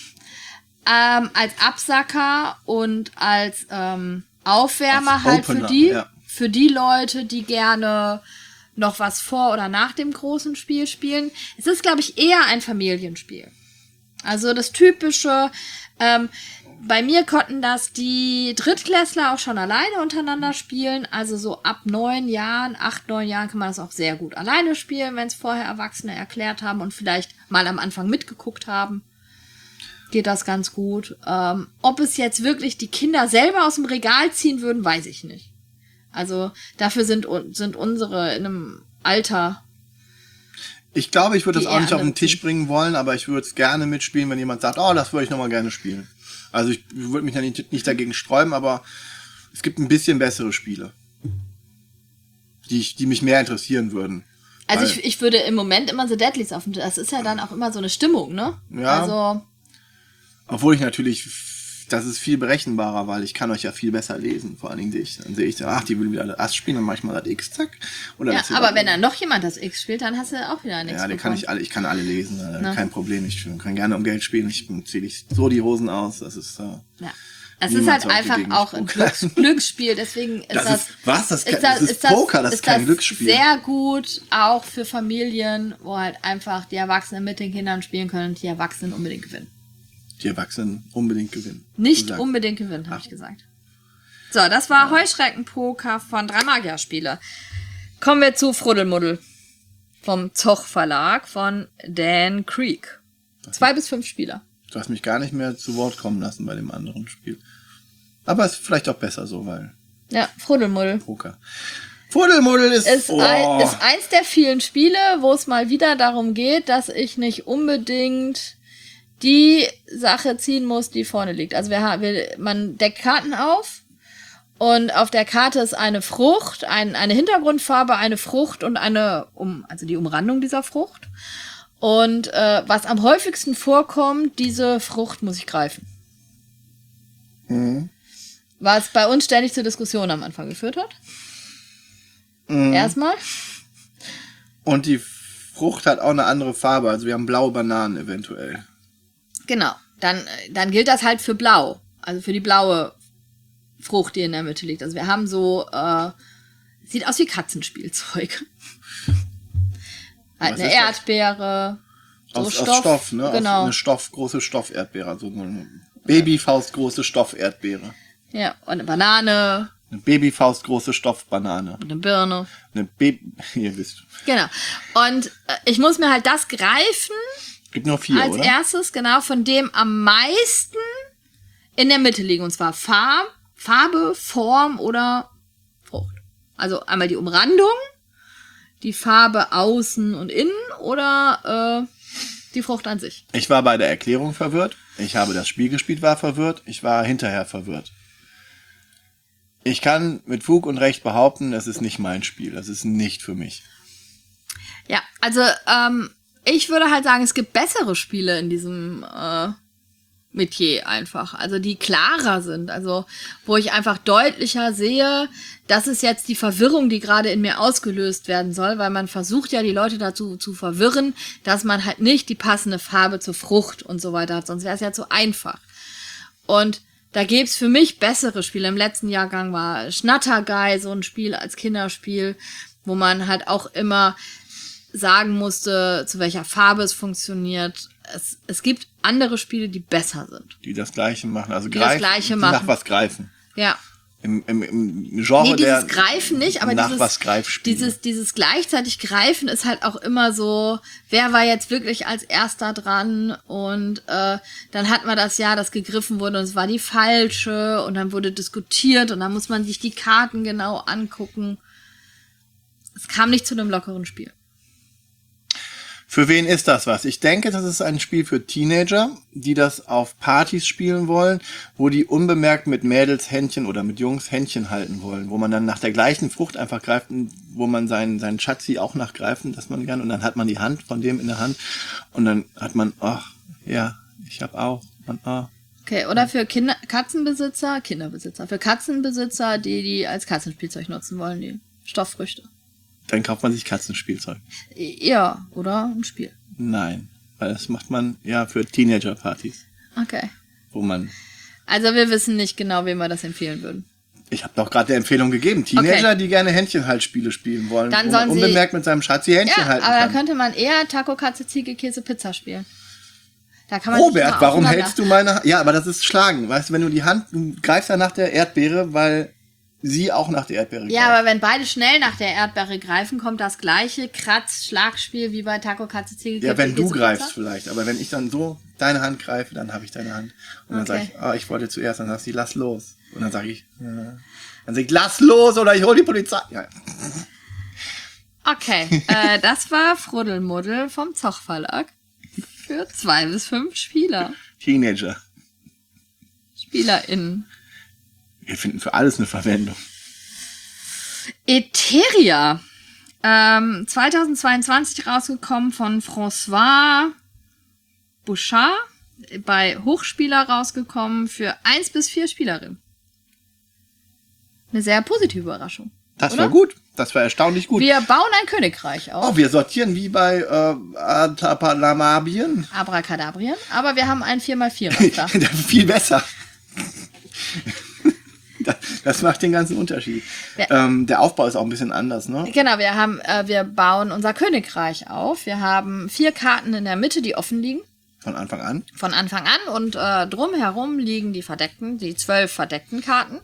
Ähm, als Absacker und als ähm, Aufwärmer als halt Opener, für die, ja. für die Leute, die gerne noch was vor oder nach dem großen Spiel spielen. Es ist, glaube ich, eher ein Familienspiel. Also das typische, ähm, bei mir konnten das die Drittklässler auch schon alleine untereinander spielen. Also so ab neun Jahren, acht, neun Jahren kann man das auch sehr gut alleine spielen, wenn es vorher Erwachsene erklärt haben und vielleicht mal am Anfang mitgeguckt haben. Geht das ganz gut. Ähm, ob es jetzt wirklich die Kinder selber aus dem Regal ziehen würden, weiß ich nicht. Also dafür sind, sind unsere in einem Alter. Ich glaube, ich würde das auch nicht auf den Tisch bringen wollen, aber ich würde es gerne mitspielen, wenn jemand sagt, oh, das würde ich nochmal gerne spielen. Also ich würde mich ja nicht, nicht dagegen sträuben, aber es gibt ein bisschen bessere Spiele, die, ich, die mich mehr interessieren würden. Also Weil- ich, ich würde im Moment immer The Deadlies auf dem Tisch. Das ist ja dann auch immer so eine Stimmung, ne? Ja. Also, Obwohl ich natürlich, das ist viel berechenbarer, weil ich kann euch ja viel besser lesen, vor allen Dingen ich. Dann sehe ich, ach, die will wieder das Ass spielen, dann mache ich mal das X, zack. Oder ja, das aber wenn dann noch jemand das X spielt, dann hast du auch wieder nichts Ja, den kann bekommen. ich alle, ich kann alle lesen, äh, Na. kein Problem. Ich kann gerne um Geld spielen, ich ziehe ich so die Hosen aus, das ist, äh, Ja. Es Niemand ist halt sollte einfach gegen auch ein mich Glücks pokern. Glücksspiel, deswegen ist Das das, ist- was? Das kann- das ist Poker, das ist kein Glücksspiel. sehr gut auch für Familien, wo halt einfach die Erwachsenen mit den Kindern spielen können und die Erwachsenen unbedingt gewinnen. die Erwachsenen unbedingt gewinnen. Nicht Du sagst. unbedingt gewinnen, habe ich gesagt. So, das war Heuschreckenpoker von drei Magierspiele. Kommen wir zu Fruddelmuddel vom Zoch Verlag von Dan Creek. Zwei bis fünf Spieler. Du hast mich gar nicht mehr zu Wort kommen lassen bei dem anderen Spiel. Aber ist vielleicht auch besser so, weil Ja, Fruddelmuddel. Poker. Fuddelmuddel ist, Ist, oh, ein, ist eins der vielen Spiele, wo es mal wieder darum geht, dass ich nicht unbedingt die Sache ziehen muss, die vorne liegt. Also wir haben, wir, man deckt Karten auf und auf der Karte ist eine Frucht, ein, eine Hintergrundfarbe, eine Frucht und eine, um, also die Umrandung dieser Frucht. Und äh, was am häufigsten vorkommt, diese Frucht muss ich greifen. Mhm. Was bei uns ständig zur Diskussion am Anfang geführt hat. Mhm. Erstmal. Und die Frucht hat auch eine andere Farbe. Also wir haben blaue Bananen eventuell. Genau. Dann, dann gilt das halt für blau. Also für die blaue Frucht, die in der Mitte liegt. Also wir haben so, äh, sieht aus wie Katzenspielzeug. Halt Was eine ist das? Erdbeere. So Aus Stoff, aus Stoff, ne? Genau. Aus eine Stoff, große Stofferdbeere. Also eine Babyfaust große Stofferdbeere. Ja, und eine Banane Eine Babyfaust große Stoffbanane. und eine Birne. Eine Baby, ihr wisst. Genau. Und äh, ich muss mir halt das greifen Gibt nur vier, als oder? erstes, genau, von dem am meisten in der Mitte liegen. Und zwar Farb, Farbe, Form oder Frucht. Also einmal die Umrandung, die Farbe außen und innen oder äh, die Frucht an sich. Ich war bei der Erklärung verwirrt. Ich habe das Spiel gespielt, war verwirrt. Ich war hinterher verwirrt. Ich kann mit Fug und Recht behaupten, das ist nicht mein Spiel. Das ist nicht für mich. Ja, also ähm, ich würde halt sagen, es gibt bessere Spiele in diesem äh, Metier einfach. Also die klarer sind. Also wo ich einfach deutlicher sehe, das ist jetzt die Verwirrung, die gerade in mir ausgelöst werden soll, weil man versucht ja die Leute dazu zu verwirren, dass man halt nicht die passende Farbe zur Frucht und so weiter hat. Sonst wäre es ja zu einfach. Und da gäbe es für mich bessere Spiele. Im letzten Jahrgang war Schnatterguy so ein Spiel als Kinderspiel, wo man halt auch immer sagen musste, zu welcher Farbe es funktioniert. Es, es gibt andere Spiele, die besser sind. Die das Gleiche machen. Also Die das greifen, Gleiche die machen. nach was greifen. Ja. Im, im, im Genre Nee, dieses der Greifen nicht, aber nach dieses, was Greifspiele. dieses, dieses gleichzeitig Greifen ist halt auch immer so, wer war jetzt wirklich als erster dran und äh, dann hat man das ja, das gegriffen wurde und es war die falsche und dann wurde diskutiert und dann muss man sich die Karten genau angucken. Es kam nicht zu einem lockeren Spiel. Für wen ist das was? Ich denke, das ist ein Spiel für Teenager, die das auf Partys spielen wollen, wo die unbemerkt mit Mädels Händchen oder mit Jungs Händchen halten wollen, wo man dann nach der gleichen Frucht einfach greift, wo man seinen, seinen Schatzi auch nachgreifen, dass man kann, und dann hat man die Hand von dem in der Hand und dann hat man, ach, ja, ich hab auch, und ah. Okay, oder für Kinder, Katzenbesitzer, Kinderbesitzer, für Katzenbesitzer, die die als Katzenspielzeug nutzen wollen, die Stofffrüchte. Dann kauft man sich Katzenspielzeug. Ja, oder ein Spiel. Nein, weil das macht man ja für Teenager-Partys, Okay. wo man... Also wir wissen nicht genau, wem wir das empfehlen würden. Ich habe doch gerade die Empfehlung gegeben. Teenager, Okay. die gerne Händchenhaltspiele spielen wollen, Dann wo man sollen sie- unbemerkt mit seinem Schatzi Händchen Ja, halten aber dann kann. könnte man eher Taco, Katze, Ziege, Käse, Pizza spielen. Da kann man nicht Robert, immer warum aufeinander- hältst du meine Hand? Ja, aber das ist Schlagen. Weißt du, wenn du die Hand, du greifst ja nach der Erdbeere, weil sie auch nach der Erdbeere Ja, greift. aber wenn beide schnell nach der Erdbeere greifen, kommt das gleiche Kratz-Schlagspiel wie bei Taco, Katze, Ziege, Ja, wenn Käse, du Pizza. greifst vielleicht. Aber wenn ich dann so deine Hand greife, dann habe ich deine Hand. Und dann Okay. sage ich, ah, ich wollte zuerst. Dann sagt sie, lass los. Und dann sage ich, ja. Dann sag ich, lass los oder ich hol die Polizei. Ja. Okay, äh, das war Fruddelmuddel vom Zoch Verlag für zwei bis fünf Spieler. Teenager. SpielerInnen. Wir finden für alles eine Verwendung. Eteria. Ähm, zweitausendzweiundzwanzig rausgekommen von François Bouchard, bei Hochspieler rausgekommen für eins bis vier Spielerinnen. Eine sehr positive Überraschung. Das oder? war gut. Das war erstaunlich gut. Wir bauen ein Königreich auf. Oh, wir sortieren wie bei äh, Atapalamabien. Abracadabrien. Aber wir haben ein vier mal vier Raster. Viel besser. Das macht den ganzen Unterschied. Ja. Ähm, der Aufbau ist auch ein bisschen anders, ne? Genau, wir haben, äh, wir bauen unser Königreich auf. Wir haben vier Karten in der Mitte, die offen liegen. Von Anfang an? Von Anfang an. Und äh, drumherum liegen die verdeckten, die zwölf verdeckten Karten.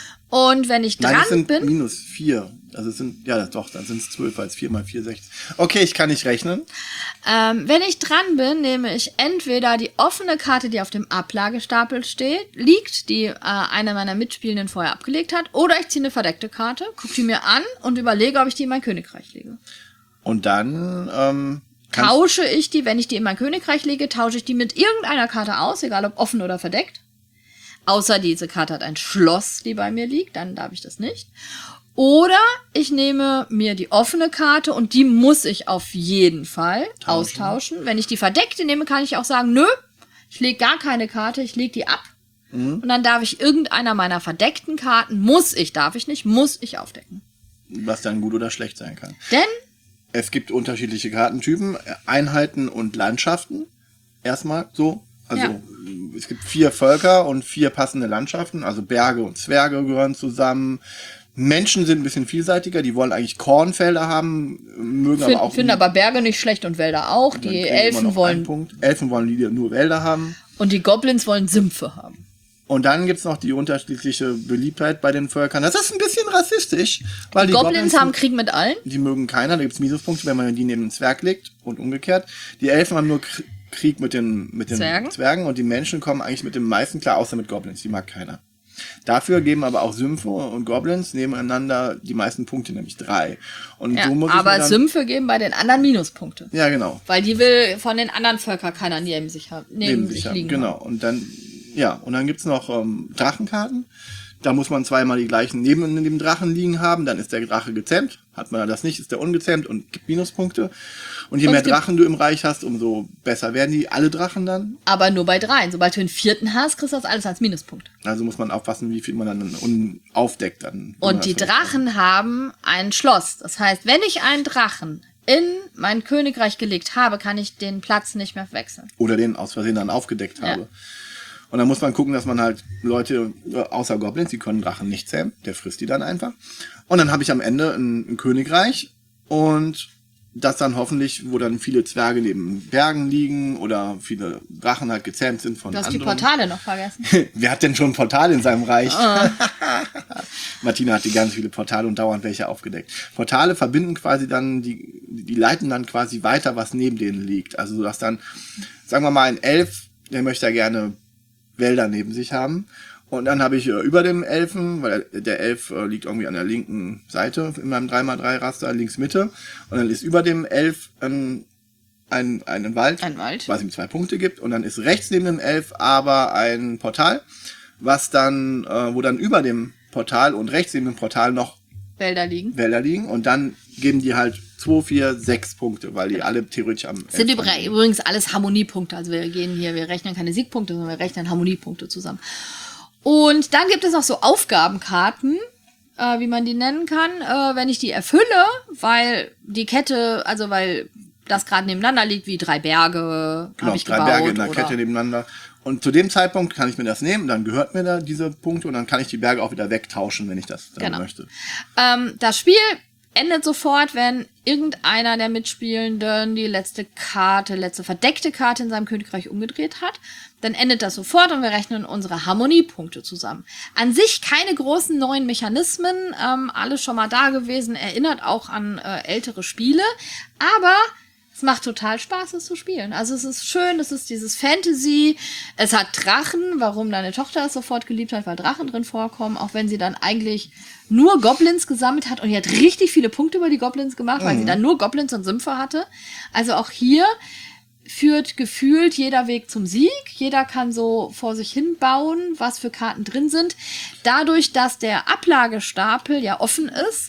Und wenn ich dran Nein, es sind bin... minus vier. Also es sind, ja doch, dann sind es zwölf, als vier mal vier, sechzehn. Okay, ich kann nicht rechnen. Ähm, wenn ich dran bin, nehme ich entweder die offene Karte, die auf dem Ablagestapel steht, liegt, die äh, einer meiner Mitspielenden vorher abgelegt hat, oder ich ziehe eine verdeckte Karte, gucke die mir an und überlege, ob ich die in mein Königreich lege. Und dann ähm, tausche ich die, wenn ich die in mein Königreich lege, tausche ich die mit irgendeiner Karte aus, egal ob offen oder verdeckt. Außer diese Karte hat ein Schloss, die bei mir liegt, dann darf ich das nicht. Oder ich nehme mir die offene Karte und die muss ich auf jeden Fall Tauschen. austauschen. Wenn ich die verdeckte nehme, kann ich auch sagen, nö, ich lege gar keine Karte, ich lege die ab. Mhm. Und dann darf ich irgendeiner meiner verdeckten Karten, muss ich, darf ich nicht, muss ich aufdecken. Was dann gut oder schlecht sein kann. Denn es gibt unterschiedliche Kartentypen, Einheiten und Landschaften. Erstmal so. Also ja. Es gibt vier Völker und vier passende Landschaften. Also Berge und Zwerge gehören zusammen. Menschen sind ein bisschen vielseitiger. Die wollen eigentlich Kornfelder haben, mögen Find, aber auch... Finden aber Berge nicht schlecht und Wälder auch. Und die Elfen wollen... Elfen wollen die nur Wälder haben. Und die Goblins wollen Sümpfe haben. Und dann gibt's noch die unterschiedliche Beliebtheit bei den Völkern. Das ist ein bisschen rassistisch. Weil die, die Goblins, Goblins haben Krieg mit allen. Die mögen keiner. Da gibt's Minuspunkte, wenn man die neben den Zwerg legt und umgekehrt. Die Elfen haben nur Krieg mit den, mit den Zwergen. Zwergen und die Menschen kommen eigentlich mit den meisten klar, außer mit Goblins. Die mag keiner. Dafür geben aber auch Sümpfe und Goblins nebeneinander die meisten Punkte, nämlich drei. Und ja, so muss aber ich dann, Sümpfe geben bei den anderen Minuspunkte. Ja, genau. Weil die will von den anderen Völkern keiner neben sich haben, neben, neben sich sich liegen. haben. Genau. Und dann, ja, und dann gibt's noch ähm, Drachenkarten. Da muss man zweimal die gleichen neben dem Drachen liegen haben. Dann ist der Drache gezähmt. Hat man das nicht, ist der ungezähmt und gibt Minuspunkte. Und je Und mehr es gibt- Drachen du im Reich hast, umso besser werden die alle Drachen dann. Aber nur bei dreien. Sobald du den vierten hast, kriegst du das alles als Minuspunkt. Also muss man aufpassen, wie viel man dann un- aufdeckt. Dann Und die Drachen haben ein Schloss. Das heißt, wenn ich einen Drachen in mein Königreich gelegt habe, kann ich den Platz nicht mehr wechseln. Oder den aus Versehen dann aufgedeckt Ja. habe. Und dann muss man gucken, dass man halt Leute, äh, außer Goblins, die können Drachen nicht zähmen, der frisst die dann einfach. Und dann habe ich am Ende ein, ein Königreich und das dann hoffentlich, wo dann viele Zwerge neben Bergen liegen oder viele Drachen halt gezähmt sind von Du hast anderen. die Portale noch vergessen. Wer hat denn schon ein Portal in seinem Reich? Ah. Martina hat die ganz viele Portale und dauernd welche aufgedeckt. Portale verbinden quasi dann, die, die leiten dann quasi weiter, was neben denen liegt. Also dass dann, sagen wir mal, ein Elf, der möchte ja gerne Wälder neben sich haben. Und dann habe ich äh, über dem Elfen, weil der Elf äh, liegt irgendwie an der linken Seite in meinem drei mal drei Raster, links Mitte. Und dann ist über dem Elf ein, ein, ein Wald, Ein Wald. was ihm zwei Punkte gibt. Und dann ist rechts neben dem Elf aber ein Portal, was dann, äh, wo dann über dem Portal und rechts neben dem Portal noch Wälder liegen. Wälder liegen. Und dann geben die halt zwei, vier, sechs Punkte, weil die alle theoretisch am Das sind Elf übr- übrigens alles Harmoniepunkte. Also wir gehen hier, wir rechnen keine Siegpunkte, sondern wir rechnen Harmoniepunkte zusammen. Und dann gibt es noch so Aufgabenkarten, äh, wie man die nennen kann, äh, wenn ich die erfülle, weil die Kette, also weil das gerade nebeneinander liegt, wie drei Berge, Genau, habe ich drei gebaut. Berge in der oder Kette nebeneinander. Und zu dem Zeitpunkt kann ich mir das nehmen, dann gehört mir da diese Punkte und dann kann ich die Berge auch wieder wegtauschen, wenn ich das dann Genau. möchte. Ähm, das Spiel endet sofort, wenn irgendeiner der Mitspielenden die letzte Karte, letzte verdeckte Karte in seinem Königreich umgedreht hat. Dann endet das sofort und wir rechnen unsere Harmoniepunkte zusammen. An sich keine großen neuen Mechanismen, ähm, alles schon mal da gewesen, erinnert auch an äh, ältere Spiele, aber es macht total Spaß, es zu spielen. Also es ist schön, es ist dieses Fantasy, es hat Drachen, warum deine Tochter es sofort geliebt hat, weil Drachen drin vorkommen, auch wenn sie dann eigentlich nur Goblins gesammelt hat und die hat richtig viele Punkte über die Goblins gemacht, weil sie dann nur Goblins und Sümpfe hatte. Also auch hier führt gefühlt jeder Weg zum Sieg. Jeder kann so vor sich hin bauen, was für Karten drin sind. Dadurch, dass der Ablagestapel ja offen ist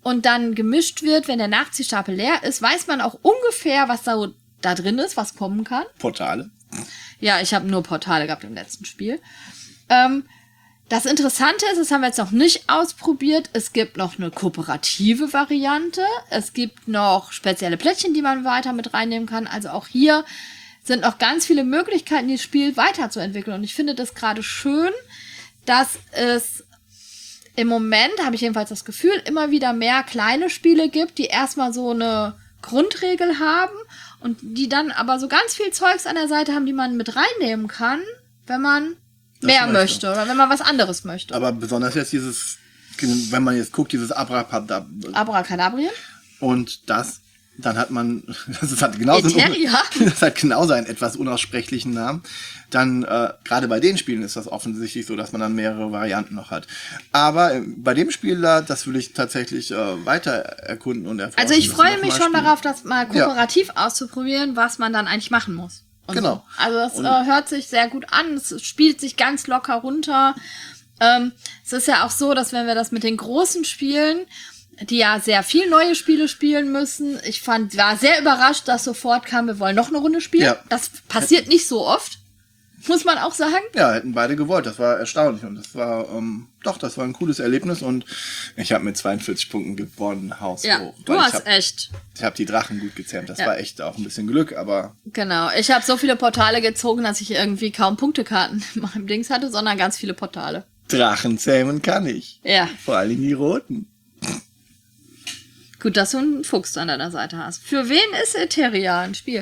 und dann gemischt wird, wenn der Nachziehstapel leer ist, weiß man auch ungefähr, was da, da drin ist, was kommen kann. Portale. Ja, ich habe nur Portale gehabt im letzten Spiel. Ähm, das Interessante ist, das haben wir jetzt noch nicht ausprobiert, es gibt noch eine kooperative Variante, es gibt noch spezielle Plättchen, die man weiter mit reinnehmen kann. Also auch hier sind noch ganz viele Möglichkeiten, das Spiel weiterzuentwickeln. Und ich finde das gerade schön, dass es im Moment, habe ich jedenfalls das Gefühl, immer wieder mehr kleine Spiele gibt, die erstmal so eine Grundregel haben und die dann aber so ganz viel Zeugs an der Seite haben, die man mit reinnehmen kann, wenn man Das mehr möchte. möchte oder wenn man was anderes möchte. Aber besonders jetzt dieses, wenn man jetzt guckt, dieses Abracadabra Abracadabrien? und das, dann hat man, das hat genauso, Eteria? das hat genauso einen etwas unaussprechlichen Namen. Dann, äh, gerade bei den Spielen ist das offensichtlich so, dass man dann mehrere Varianten noch hat. Aber äh, bei dem Spiel da, das will ich tatsächlich äh, weiter erkunden und erforschen. Also ich das freue noch mich mal schon spielen. darauf, das mal kooperativ ja. auszuprobieren, was man dann eigentlich machen muss. Und genau. So. Also das äh, hört sich sehr gut an, es spielt sich ganz locker runter. Ähm, es ist ja auch so, dass wenn wir das mit den großen Spielen, die ja sehr viel neue Spiele spielen müssen, ich fand, war sehr überrascht, dass sofort kam, wir wollen noch eine Runde spielen. Ja. Das passiert nicht so oft, muss man auch sagen. Ja, hätten beide gewollt. Das war erstaunlich und das war, ähm, doch, das war ein cooles Erlebnis und ich habe mit zweiundvierzig Punkten gewonnen, Haus Ja, hoch. du Weil hast ich hab, echt. Ich habe die Drachen gut gezähmt. Das Ja. war echt auch ein bisschen Glück, aber Genau, ich habe so viele Portale gezogen, dass ich irgendwie kaum Punktekarten in meinem Dings hatte, sondern ganz viele Portale. Drachen zähmen kann ich. Ja. Vor allen Dingen die roten. Gut, dass du einen Fuchs an deiner Seite hast. Für wen ist Eteria ein Spiel?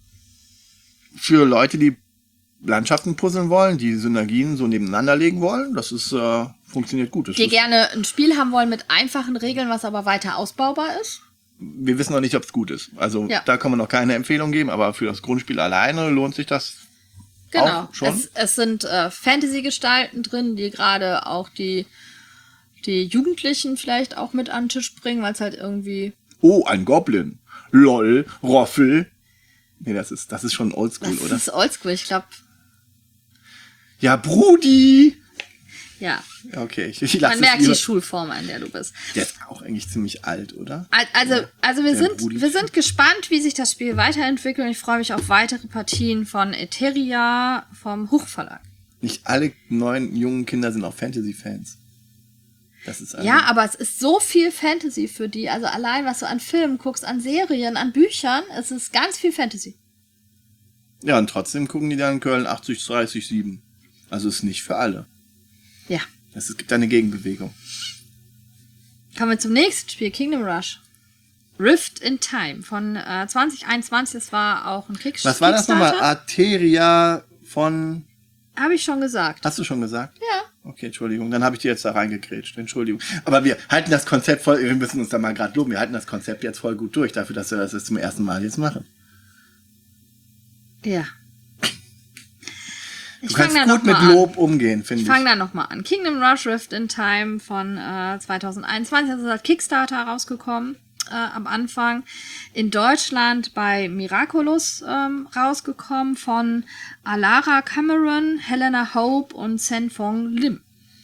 Für Leute, die Landschaften puzzeln wollen, die Synergien so nebeneinander legen wollen, das ist, äh, funktioniert gut. Das Die ist, gerne ein Spiel haben wollen mit einfachen Regeln, was aber weiter ausbaubar ist? wir wissen noch nicht, ob es gut ist. Also Ja. da kann man noch keine Empfehlung geben, aber für das Grundspiel alleine lohnt sich das Genau. auch schon. Es, es sind äh, Fantasy-Gestalten drin, die gerade auch die, die Jugendlichen vielleicht auch mit an den Tisch bringen, weil es halt irgendwie... Oh, ein Goblin. Lol, Roffel. Nee, das ist, das ist schon oldschool, Das oder? ist oldschool, ich glaube, Ja, Brudi! ja. Ja, okay, ich, ich lasse Man es merkt lieber. die Schulform, in der du bist. Der ist auch eigentlich ziemlich alt, oder? Al- Also, also wir, der sind, Brudi. wir sind gespannt, wie sich das Spiel weiterentwickelt und ich freue mich auf weitere Partien von Eteria vom Huch-Verlag. Nicht alle neuen jungen Kinder sind auch Fantasy-Fans. Das ist also, Ja, aber es ist so viel Fantasy für die. Also allein, was du an Filmen guckst, an Serien, an Büchern, es ist ganz viel Fantasy. ja, und trotzdem gucken die dann Köln achtzig, dreißig, sieben. Also ist nicht für alle. Ja. Es gibt eine Gegenbewegung. Kommen wir zum nächsten Spiel, Kingdom Rush. Rift in Time von äh, zwanzig einundzwanzig. Das war auch ein Kickstarter. Was war das nochmal? Arteria von... Habe ich schon gesagt. Hast du schon gesagt? Ja. Okay, Entschuldigung, dann habe ich dir jetzt da reingekrätscht. Entschuldigung. Aber wir halten das Konzept voll, wir müssen uns da mal gerade loben, wir halten das Konzept jetzt voll gut durch, dafür, dass wir das jetzt zum ersten Mal jetzt machen. Ja. Du Ich kannst fange da gut mit nochmal an. Lob umgehen, finde Ich ich. fange da nochmal an. Kingdom Rush Rift in Time von äh, zwanzig einundzwanzig. Das ist als Kickstarter rausgekommen äh, am Anfang. In Deutschland bei Miraculous ähm, rausgekommen von Alara Cameron, Helena Hope und Sen-Fong Lim.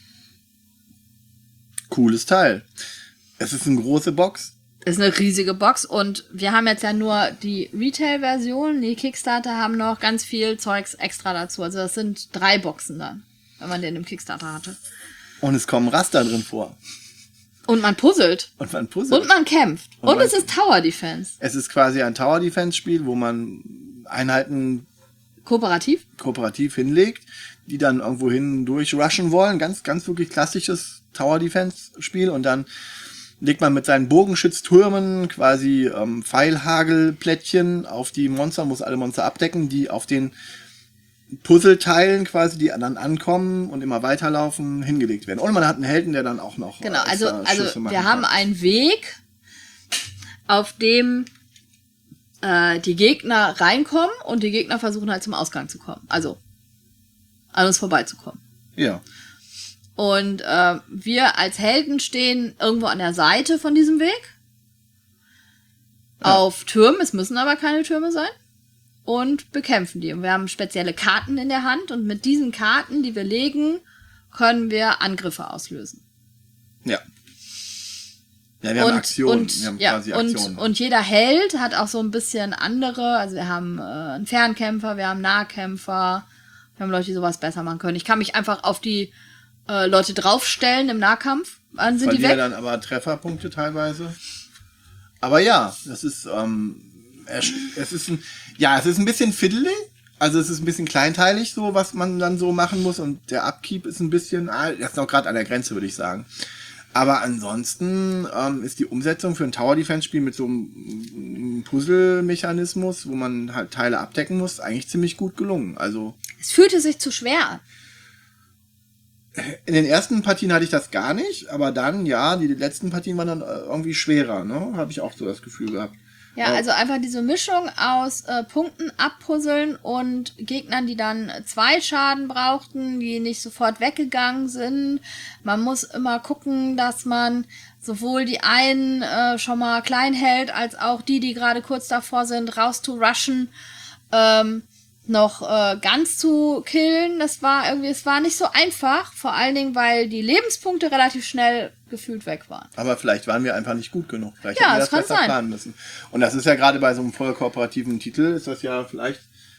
Cooles Teil. Es ist eine große Box. Ist eine riesige Box und wir haben jetzt ja nur die Retail-Version. Die Kickstarter haben noch ganz viel Zeugs extra dazu. Also das sind drei Boxen dann, wenn man den im Kickstarter hatte. Und es kommen Raster drin vor. Und man puzzelt. Und man puzzelt. Und man kämpft. Und, Und man- es ist Tower Defense. Es ist quasi ein Tower Defense Spiel, wo man Einheiten Kooperativ? kooperativ hinlegt, die dann irgendwo hin durchrushen wollen. Ganz, ganz wirklich klassisches Tower Defense Spiel. Und dann legt man mit seinen Bogenschütztürmen quasi ähm, Pfeilhagelplättchen auf die Monster, muss alle Monster abdecken, die auf den Puzzleteilen quasi, die dann ankommen und immer weiterlaufen, hingelegt werden. Und man hat einen Helden, der dann auch noch Genau, äh, also, extra also Schüsse machen wir haben kann. einen Weg, auf dem äh, die Gegner reinkommen und die Gegner versuchen halt zum Ausgang zu kommen. Also an uns vorbeizukommen. Ja. Und äh, wir als Helden stehen irgendwo an der Seite von diesem Weg. Ja. Auf Türmen, es müssen aber keine Türme sein. Und bekämpfen die. Und wir haben spezielle Karten in der Hand und mit diesen Karten, die wir legen, können wir Angriffe auslösen. Ja. Ja, wir haben und, Aktionen. Und, wir haben ja, quasi und, Aktionen. und jeder Held hat auch so ein bisschen andere. Also wir haben äh, einen Fernkämpfer, wir haben Nahkämpfer, wir haben Leute, die sowas besser machen können. Ich kann mich einfach auf die äh, Leute draufstellen im Nahkampf. Dann sind die weg. dann aber Trefferpunkte teilweise. Aber ja, das ist, ähm, es ist ein, ja, es ist ein bisschen fiddly. Also es ist ein bisschen kleinteilig so, was man dann so machen muss. Und der Upkeep ist ein bisschen, ah, das ist noch gerade an der Grenze, würde ich sagen. Aber ansonsten ähm, ist die Umsetzung für ein Tower-Defense-Spiel mit so einem Puzzle-Mechanismus, wo man halt Teile abdecken muss, eigentlich ziemlich gut gelungen. Also es fühlte sich zu schwer an. In den ersten Partien hatte ich das gar nicht, aber dann, ja, die letzten Partien waren dann irgendwie schwerer, ne? Habe ich auch so das Gefühl gehabt. Ja, also einfach diese Mischung aus äh, Punkten abpuzzeln und Gegnern, die dann zwei Schaden brauchten, die nicht sofort weggegangen sind. Man muss immer gucken, dass man sowohl die einen äh, schon mal klein hält, als auch die, die gerade kurz davor sind, raus zu rushen, ähm, noch äh, ganz zu killen. Das war irgendwie, es war nicht so einfach, vor allen Dingen, weil die Lebenspunkte relativ schnell gefühlt weg waren. Aber vielleicht waren wir einfach nicht gut genug. Vielleicht ja, hätten wir das das kann besser sein. planen müssen. Und das ist ja gerade bei so einem voll kooperativen Titel, ist das ja vielleicht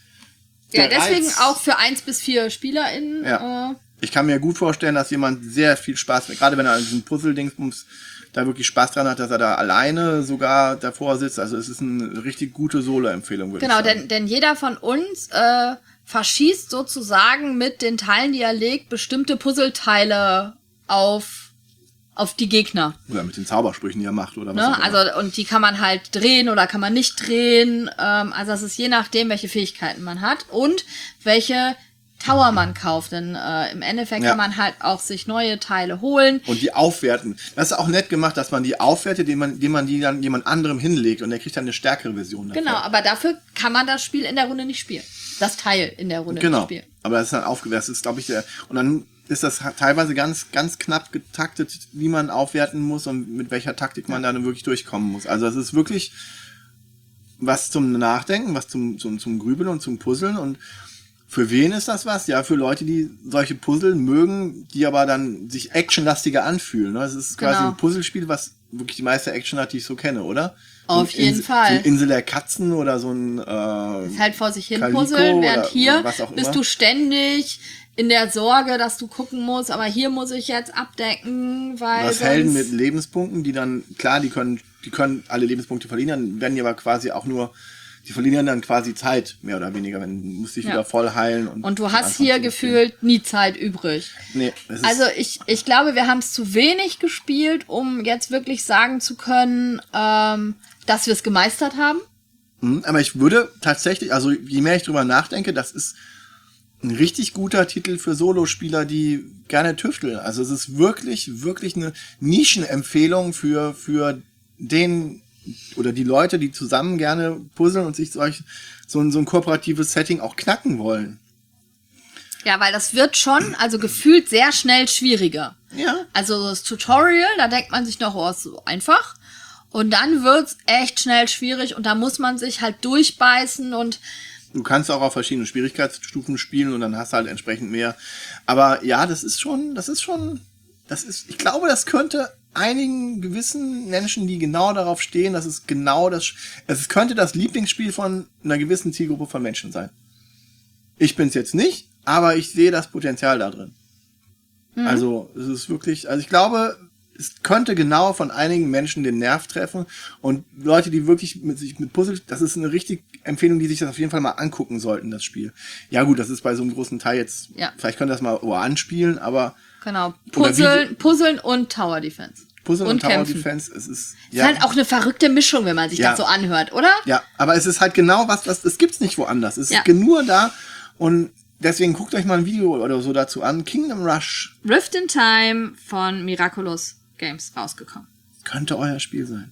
Ja, der deswegen Reiz. auch für eins bis vier SpielerInnen. Ja. Äh, Ich kann mir gut vorstellen, dass jemand sehr viel Spaß, gerade wenn er an diesem Puzzle-Dingsbums da wirklich Spaß dran hat, dass er da alleine sogar davor sitzt. Also es ist eine richtig gute Solo-Empfehlung, würde Genau, ich sagen. denn, denn jeder von uns äh, verschießt sozusagen mit den Teilen, die er legt, bestimmte Puzzleteile auf, auf die Gegner. Oder mit den Zaubersprüchen, die er macht. Oder was Ne? auch immer. Also, und die kann man halt drehen oder kann man nicht drehen. Ähm, also es ist je nachdem, welche Fähigkeiten man hat und welche Tower man kauft. Denn äh, im Endeffekt Ja. kann man halt auch sich neue Teile holen. Und die aufwerten. Das ist auch nett gemacht, dass man die aufwertet, indem man, indem man die dann jemand anderem hinlegt und der kriegt dann eine stärkere Version davon. Genau, aber dafür kann man das Spiel in der Runde nicht spielen. Das Teil in der Runde Genau. nicht spielen. Aber das ist dann aufgewertet. Das ist, glaube ich, der. Und dann ist das teilweise ganz, ganz knapp getaktet, wie man aufwerten muss und mit welcher Taktik man dann wirklich durchkommen muss. Also es ist wirklich was zum Nachdenken, was zum, zum, zum Grübeln und zum Puzzeln. Und für wen ist das was? Ja, für Leute, die solche Puzzle mögen, die aber dann sich actionlastiger anfühlen. Es ist quasi Genau. ein Puzzlespiel, was wirklich die meiste Action hat, die ich so kenne, oder? Auf So ein jeden Insel, Fall. So eine Insel der Katzen oder so ein äh, Ist halt vor sich hin Calico puzzeln, während oder hier was auch bist immer. du ständig in der Sorge, dass du gucken musst, aber hier muss ich jetzt abdecken, weil was sonst Helden mit Lebenspunkten, die dann, klar, die können, die können alle Lebenspunkte verlieren, dann werden die aber quasi auch nur, die verlieren dann quasi Zeit, mehr oder weniger, wenn du musst dich Ja. wieder voll heilen. Und, und du von hast Anfang hier zu gefühlt nie Zeit übrig. Nee, es ist, Also ich, ich glaube, wir haben es zu wenig gespielt, um jetzt wirklich sagen zu können, ähm, dass wir es gemeistert haben. Hm, aber ich würde tatsächlich, also je mehr ich drüber nachdenke, das ist ein richtig guter Titel für Solospieler, die gerne tüfteln. Also es ist wirklich, wirklich eine Nischenempfehlung für, für den oder die Leute, die zusammen gerne puzzeln und sich solch, so, ein, so ein kooperatives Setting auch knacken wollen. Ja, weil das wird schon, also gefühlt sehr schnell schwieriger. Ja. Also das Tutorial, da denkt man sich noch, oh, ist so einfach. Und dann wird's echt schnell schwierig und da muss man sich halt durchbeißen und Du kannst auch auf verschiedenen Schwierigkeitsstufen spielen und dann hast du halt entsprechend mehr. Aber ja, das ist schon, das ist schon, das ist, ich glaube, das könnte einigen gewissen Menschen, die genau darauf stehen, dass es genau das, es könnte das Lieblingsspiel von einer gewissen Zielgruppe von Menschen sein. Ich bin's jetzt nicht, aber ich sehe das Potenzial da drin. Mhm. Also, es ist wirklich, also ich glaube, es könnte genau von einigen Menschen den Nerv treffen und Leute, die wirklich mit sich mit Puzzle, das ist eine richtig Empfehlung, die sich das auf jeden Fall mal angucken sollten, das Spiel. Ja gut, das ist bei so einem großen Teil jetzt, ja. Vielleicht können das mal oh, anspielen, aber genau, Puzzeln, Puzzeln und Tower Defense. Puzzeln und, und Tower Kämpfen. Defense, es ist ja. Ist halt auch eine verrückte Mischung, wenn man sich ja. das so anhört, oder? Ja, aber es ist halt genau was, was das gibt's nicht woanders. Es ja. ist nur da und deswegen guckt euch mal ein Video oder so dazu an. Kingdom Rush. Rift in Time von Miraculous Games rausgekommen. Könnte euer Spiel sein.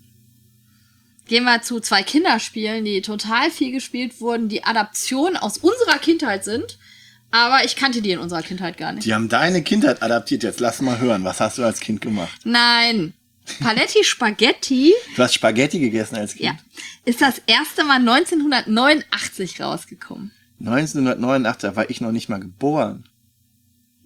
Gehen wir zu zwei Kinderspielen, die total viel gespielt wurden, die Adaptionen aus unserer Kindheit sind, aber ich kannte die in unserer Kindheit gar nicht. Die haben deine Kindheit adaptiert. Jetzt lass mal hören, was hast du als Kind gemacht? Nein. Paletti Spaghetti. Du hast Spaghetti gegessen als Kind? Ja. Ist das erste Mal neunzehnhundertneunundachtzig rausgekommen. neunzehnhundertneunundachtzig, da war ich noch nicht mal geboren.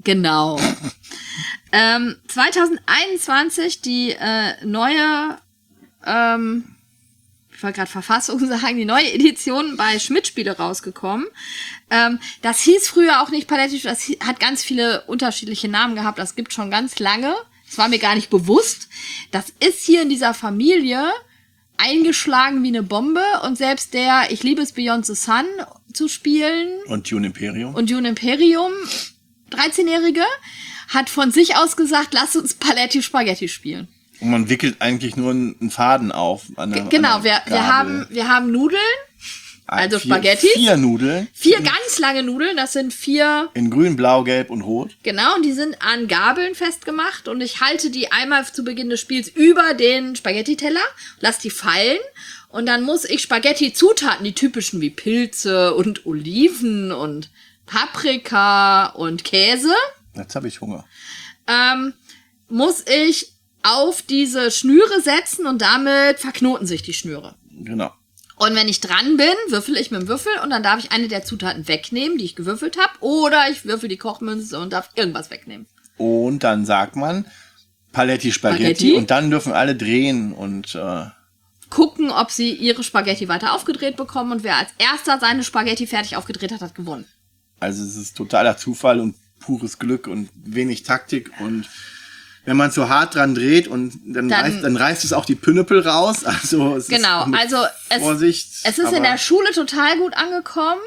Genau. ähm, zwanzig einundzwanzig die äh, neue, ähm, ich wollte gerade Verfassung sagen, die neue Edition bei Schmidt-Spiele rausgekommen. Ähm, das hieß früher auch nicht Paletti, das hi- hat ganz viele unterschiedliche Namen gehabt, das gibt schon ganz lange. Das war mir gar nicht bewusst. Das ist hier in dieser Familie eingeschlagen wie eine Bombe und selbst der Ich liebe es Beyond the Sun zu spielen Und Dune Imperium. und Dune Imperium, dreizehnjährige, hat von sich aus gesagt, lass uns Paletti Spaghetti spielen. Und man wickelt eigentlich nur einen Faden auf. An der, G- genau, an wir, der wir, Gabel. haben, wir haben Nudeln, also vier, Spaghetti. Vier Nudeln. Vier ganz lange Nudeln, das sind vier, In grün, blau, gelb und rot. genau, und die sind an Gabeln festgemacht und ich halte die einmal zu Beginn des Spiels über den Spaghetti-Teller, lass die fallen und dann muss ich Spaghetti-Zutaten, die typischen wie Pilze und Oliven und Paprika und Käse, Jetzt habe ich Hunger. ähm, muss ich auf diese Schnüre setzen und damit verknoten sich die Schnüre. Genau. Und wenn ich dran bin, würfel ich mit dem Würfel und dann darf ich eine der Zutaten wegnehmen, die ich gewürfelt habe, oder ich würfel die Kochmünze und darf irgendwas wegnehmen. Und dann sagt man Paletti Spaghetti, Spaghetti. und dann dürfen alle drehen und äh, Gucken, ob sie ihre Spaghetti weiter aufgedreht bekommen und wer als erster seine Spaghetti fertig aufgedreht hat, hat gewonnen. also es ist totaler Zufall und pures Glück und wenig Taktik, und wenn man zu hart dran dreht und dann, Dann- reißt, dann reißt es auch die Pinnepel raus. Also es Genau, ist mit also es, Vorsicht. es ist aber in der Schule total gut angekommen,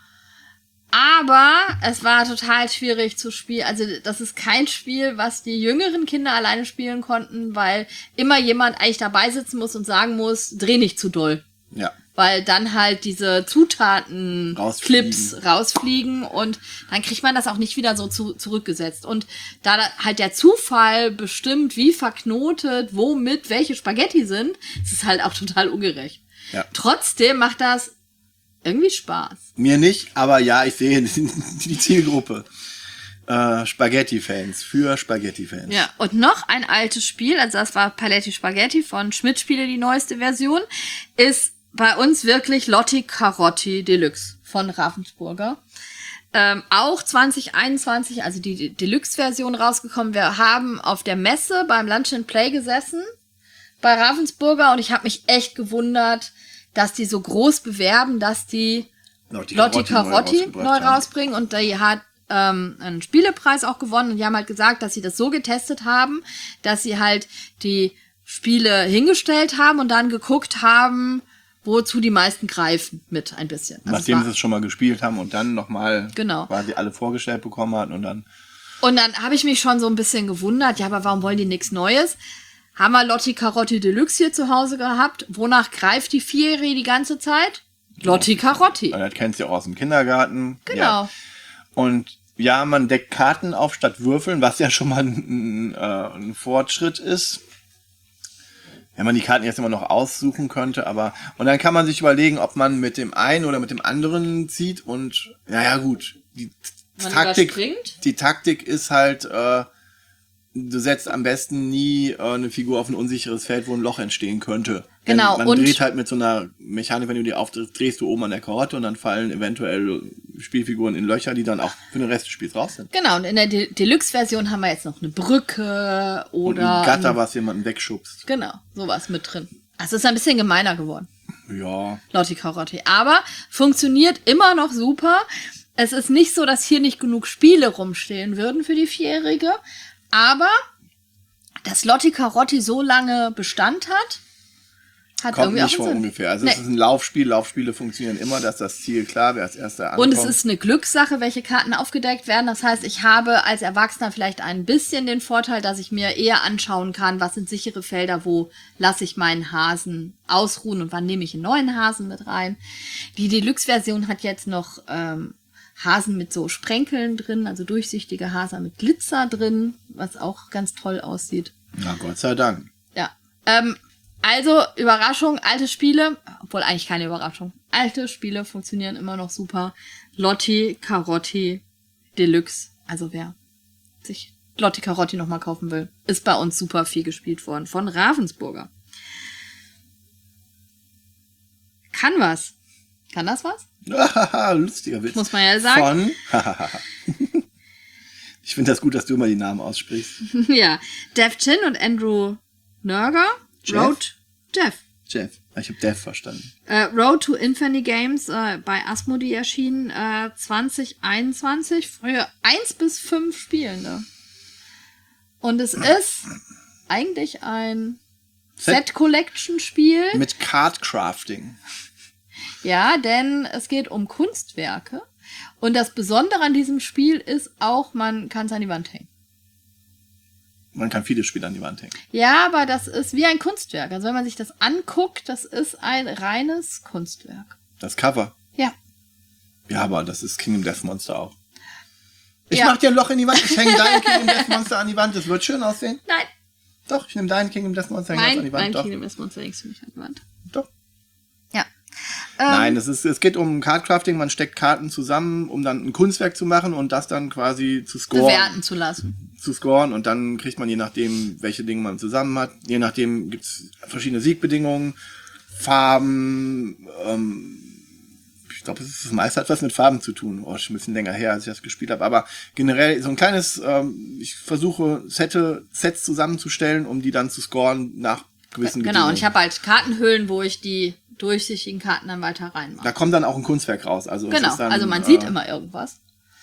aber es war total schwierig zu spielen. Also das ist kein Spiel, was die jüngeren Kinder alleine spielen konnten, weil immer jemand eigentlich dabei sitzen muss und sagen muss, dreh nicht zu doll. ja. Weil dann halt diese Zutaten, Rausfliegen. Clips rausfliegen und dann kriegt man das auch nicht wieder so zu, zurückgesetzt. Und da da halt der Zufall bestimmt, wie verknotet, womit welche Spaghetti sind, ist es halt auch total ungerecht. Ja. Trotzdem macht das irgendwie Spaß. Mir nicht, aber ja, ich sehe die Zielgruppe. Äh, Spaghetti-Fans, für Spaghetti-Fans. Ja, und noch ein altes Spiel, also das war Paletti Spaghetti von Schmidt Spiele, die neueste Version, ist bei uns wirklich Lotti Carotti Deluxe von Ravensburger. Ähm, auch zwanzig einundzwanzig, also die Deluxe-Version rausgekommen. Wir haben auf der Messe beim Lunch and Play gesessen bei Ravensburger und ich habe mich echt gewundert, dass die so groß bewerben, dass die Lotti Lotti Carotti neu Carotti rausgebracht neu haben. rausbringen und die hat ähm, einen Spielepreis auch gewonnen und die haben halt gesagt, dass sie das so getestet haben, dass sie halt die Spiele hingestellt haben und dann geguckt haben, wozu die meisten greifen mit ein bisschen. Also Nachdem es sie war, es schon mal gespielt haben und dann nochmal Genau. quasi alle vorgestellt bekommen hatten und dann und dann habe ich mich schon so ein bisschen gewundert, ja, aber warum wollen die nichts Neues? Haben wir Lotti Carotti Deluxe hier zu Hause gehabt? Wonach greift die Vierjährige die ganze Zeit? Lotti Carotti. Weil das kennst du ja auch aus dem Kindergarten. Genau. Ja. Und ja, man deckt Karten auf statt Würfeln, was ja schon mal ein, äh, ein Fortschritt ist. Wenn man die Karten jetzt immer noch aussuchen könnte, aber und dann kann man sich überlegen, ob man mit dem einen oder mit dem anderen zieht und ja, ja gut. Die Man Taktik, überspringt? die Taktik ist halt, äh, du setzt am besten nie äh, eine Figur auf ein unsicheres Feld, wo ein Loch entstehen könnte. Denn Genau, Man und- dreht halt mit so einer Mechanik, wenn du die aufdrehst, drehst du oben an der Karotte und dann fallen eventuell Spielfiguren in Löcher, die dann auch für den Rest des Spiels raus sind. Genau, und in der De Deluxe-Version haben wir jetzt noch eine Brücke Und oder ein Gatter, ein- was jemanden wegschubst. genau, sowas mit drin. Also es ist ein bisschen gemeiner geworden. Ja. Lotti Carotti. Aber funktioniert immer noch super. Es ist nicht so, dass hier nicht genug Spiele rumstehen würden für die Vierjährige. Aber dass Lotti Carotti so lange Bestand hat, hat Kommt irgendwie nicht auch von einen Sinn. ungefähr. Also Nee. es ist ein Laufspiel. Laufspiele funktionieren immer, dass das Ziel klar, wer als erster ankommt. Und es ist eine Glückssache, welche Karten aufgedeckt werden. Das heißt, ich habe als Erwachsener vielleicht ein bisschen den Vorteil, dass ich mir eher anschauen kann, was sind sichere Felder, wo lasse ich meinen Hasen ausruhen und wann nehme ich einen neuen Hasen mit rein. Die Deluxe-Version hat jetzt noch ähm, Hasen mit so Sprenkeln drin, also durchsichtige Hasen mit Glitzer drin, was auch ganz toll aussieht. Na Gott sei Dank. Ja. Ähm, also, Überraschung, alte Spiele, obwohl eigentlich keine Überraschung. Alte Spiele funktionieren immer noch super. Lotti Carotti Deluxe. Also wer sich Lotti Carotti nochmal kaufen will, ist bei uns super viel gespielt worden. Von Ravensburger. Kann was. Kann das was? Lustiger Witz. Muss man ja sagen. Von Ich finde das gut, dass du immer die Namen aussprichst. Ja, Dev Chin und Andrew Nurger. Jeff? Road Jeff. Jeff. Ich habe Dev verstanden. Äh, Road to Infinity Games äh, bei Asmodee erschienen äh, zwanzig einundzwanzig für eins bis fünf Spielende. Und es ist eigentlich ein Set-Collection-Spiel. Mit Card-Crafting. Ja, denn es geht um Kunstwerke. Und das Besondere an diesem Spiel ist auch, man kann es an die Wand hängen. Man kann viele Spiele an die Wand hängen. Ja, aber das ist wie ein Kunstwerk. Also wenn man sich das anguckt, das ist ein reines Kunstwerk. Das Cover. Ja. Ja, aber das ist Kingdom Death Monster auch. Ich Ja. mach dir ein Loch in die Wand, ich hänge dein Kingdom Death Monster an die Wand. Das wird schön aussehen. Nein. Doch, ich nehme deinen Kingdom Death Monster hänge das Mein, an die Wand. mein Doch. Kingdom Death Monster hängst du nicht an die Wand. Doch. Ja. Nein, es, ist, es geht um Cardcrafting. Man steckt Karten zusammen, um dann ein Kunstwerk zu machen und das dann quasi zu scoren. Bewerten zu lassen. Zu scoren und dann kriegt man je nachdem, welche Dinge man zusammen hat, je nachdem gibt's verschiedene Siegbedingungen, Farben, ähm, ich glaube, es ist das meiste hat was mit Farben zu tun. Oh, schon ein bisschen länger her, als ich das gespielt habe, aber generell so ein kleines, ähm, ich versuche Sette, Sets zusammenzustellen, um die dann zu scoren nach gewissen Genau, Bedingungen. und ich habe halt Kartenhüllen, wo ich die durchsichtigen Karten dann weiter reinmache. Da kommt dann auch ein Kunstwerk raus. Also es Genau, ist dann, also man sieht äh, immer irgendwas.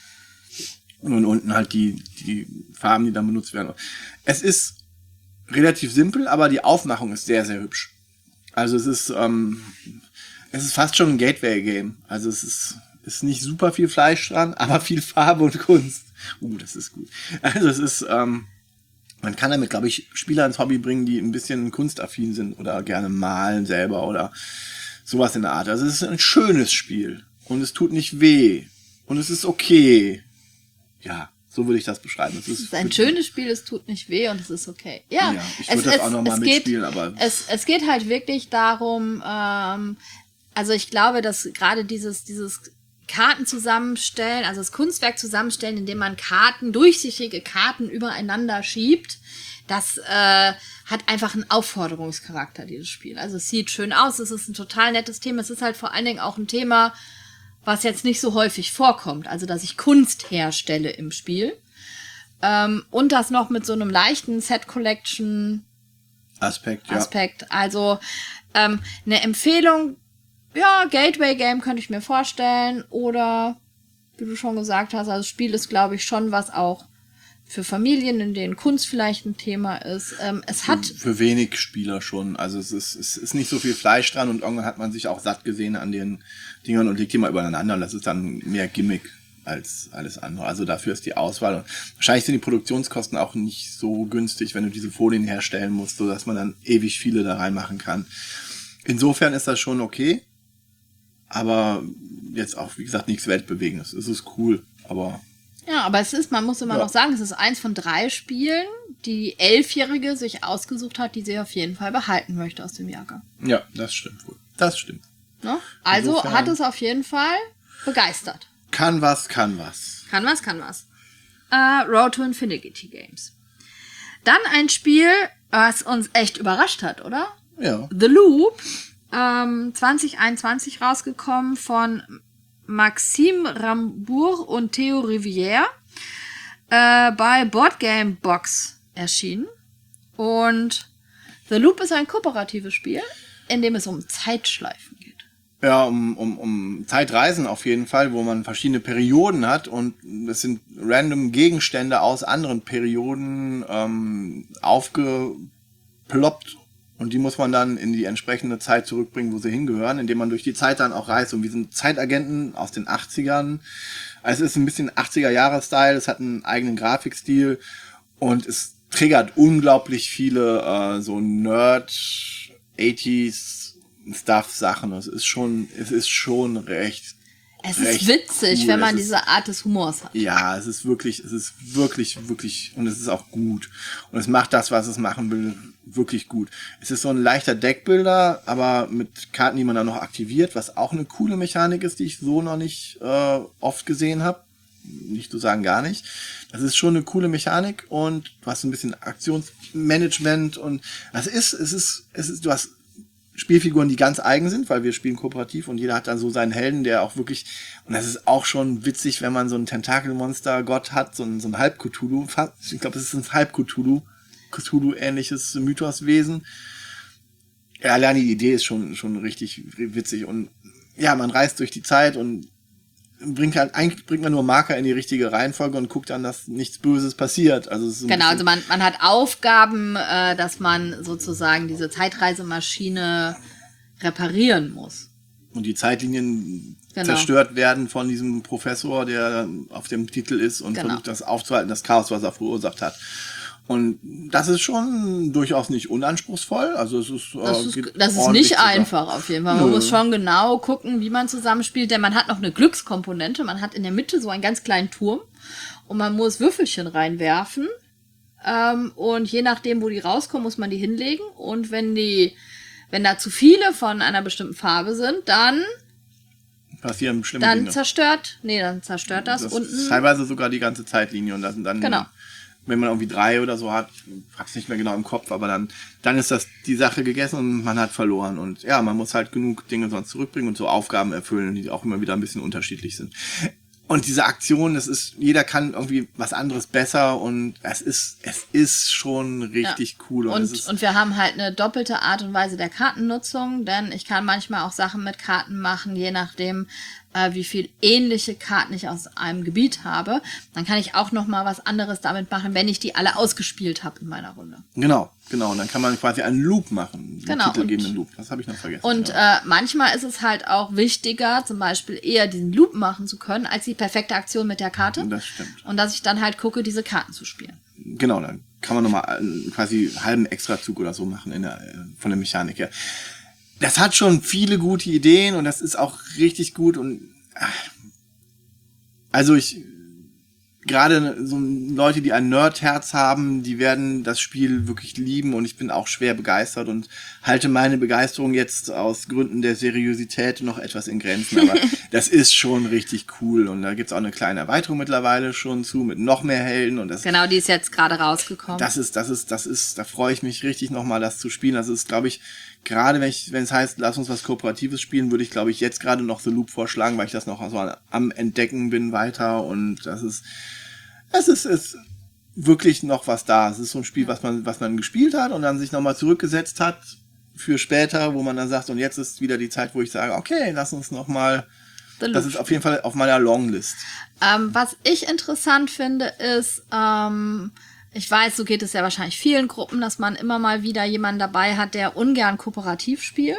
Und unten halt die, die Farben, die dann benutzt werden. Es ist relativ simpel, aber die Aufmachung ist sehr, sehr hübsch. Also es ist, ähm, es ist fast schon ein Gateway-Game. Also es ist, ist nicht super viel Fleisch dran, aber viel Farbe und Kunst. Uh, das ist gut. Also es ist, ähm, man kann damit, glaube ich, Spieler ins Hobby bringen, die ein bisschen kunstaffin sind oder gerne malen selber oder sowas in der Art. Also es ist ein schönes Spiel und es tut nicht weh und es ist okay. Ja, so würde ich das beschreiben. Es ist, Es ist ein schönes Spiel, es tut nicht weh und es ist okay. Ja, Ja, ich würde das auch noch mal geht, mitspielen, aber- Es, es geht halt wirklich darum, ähm, also ich glaube, dass gerade dieses, dieses Karten zusammenstellen, also das Kunstwerk zusammenstellen, indem man Karten, durchsichtige Karten übereinander schiebt, das äh, hat einfach einen Aufforderungscharakter, dieses Spiel. Also es sieht schön aus, es ist ein total nettes Thema, es ist halt vor allen Dingen auch ein Thema, was jetzt nicht so häufig vorkommt, also dass ich Kunst herstelle im Spiel. Ähm, und das noch mit so einem leichten Set-Collection Aspekt, ja. Aspekt. Also ähm, eine Empfehlung, ja, Gateway-Game könnte ich mir vorstellen. Oder, wie du schon gesagt hast, also das Spiel ist, glaube ich, schon was auch für Familien, in denen Kunst vielleicht ein Thema ist. Ähm, es hat... Für wenig Spieler schon. Also es ist, es ist nicht so viel Fleisch dran und irgendwann hat man sich auch satt gesehen an den Dingern und legt die mal übereinander und das ist dann mehr Gimmick als alles andere. Also dafür ist die Auswahl. Und wahrscheinlich sind die Produktionskosten auch nicht so günstig, wenn du diese Folien herstellen musst, so dass man dann ewig viele da reinmachen kann. Insofern ist das schon okay. Aber jetzt auch, wie gesagt, nichts Weltbewegendes. Es ist cool, aber... Ja, aber es ist, man muss immer Ja. noch sagen, es ist eins von drei Spielen, die die Elfjährige sich ausgesucht hat, die sie auf jeden Fall behalten möchte aus dem Jahrgang. Ja, das stimmt wohl. Das stimmt. Ne? Also Insofern- hat es auf jeden Fall begeistert. Kann was, kann was. Kann was, kann was. Äh, Road to Infinity Games. Dann ein Spiel, was uns echt überrascht hat, oder? Ja. The Loop, ähm, zwanzig einundzwanzig rausgekommen von Maxime Rambourg und Theo Rivière, äh, bei Boardgame Box erschienen. Und The Loop ist ein kooperatives Spiel, in dem es um Zeitschleifen geht. Ja, um, um, um Zeitreisen auf jeden Fall, wo man verschiedene Perioden hat und es sind random Gegenstände aus anderen Perioden ähm, aufgeploppt und die muss man dann in die entsprechende Zeit zurückbringen, wo sie hingehören, indem man durch die Zeit dann auch reist. Und wir sind Zeitagenten aus den achtzigern. Also es ist ein bisschen achtziger-Jahre-Style, es hat einen eigenen Grafikstil und es triggert unglaublich viele äh, so Nerd achtziger Stuff-Sachen. Es ist schon, es ist schon recht. Es recht ist witzig, cool. wenn man Es ist- diese Art des Humors hat. Ja, es ist wirklich, es ist wirklich, wirklich, und es ist auch gut. Und es macht das, was es machen will, wirklich gut. Es ist so ein leichter Deckbuilder, aber mit Karten, die man dann noch aktiviert, was auch eine coole Mechanik ist, die ich so noch nicht äh, oft gesehen habe. Nicht zu sagen, gar nicht. Das ist schon eine coole Mechanik und du hast ein bisschen Aktionsmanagement und das ist, es ist, es ist, du hast Spielfiguren, die ganz eigen sind, weil wir spielen kooperativ und jeder hat dann so seinen Helden, der auch wirklich, und das ist auch schon witzig, wenn man so ein Tentakelmonster-Gott hat, so ein, so ein Halb-Cthulhu, ich glaube, es ist ein Halb-Cthulhu, Cthulhu-ähnliches Mythoswesen. Ja, allein die Idee ist schon, schon richtig witzig und ja, man reist durch die Zeit und bringt halt, eigentlich bringt man nur Marker in die richtige Reihenfolge und guckt dann, dass nichts Böses passiert. Also es ist genau, also man, man hat Aufgaben, äh, dass man sozusagen diese Zeitreisemaschine reparieren muss. Und die Zeitlinien genau. zerstört werden von diesem Professor, der auf dem Titel ist und genau. versucht, das aufzuhalten, das Chaos, was er verursacht hat. Und das ist schon durchaus nicht unanspruchsvoll. Also es ist, das ist, äh, das ist nicht einfach auf jeden Fall. Man Nö. muss schon genau gucken, wie man zusammenspielt, denn man hat noch eine Glückskomponente. Man hat in der Mitte so einen ganz kleinen Turm und man muss Würfelchen reinwerfen. Ähm, und je nachdem, wo die rauskommen, muss man die hinlegen. Und wenn die, wenn da zu viele von einer bestimmten Farbe sind, dann passieren schlimme dann Dinge. zerstört, nee, dann zerstört das, das unten. Teilweise sogar die ganze Zeitlinie und dann, dann genau. wenn man irgendwie drei oder so hat, ich hab's nicht mehr genau im Kopf, aber dann, dann ist das die Sache gegessen und man hat verloren. Und ja, man muss halt genug Dinge sonst zurückbringen und so Aufgaben erfüllen, die auch immer wieder ein bisschen unterschiedlich sind. Und diese Aktion, das ist, jeder kann irgendwie was anderes besser und es ist, es ist schon richtig ja. cool. Und, und, es ist und wir haben halt eine doppelte Art und Weise der Kartennutzung, denn ich kann manchmal auch Sachen mit Karten machen, je nachdem, äh, wie viel ähnliche Karten ich aus einem Gebiet habe. Dann kann ich auch noch mal was anderes damit machen, wenn ich die alle ausgespielt habe in meiner Runde. Genau, genau. Und dann kann man quasi einen Loop machen. Einen genau. titelgebenden Loop. Das habe ich noch vergessen. Und ja. äh, manchmal ist es halt auch wichtiger, zum Beispiel eher diesen Loop machen zu können, als die perfekte Aktion mit der Karte. Das stimmt. Und dass ich dann halt gucke, diese Karten zu spielen. Genau, dann kann man nochmal quasi einen halben Extrazug oder so machen in der, von der Mechanik her. Das hat schon viele gute Ideen und das ist auch richtig gut und also ich gerade so Leute, die ein Nerdherz haben, die werden das Spiel wirklich lieben und ich bin auch schwer begeistert und halte meine Begeisterung jetzt aus Gründen der Seriosität noch etwas in Grenzen, aber das ist schon richtig cool und da gibt's auch eine kleine Erweiterung mittlerweile schon zu mit noch mehr Helden und das genau, die ist jetzt gerade rausgekommen. Das ist, das ist, das ist, da freue ich mich richtig nochmal, das zu spielen. Das ist, glaube ich, gerade wenn ich, wenn es heißt, lass uns was Kooperatives spielen, würde ich, glaube ich, jetzt gerade noch The Loop vorschlagen, weil ich das noch so am Entdecken bin weiter und das ist, es ist, ist wirklich noch was da. Es ist so ein Spiel, was man, was man gespielt hat und dann sich nochmal zurückgesetzt hat für später, wo man dann sagt, und jetzt ist wieder die Zeit, wo ich sage, okay, lass uns nochmal, das ist auf jeden Fall auf meiner Longlist. Ähm, was ich interessant finde, ist, ähm, ich weiß, so geht es ja wahrscheinlich vielen Gruppen, dass man immer mal wieder jemanden dabei hat, der ungern kooperativ spielt.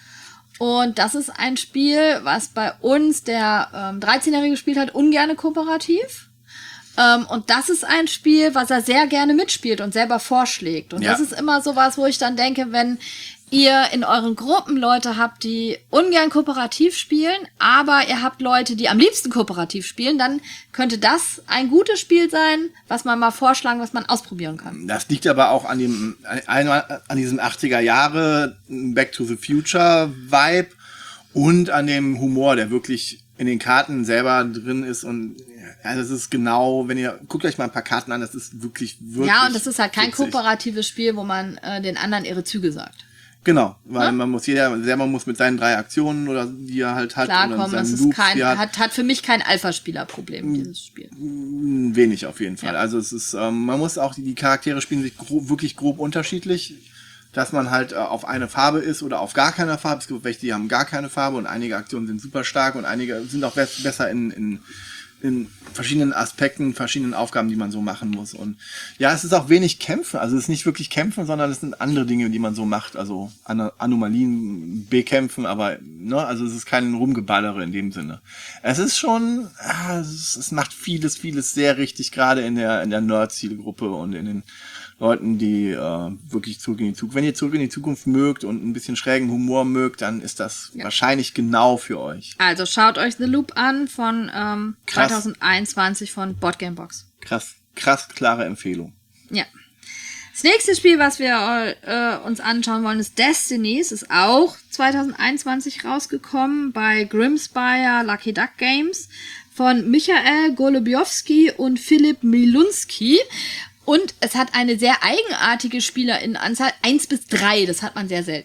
Und das ist ein Spiel, was bei uns der ähm, dreizehnjährige gespielt hat, ungerne kooperativ. Ähm, und das ist ein Spiel, was er sehr gerne mitspielt und selber vorschlägt. Und ja. das ist immer sowas, wo ich dann denke, wenn ihr in euren Gruppen Leute habt, die ungern kooperativ spielen, aber ihr habt Leute, die am liebsten kooperativ spielen, dann könnte das ein gutes Spiel sein, was man mal vorschlagen, was man ausprobieren kann. Das liegt aber auch an dem, einmal an diesem achtziger Jahre Back to the Future Vibe und an dem Humor, der wirklich in den Karten selber drin ist und ja, das ist genau, wenn ihr, guckt euch mal ein paar Karten an, das ist wirklich, wirklich Ja, und das ist halt kein witzig. Kooperatives Spiel, wo man äh, den anderen ihre Züge sagt. Genau, weil ja? man muss, jeder selber muss mit seinen drei Aktionen oder die er halt hat. Klarkommen, das ist Loops, kein, hat, hat, hat für mich kein Alpha-Spieler-Problem, dieses Spiel. Wenig auf jeden Fall. Ja. Also es ist, ähm, man muss auch, die, die Charaktere spielen sich grob, wirklich grob unterschiedlich, dass man halt äh, auf eine Farbe ist oder auf gar keiner Farbe. Es gibt welche, die haben gar keine Farbe und einige Aktionen sind super stark und einige sind auch be- besser in, in in verschiedenen Aspekten, verschiedenen Aufgaben, die man so machen muss. Und ja, es ist auch wenig Kämpfen. Also es ist nicht wirklich Kämpfen, sondern es sind andere Dinge, die man so macht. Also An- Anomalien bekämpfen, aber ne, also es ist kein Rumgeballere in dem Sinne. Es ist schon, ah, es, es macht vieles, vieles sehr richtig, gerade in der in der Nerd-Zielgruppe und in den Leuten, die äh, wirklich zurück in die Zukunft. Wenn ihr zurück in die Zukunft mögt und ein bisschen schrägen Humor mögt, dann ist das ja. wahrscheinlich genau für euch. Also schaut euch The Loop an von ähm, zwanzig einundzwanzig von Boardgamebox. Krass, krass klare Empfehlung. Ja. Das nächste Spiel, was wir äh, uns anschauen wollen, ist Destiny. Es ist auch zwanzig einundzwanzig rausgekommen bei Grimspire Lucky Duck Games von Michael Golubiowski und Philipp Milunski. Und es hat eine sehr eigenartige Spielerinnenanzahl, eins bis drei, das hat man sehr selten.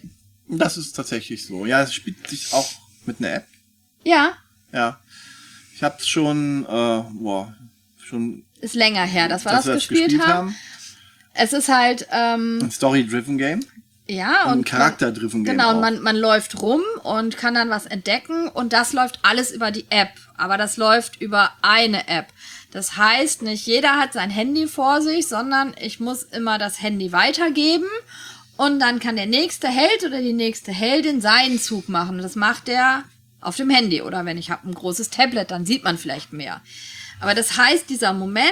Das ist tatsächlich so. Ja, es spielt sich auch mit einer App. Ja. Ja. Ich habe schon, äh, boah, schon... Ist länger her, dass wir dass das, wir gespielt, gespielt haben. haben. Es ist halt... Ähm, Ein Story-Driven Game. Ja, Und ein und Charakter-Driven Game genau, auch. und man, man läuft rum und kann dann was entdecken und das läuft alles über die App. Aber das läuft über eine App. Das heißt, nicht jeder hat sein Handy vor sich, sondern ich muss immer das Handy weitergeben und dann kann der nächste Held oder die nächste Heldin seinen Zug machen. Das macht der auf dem Handy oder wenn ich habe ein großes Tablet, dann sieht man vielleicht mehr. Aber das heißt, dieser Moment,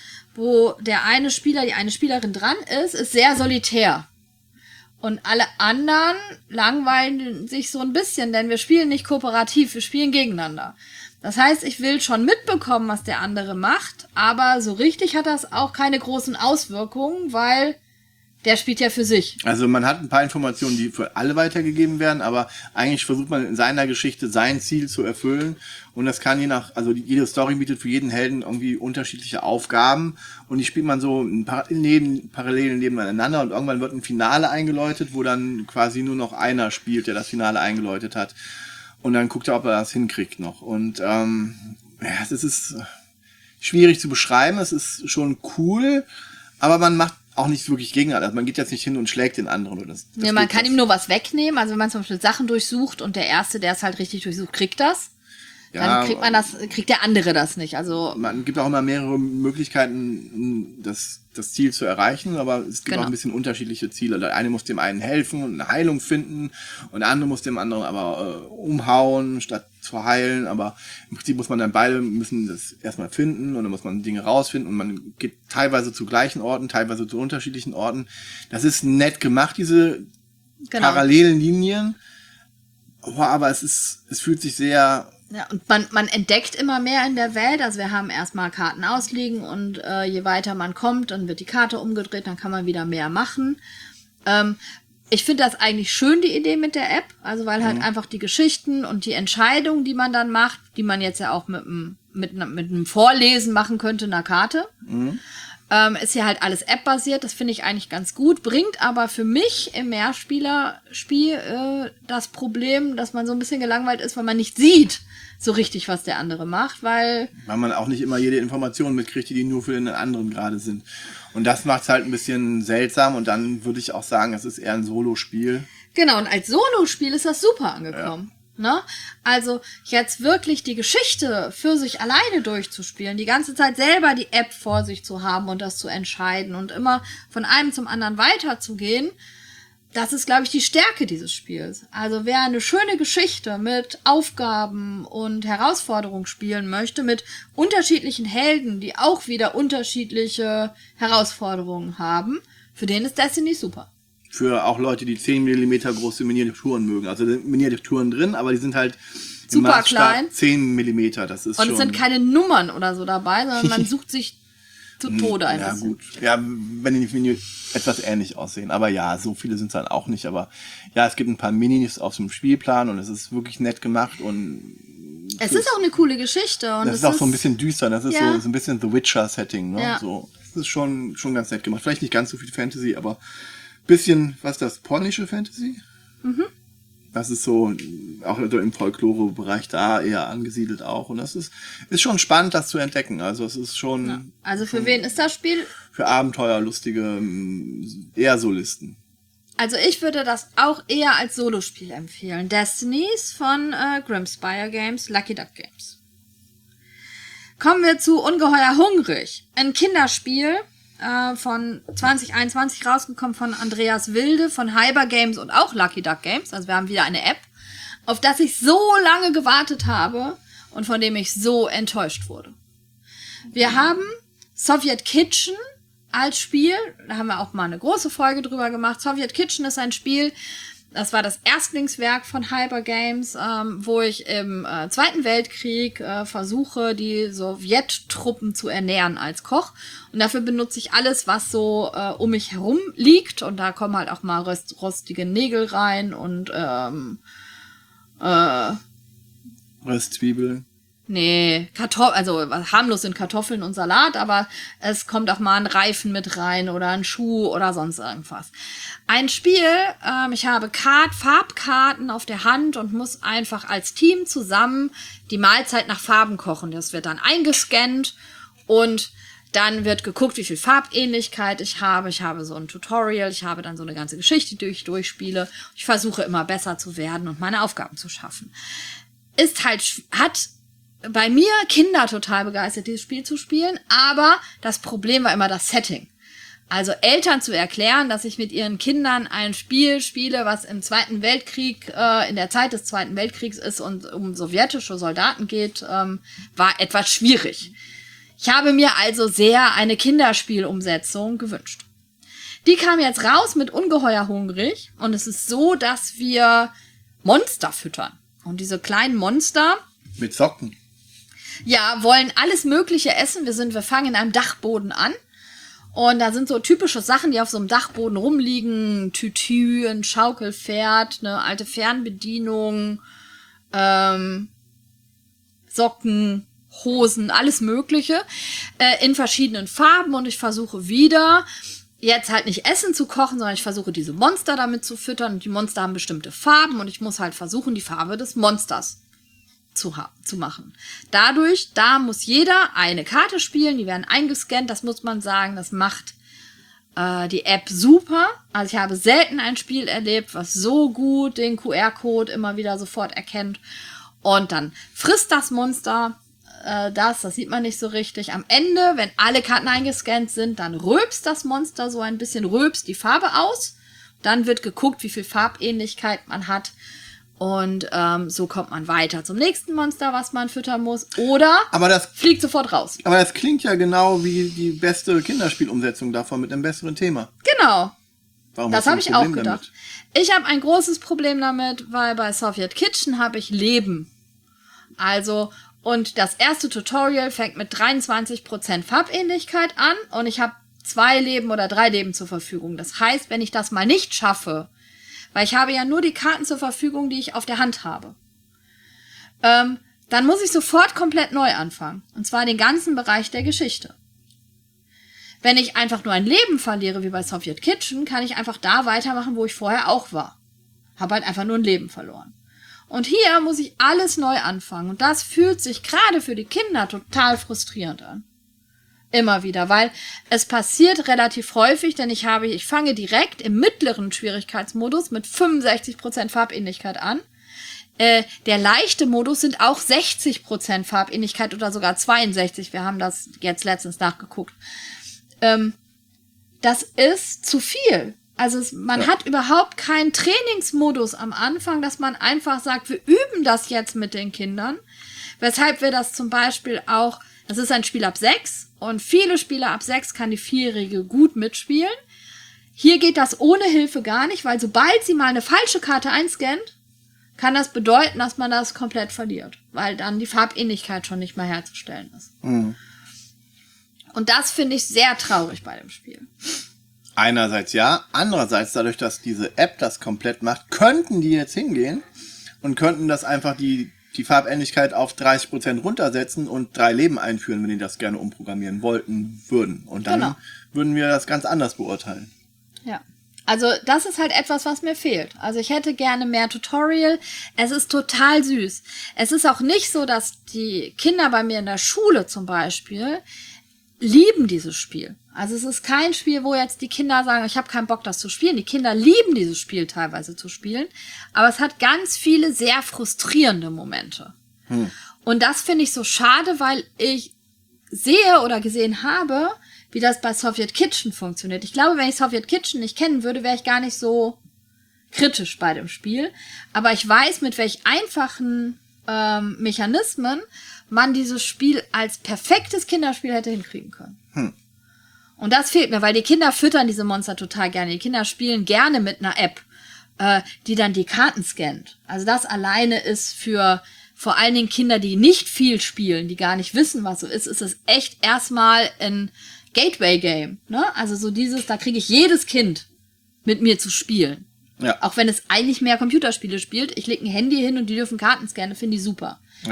wo der eine Spieler, die eine Spielerin dran ist, ist sehr solitär. Und alle anderen langweilen sich so ein bisschen, denn wir spielen nicht kooperativ, wir spielen gegeneinander. Das heißt, ich will schon mitbekommen, was der andere macht, aber so richtig hat das auch keine großen Auswirkungen, weil der spielt ja für sich. Also man hat ein paar Informationen, die für alle weitergegeben werden, aber eigentlich versucht man in seiner Geschichte sein Ziel zu erfüllen und das kann je nach, also jede Story bietet für jeden Helden irgendwie unterschiedliche Aufgaben und die spielt man so neben, parallel nebeneinander und irgendwann wird ein Finale eingeläutet, wo dann quasi nur noch einer spielt, der das Finale eingeläutet hat und dann guckt er, ob er das hinkriegt noch und ähm, ja, das ist schwierig zu beschreiben, es ist schon cool, aber man macht auch nicht wirklich gegeneinander. Also man geht jetzt nicht hin und schlägt den anderen. Oder das, das ja, man kann das. ihm nur was wegnehmen. Also wenn man zum Beispiel Sachen durchsucht und der Erste, der es halt richtig durchsucht, kriegt das. Ja, dann kriegt man das, kriegt der andere das nicht. Also man gibt auch immer mehrere Möglichkeiten, das, das Ziel zu erreichen, aber es gibt genau. auch ein bisschen unterschiedliche Ziele. Der eine muss dem einen helfen und eine Heilung finden und der andere muss dem anderen aber äh, umhauen, statt zu heilen. Aber im Prinzip muss man dann beide müssen das erstmal finden und dann muss man Dinge rausfinden und man geht teilweise zu gleichen Orten, teilweise zu unterschiedlichen Orten. Das ist nett gemacht, diese genau. parallelen Linien. Aber es ist, es fühlt sich sehr... Ja, und man, man entdeckt immer mehr in der Welt. Also wir haben erstmal Karten ausliegen und äh, je weiter man kommt, dann wird die Karte umgedreht, dann kann man wieder mehr machen. Ähm, ich finde das eigentlich schön, die Idee mit der App. Also weil halt mhm. einfach die Geschichten und die Entscheidungen, die man dann macht, die man jetzt ja auch mit einem mit, mit einem Vorlesen machen könnte, einer Karte, mhm. ähm, ist ja halt alles App-basiert. Das finde ich eigentlich ganz gut. Bringt aber für mich im Mehrspielerspiel äh, das Problem, dass man so ein bisschen gelangweilt ist, weil man nicht sieht, so richtig, was der andere macht, weil... Weil man auch nicht immer jede Information mitkriegt, die nur für den anderen gerade sind. Und das macht es halt ein bisschen seltsam und dann würde ich auch sagen, es ist eher ein Solo-Spiel. Genau, und als Solo-Spiel ist das super angekommen. Ja. Ne? Also jetzt wirklich die Geschichte für sich alleine durchzuspielen, die ganze Zeit selber die App vor sich zu haben und das zu entscheiden und immer von einem zum anderen weiterzugehen, das ist, glaube ich, die Stärke dieses Spiels. Also wer eine schöne Geschichte mit Aufgaben und Herausforderungen spielen möchte, mit unterschiedlichen Helden, die auch wieder unterschiedliche Herausforderungen haben, für den ist Destiny super. Für auch Leute, die zehn Millimeter große Miniaturen mögen. Also Miniaturen drin, aber die sind halt super klein. zehn Millimeter, das ist und schon... Und es sind keine Nummern oder so dabei, sondern man sucht sich zu Tode ein ja, bisschen. Gut. Ja, wenn die Mini etwas ähnlich aussehen. Aber ja, so viele sind es dann auch nicht. Aber ja, es gibt ein paar Minis auf dem Spielplan und es ist wirklich nett gemacht und es ist auch eine coole Geschichte. Und das es ist auch ist so ein bisschen düster. Das ist ja. so, so ein bisschen The Witcher-Setting. Ne? Ja. So, das ist schon, schon ganz nett gemacht. Vielleicht nicht ganz so viel Fantasy, aber bisschen, was ist das, polnische Fantasy? Mhm. Das ist so, auch im Folklore-Bereich da eher angesiedelt auch. Und das ist, ist schon spannend, das zu entdecken. Also es ist schon... Ja. Also für wen ist das Spiel? Für Abenteuerlustige, eher Solisten. Also ich würde das auch eher als Solospiel empfehlen. Destinies von äh, Grimspire Games, Lucky Duck Games. Kommen wir zu Ungeheuer Hungrig. Ein Kinderspiel äh, von zwanzig einundzwanzig rausgekommen von Andreas Wilde von Hyper Games und auch Lucky Duck Games. Also wir haben wieder eine App, auf das ich so lange gewartet habe und von dem ich so enttäuscht wurde. Wir haben Soviet Kitchen als Spiel. Da haben wir auch mal eine große Folge drüber gemacht. Soviet Kitchen ist ein Spiel, das war das Erstlingswerk von Hyper Games, ähm, wo ich im äh, Zweiten Weltkrieg äh, versuche, die Sowjettruppen zu ernähren als Koch. Und dafür benutze ich alles, was so äh, um mich herum liegt. Und da kommen halt auch mal rost rostige Nägel rein und ähm, äh, Röstzwiebeln. Nee, Kartoffeln, also harmlos sind Kartoffeln und Salat, aber es kommt auch mal ein Reifen mit rein oder ein Schuh oder sonst irgendwas. Ein Spiel, ähm, ich habe Kart, Farbkarten auf der Hand und muss einfach als Team zusammen die Mahlzeit nach Farben kochen. Das wird dann eingescannt und dann wird geguckt, wie viel Farbähnlichkeit ich habe. Ich habe so ein Tutorial, ich habe dann so eine ganze Geschichte, die ich durchspiele. Ich versuche immer besser zu werden und meine Aufgaben zu schaffen. Ist halt, hat bei mir Kinder total begeistert, dieses Spiel zu spielen, aber das Problem war immer das Setting. Also Eltern zu erklären, dass ich mit ihren Kindern ein Spiel spiele, was im Zweiten Weltkrieg, äh, in der Zeit des Zweiten Weltkriegs ist und um sowjetische Soldaten geht, ähm, war etwas schwierig. Ich habe mir also sehr eine Kinderspielumsetzung gewünscht. Die kam jetzt raus mit Ungeheuer hungrig und es ist so, dass wir Monster füttern. Und diese kleinen Monster mit Socken. Ja, wollen alles Mögliche essen. Wir sind, wir fangen in einem Dachboden an. Und da sind so typische Sachen, die auf so einem Dachboden rumliegen. Tütü, ein Schaukelpferd, eine alte Fernbedienung, ähm, Socken, Hosen, alles Mögliche. Äh, in verschiedenen Farben. Und ich versuche wieder, jetzt halt nicht Essen zu kochen, sondern ich versuche diese Monster damit zu füttern. Und die Monster haben bestimmte Farben. Und ich muss halt versuchen, die Farbe des Monsters Zu, zu machen. Dadurch, da muss jeder eine Karte spielen, die werden eingescannt, das muss man sagen, das macht äh, die App super. Also ich habe selten ein Spiel erlebt, was so gut den Q R-Code immer wieder sofort erkennt. Und dann frisst das Monster äh, das, das sieht man nicht so richtig. Am Ende, wenn alle Karten eingescannt sind, dann rülpst das Monster so ein bisschen, rülpst die Farbe aus. Dann wird geguckt, wie viel Farbähnlichkeit man hat. Und ähm, so kommt man weiter zum nächsten Monster, was man füttern muss. Oder aber das, fliegt sofort raus. Aber das klingt ja genau wie die beste Kinderspielumsetzung davon mit einem besseren Thema. Genau. Warum das habe ich auch gedacht. Damit? Ich habe ein großes Problem damit, weil bei Soviet Kitchen habe ich Leben. Also, und das erste Tutorial fängt mit dreiundzwanzig Prozent Farbähnlichkeit an und ich habe zwei Leben oder drei Leben zur Verfügung. Das heißt, wenn ich das mal nicht schaffe, weil ich habe ja nur die Karten zur Verfügung, die ich auf der Hand habe. Ähm, dann muss ich sofort komplett neu anfangen. Und zwar den ganzen Bereich der Geschichte. Wenn ich einfach nur ein Leben verliere, wie bei Soviet Kitchen, kann ich einfach da weitermachen, wo ich vorher auch war. Habe halt einfach nur ein Leben verloren. Und hier muss ich alles neu anfangen. Und das fühlt sich gerade für die Kinder total frustrierend an. Immer wieder, weil es passiert relativ häufig, denn ich habe, ich fange direkt im mittleren Schwierigkeitsmodus mit fünfundsechzig Prozent Farbähnlichkeit an. Äh, der leichte Modus sind auch sechzig Prozent Farbähnlichkeit oder sogar zweiundsechzig. Wir haben das jetzt letztens nachgeguckt. Ähm, das ist zu viel. Also es, man ja. hat überhaupt keinen Trainingsmodus am Anfang, dass man einfach sagt, wir üben das jetzt mit den Kindern. Weshalb wir das zum Beispiel auch, das ist ein Spiel ab sechs und viele Spieler ab sechs kann die Vierjährige gut mitspielen. Hier geht das ohne Hilfe gar nicht, weil sobald sie mal eine falsche Karte einscannt, kann das bedeuten, dass man das komplett verliert, weil dann die Farbähnlichkeit schon nicht mehr herzustellen ist. Mhm. Und das finde ich sehr traurig bei dem Spiel. Einerseits ja, andererseits dadurch, dass diese App das komplett macht, könnten die jetzt hingehen und könnten das einfach die die Farbähnlichkeit auf dreißig Prozent runtersetzen und drei Leben einführen, wenn die das gerne umprogrammieren wollten, würden. Und dann genau. würden wir das ganz anders beurteilen. Ja, also das ist halt etwas, was mir fehlt. Also ich hätte gerne mehr Tutorial. Es ist total süß. Es ist auch nicht so, dass die Kinder bei mir in der Schule zum Beispiel lieben dieses Spiel. Also es ist kein Spiel, wo jetzt die Kinder sagen, ich habe keinen Bock, das zu spielen. Die Kinder lieben dieses Spiel teilweise zu spielen. Aber es hat ganz viele sehr frustrierende Momente. Hm. Und das finde ich so schade, weil ich sehe oder gesehen habe, wie das bei Soviet Kitchen funktioniert. Ich glaube, wenn ich Soviet Kitchen nicht kennen würde, wäre ich gar nicht so kritisch bei dem Spiel. Aber ich weiß, mit welch einfachen ähm, Mechanismen man dieses Spiel als perfektes Kinderspiel hätte hinkriegen können. Hm. Und das fehlt mir, weil die Kinder füttern diese Monster total gerne. Die Kinder spielen gerne mit einer App, äh, die dann die Karten scannt. Also das alleine ist für vor allen Dingen Kinder, die nicht viel spielen, die gar nicht wissen, was so ist, ist es echt erstmal ein Gateway-Game. Ne? Also so dieses, da kriege ich jedes Kind mit mir zu spielen. Ja. Auch wenn es eigentlich mehr Computerspiele spielt. Ich lege ein Handy hin und die dürfen Karten scannen, finde ich super. Ja.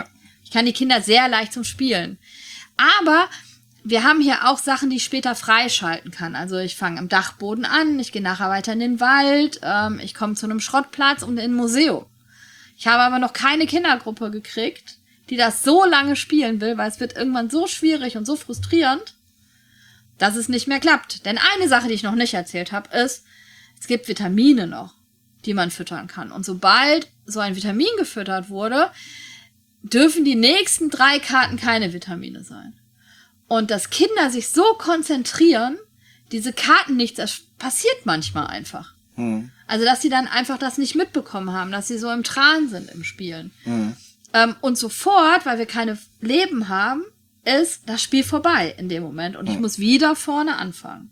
Ich kann die Kinder sehr leicht zum Spielen. Aber wir haben hier auch Sachen, die ich später freischalten kann. Also ich fange am Dachboden an, ich gehe nachher weiter in den Wald, ähm, ich komme zu einem Schrottplatz und in ein Museum. Ich habe aber noch keine Kindergruppe gekriegt, die das so lange spielen will, weil es wird irgendwann so schwierig und so frustrierend, dass es nicht mehr klappt. Denn eine Sache, die ich noch nicht erzählt habe, ist, es gibt Vitamine noch, die man füttern kann. Und sobald so ein Vitamin gefüttert wurde, dürfen die nächsten drei Karten keine Vitamine sein. Und dass Kinder sich so konzentrieren, diese Karten nicht, das passiert manchmal einfach. Hm. Also, dass sie dann einfach das nicht mitbekommen haben, dass sie so im Tran sind im Spielen. Hm. Ähm, und sofort, weil wir keine Leben haben, ist das Spiel vorbei in dem Moment. Und hm. ich muss wieder vorne anfangen.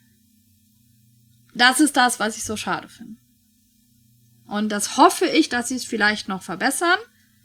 Das ist das, was ich so schade finde. Und das hoffe ich, dass sie es vielleicht noch verbessern.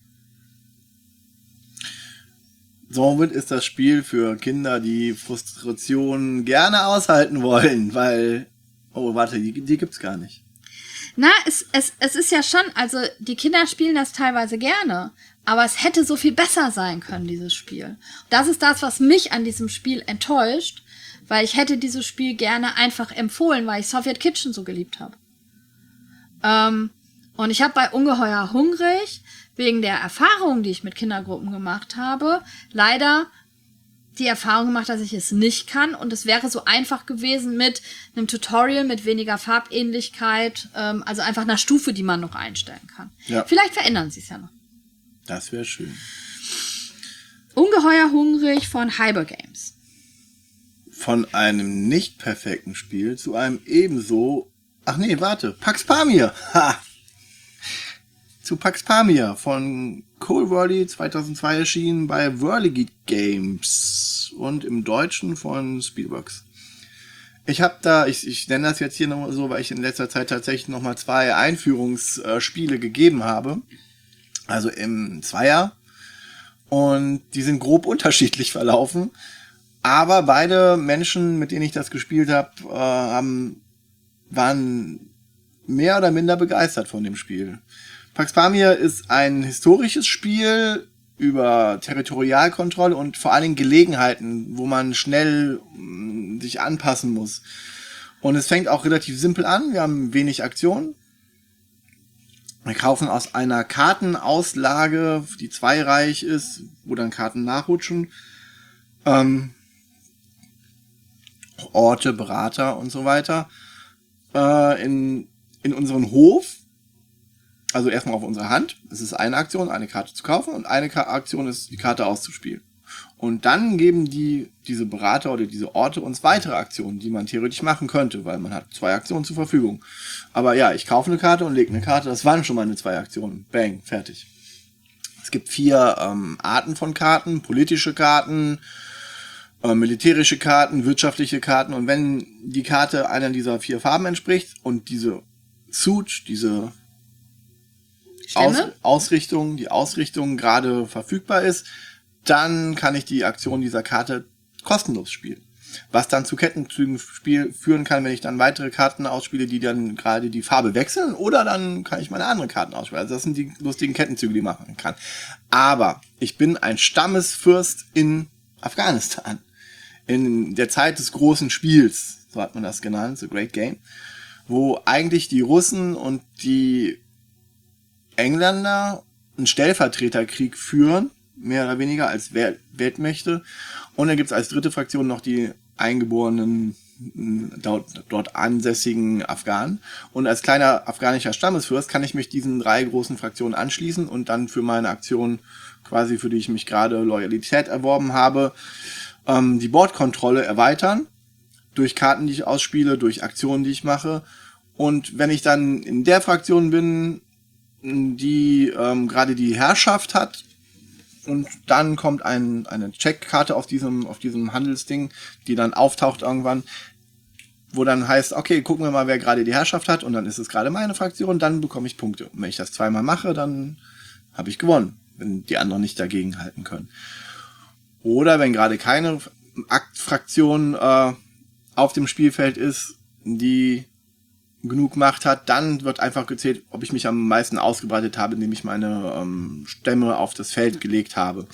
Somit ist das Spiel für Kinder, die Frustration gerne aushalten wollen, weil, oh, warte, die, die gibt's gar nicht. Na, es, es, es ist ja schon, also die Kinder spielen das teilweise gerne, aber es hätte so viel besser sein können, dieses Spiel. Das ist das, was mich an diesem Spiel enttäuscht, weil ich hätte dieses Spiel gerne einfach empfohlen, weil ich Soviet Kitchen so geliebt habe. Ähm, und ich habe bei Ungeheuer hungrig, wegen der Erfahrung, die ich mit Kindergruppen gemacht habe, leider die Erfahrung gemacht, dass ich es nicht kann. Und es wäre so einfach gewesen mit einem Tutorial, mit weniger Farbähnlichkeit, ähm, also einfach einer Stufe, die man noch einstellen kann. Ja. Vielleicht verändern sie es ja noch. Das wäre schön. Ungeheuer hungrig von Hyper Games. Von einem nicht perfekten Spiel zu einem ebenso... Ach nee, warte. Pax Pamir. Ha! Zu Pax Pamir von Cole Worley zweitausendzwei erschienen bei Whirligig Games und im Deutschen von Speedworks. Ich habe da, ich, ich nenne das jetzt hier noch so, weil ich in letzter Zeit tatsächlich noch mal zwei Einführungsspiele gegeben habe. Also im Zweier. Und die sind grob unterschiedlich verlaufen. Aber beide Menschen, mit denen ich das gespielt habe, äh, haben, waren mehr oder minder begeistert von dem Spiel. Pax Pamir ist ein historisches Spiel über Territorialkontrolle und vor allen Dingen Gelegenheiten, wo man schnell mh, sich anpassen muss. Und es fängt auch relativ simpel an. Wir haben wenig Aktion. Wir kaufen aus einer Kartenauslage, die zweireich ist, wo dann Karten nachrutschen. Ähm, Orte, Berater und so weiter. Äh, in, in unseren Hof. Also erstmal auf unsere Hand. Es ist eine Aktion, eine Karte zu kaufen und eine Ka- Aktion ist, die Karte auszuspielen. Und dann geben die, diese Berater oder diese Orte uns weitere Aktionen, die man theoretisch machen könnte, weil man hat zwei Aktionen zur Verfügung. Aber ja, ich kaufe eine Karte und lege eine Karte. Das waren schon meine zwei Aktionen. Bang, fertig. Es gibt vier ähm, Arten von Karten. Politische Karten, äh, militärische Karten, wirtschaftliche Karten. Und wenn die Karte einer dieser vier Farben entspricht und diese Suit, diese Aus, Ausrichtung, die Ausrichtung gerade verfügbar ist, dann kann ich die Aktion dieser Karte kostenlos spielen. Was dann zu Kettenzügen spiel, führen kann, wenn ich dann weitere Karten ausspiele, die dann gerade die Farbe wechseln, oder dann kann ich meine anderen Karten ausspielen. Also das sind die lustigen Kettenzüge, die man machen kann. Aber ich bin ein Stammesfürst in Afghanistan. In der Zeit des großen Spiels, so hat man das genannt, The Great Game, wo eigentlich die Russen und die Engländer einen Stellvertreterkrieg führen, mehr oder weniger als Weltmächte. Und dann gibt es als dritte Fraktion noch die eingeborenen, dort, dort ansässigen Afghanen. Und als kleiner afghanischer Stammesfürst kann ich mich diesen drei großen Fraktionen anschließen und dann für meine Aktion, quasi für die ich mich gerade Loyalität erworben habe, ähm, die Bordkontrolle erweitern. Durch Karten, die ich ausspiele, durch Aktionen, die ich mache. Und wenn ich dann in der Fraktion bin, die ähm, gerade die Herrschaft hat, und dann kommt ein, eine Checkkarte auf diesem, auf diesem Handelsding, die dann auftaucht irgendwann, wo dann heißt, okay, gucken wir mal, wer gerade die Herrschaft hat, und dann ist es gerade meine Fraktion, dann bekomme ich Punkte. Und wenn ich das zweimal mache, dann habe ich gewonnen, wenn die anderen nicht dagegen halten können. Oder wenn gerade keine Fraktion äh, auf dem Spielfeld ist, die genug Macht hat, dann wird einfach gezählt, ob ich mich am meisten ausgebreitet habe, indem ich meine ähm, Stämme auf das Feld gelegt habe.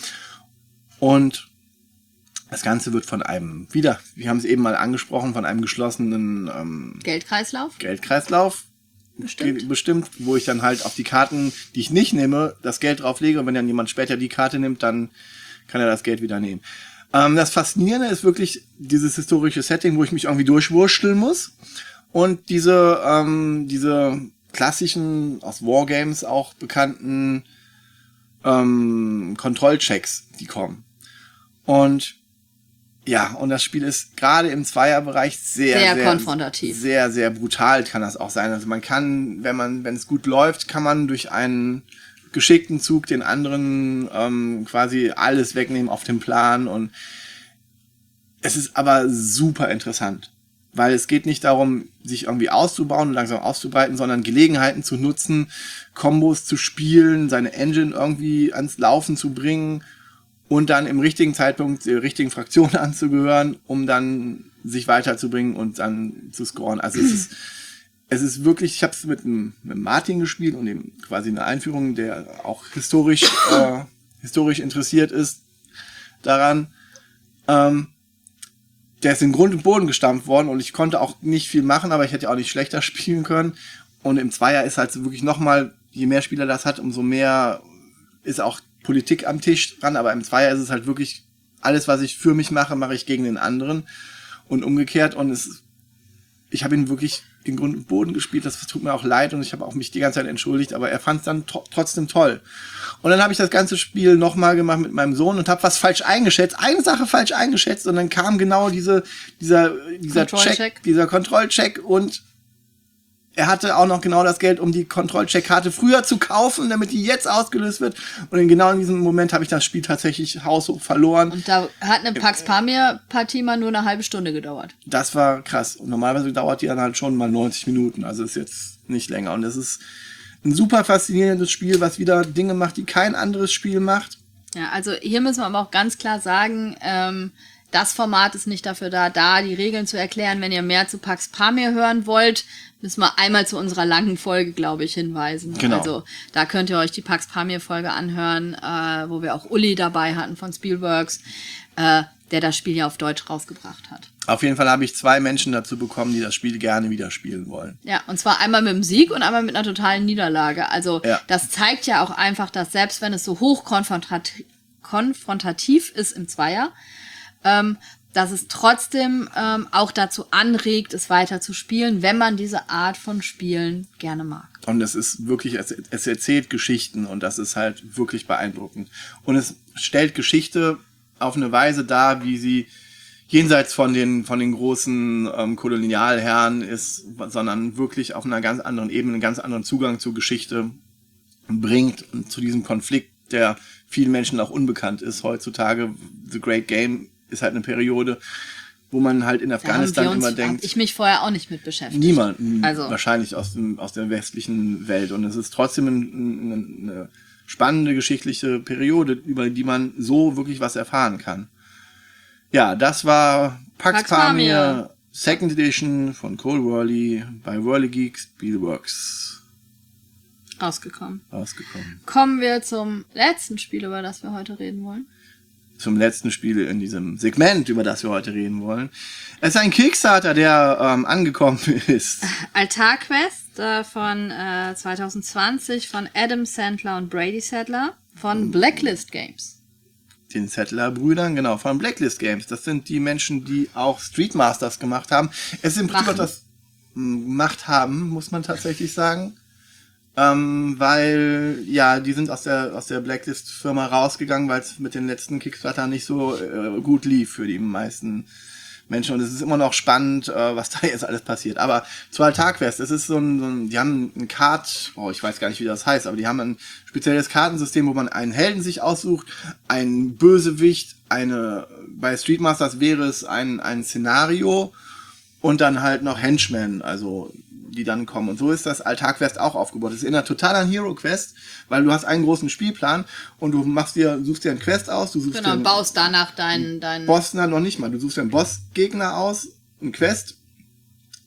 Und das Ganze wird von einem, wieder, wir haben es eben mal angesprochen, von einem geschlossenen ähm, Geldkreislauf? Geldkreislauf Bestimmt. bestimmt, wo ich dann halt auf die Karten, die ich nicht nehme, das Geld drauflege und wenn dann jemand später die Karte nimmt, dann kann er das Geld wieder nehmen. Ähm, das Faszinierende ist wirklich dieses historische Setting, wo ich mich irgendwie durchwurschteln muss und diese ähm, diese klassischen, aus Wargames auch bekannten ähm, Kontrollchecks, die kommen. Und ja, und das Spiel ist gerade im Zweierbereich sehr, sehr, sehr konfrontativ. Sehr, sehr brutal kann das auch sein. Also man kann, wenn man, wenn es gut läuft, kann man durch einen geschickten Zug den anderen ähm, quasi alles wegnehmen auf dem Plan. Und es ist aber super interessant, weil es geht nicht darum, sich irgendwie auszubauen und langsam auszubreiten, sondern Gelegenheiten zu nutzen, Kombos zu spielen, seine Engine irgendwie ans Laufen zu bringen und dann im richtigen Zeitpunkt der richtigen Fraktion anzugehören, um dann sich weiterzubringen und dann zu scoren. Also es ist, es ist wirklich, ich habe es mit, mit Martin gespielt und dem quasi eine Einführung, der auch historisch äh, historisch interessiert ist daran. Ähm, der ist in Grund und Boden gestampft worden und ich konnte auch nicht viel machen, aber ich hätte auch nicht schlechter spielen können. Und im Zweier ist halt so wirklich nochmal, je mehr Spieler das hat, umso mehr ist auch Politik am Tisch dran, aber im Zweier ist es halt wirklich, alles, was ich für mich mache, mache ich gegen den anderen und umgekehrt und es, ich habe ihn wirklich in Grund und Boden gespielt, das tut mir auch leid und ich habe auch mich die ganze Zeit entschuldigt, aber er fand es dann to- trotzdem toll. Und dann habe ich das ganze Spiel nochmal gemacht mit meinem Sohn und habe was falsch eingeschätzt, eine Sache falsch eingeschätzt und dann kam genau diese, dieser, dieser Check, dieser Kontrollcheck und er hatte auch noch genau das Geld, um die Kontrollcheckkarte früher zu kaufen, damit die jetzt ausgelöst wird. Und in genau in diesem Moment habe ich das Spiel tatsächlich haushoch verloren. Und da hat eine Pax Pamir-Partie mal nur eine halbe Stunde gedauert. Das war krass. Und normalerweise dauert die dann halt schon mal neunzig Minuten. Also ist jetzt nicht länger. Und es ist ein super faszinierendes Spiel, was wieder Dinge macht, die kein anderes Spiel macht. Ja, also hier müssen wir aber auch ganz klar sagen, ähm, das Format ist nicht dafür da, da die Regeln zu erklären. Wenn ihr mehr zu Pax Pamir hören wollt, müssen wir einmal zu unserer langen Folge, glaube ich, hinweisen. Genau. Also da könnt ihr euch die Pax Pamir-Folge anhören, äh, wo wir auch Uli dabei hatten von Spielworks, äh, der das Spiel ja auf Deutsch rausgebracht hat. Auf jeden Fall habe ich zwei Menschen dazu bekommen, die das Spiel gerne wieder spielen wollen. Ja, und zwar einmal mit dem Sieg und einmal mit einer totalen Niederlage. Also ja. Das zeigt ja auch einfach, dass selbst wenn es so hoch konfrontat- konfrontativ ist im Zweier, ähm, dass es trotzdem ähm, auch dazu anregt, es weiter zu spielen, wenn man diese Art von Spielen gerne mag. Und es ist wirklich, es, es erzählt Geschichten und das ist halt wirklich beeindruckend. Und es stellt Geschichte auf eine Weise dar, wie sie jenseits von den, von den großen ähm, Kolonialherren ist, sondern wirklich auf einer ganz anderen Ebene, einen ganz anderen Zugang zur Geschichte bringt und zu diesem Konflikt, der vielen Menschen auch unbekannt ist heutzutage. The Great Game ist halt eine Periode, wo man halt in Afghanistan uns, immer denkt... ich mich vorher auch nicht mit beschäftigt. Niemand, also. wahrscheinlich aus, dem, aus der westlichen Welt. Und es ist trotzdem ein, ein, eine spannende geschichtliche Periode, über die man so wirklich was erfahren kann. Ja, das war Pax, Pax Pamir, Pamir, Second Edition von Cole Worley bei Whirly Geek Spielworks. Rausgekommen. Rausgekommen. Kommen wir zum letzten Spiel, über das wir heute reden wollen. Zum letzten Spiel in diesem Segment, über das wir heute reden wollen. Es ist ein Kickstarter, der ähm, angekommen ist. Altarquest äh, von äh, zwanzig zwanzig von Adam Sandler und Brady Sadler von Blacklist Games. Den Sadler-Brüdern, genau, von Blacklist Games. Das sind die Menschen, die auch Street Masters gemacht haben. Es ist im Prinzip das gemacht haben, muss man tatsächlich sagen. Ähm, weil, ja, die sind aus der aus der Blacklist-Firma rausgegangen, weil es mit den letzten Kickstarter nicht so äh, gut lief für die meisten Menschen. Und es ist immer noch spannend, äh, was da jetzt alles passiert. Aber zu Altarquest, es ist so ein, so ein, die haben ein Kart, oh, ich weiß gar nicht, wie das heißt, aber die haben ein spezielles Kartensystem, wo man einen Helden sich aussucht, einen Bösewicht, eine, bei Street Masters wäre es ein, ein Szenario und dann halt noch Henchmen, also die dann kommen. Und so ist das Altarquest auch aufgebaut. Das erinnert total an Hero Quest, weil du hast einen großen Spielplan und du machst dir, suchst dir einen Quest aus, du suchst genau, dir einen, baust danach deinen, deinen Boss, na, noch nicht mal. Du suchst dir einen Bossgegner aus, einen Quest,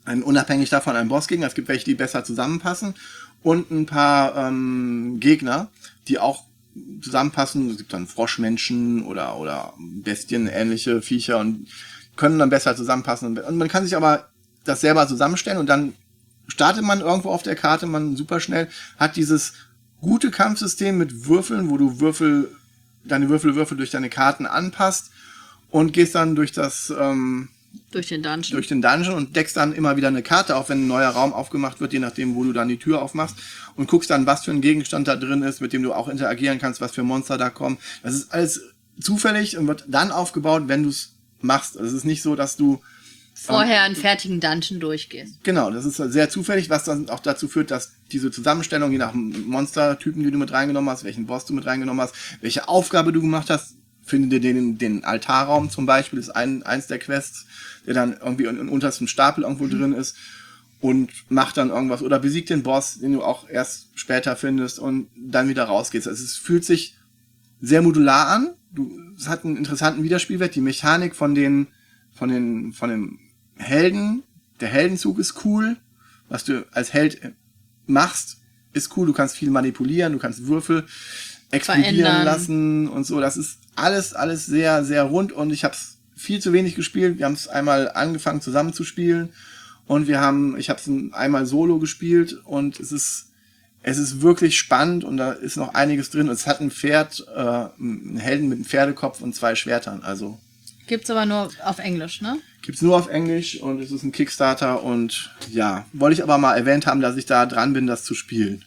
ein, unabhängig davon ein Bossgegner. Es gibt welche, die besser zusammenpassen. Und ein paar ähm, Gegner, die auch zusammenpassen. Es gibt dann Froschmenschen oder, oder Bestien, ähnliche Viecher und können dann besser zusammenpassen. Und man kann sich aber das selber zusammenstellen und dann startet man irgendwo auf der Karte, man super schnell, hat dieses gute Kampfsystem mit Würfeln, wo du Würfel, deine Würfelwürfel durch deine Karten anpasst und gehst dann durch das, ähm, durch den Dungeon. durch den Dungeon und deckst dann immer wieder eine Karte auf, wenn ein neuer Raum aufgemacht wird, je nachdem, wo du dann die Tür aufmachst und guckst dann, was für ein Gegenstand da drin ist, mit dem du auch interagieren kannst, was für Monster da kommen. Das ist alles zufällig und wird dann aufgebaut, wenn du es machst. Also es ist nicht so, dass du vorher einen fertigen Dungeon durchgehst. Genau, das ist sehr zufällig, was dann auch dazu führt, dass diese Zusammenstellung, je nach Monstertypen, die du mit reingenommen hast, welchen Boss du mit reingenommen hast, welche Aufgabe du gemacht hast, finde dir den, den Altarraum zum Beispiel, ist ein, eins der Quests, der dann irgendwie im untersten Stapel irgendwo mhm. drin ist und macht dann irgendwas oder besiegt den Boss, den du auch erst später findest und dann wieder rausgehst. Also es fühlt sich sehr modular an. Du, es hat einen interessanten Wiederspielwert. Die Mechanik von den, von den, von den Helden, der Heldenzug ist cool. Was du als Held machst, ist cool. Du kannst viel manipulieren, du kannst Würfel explodieren verändern lassen und so. Das ist alles, alles sehr, sehr rund und ich habe es viel zu wenig gespielt. Wir haben es einmal angefangen zusammen zu spielen und wir haben, ich habe es einmal solo gespielt und es ist, es ist wirklich spannend und da ist noch einiges drin. Und es hat ein Pferd, äh, einen Helden mit einem Pferdekopf und zwei Schwertern. Also gibt's aber nur auf Englisch, ne? Gibt's nur auf Englisch und es ist ein Kickstarter und ja, wollte ich aber mal erwähnt haben, dass ich da dran bin, das zu spielen.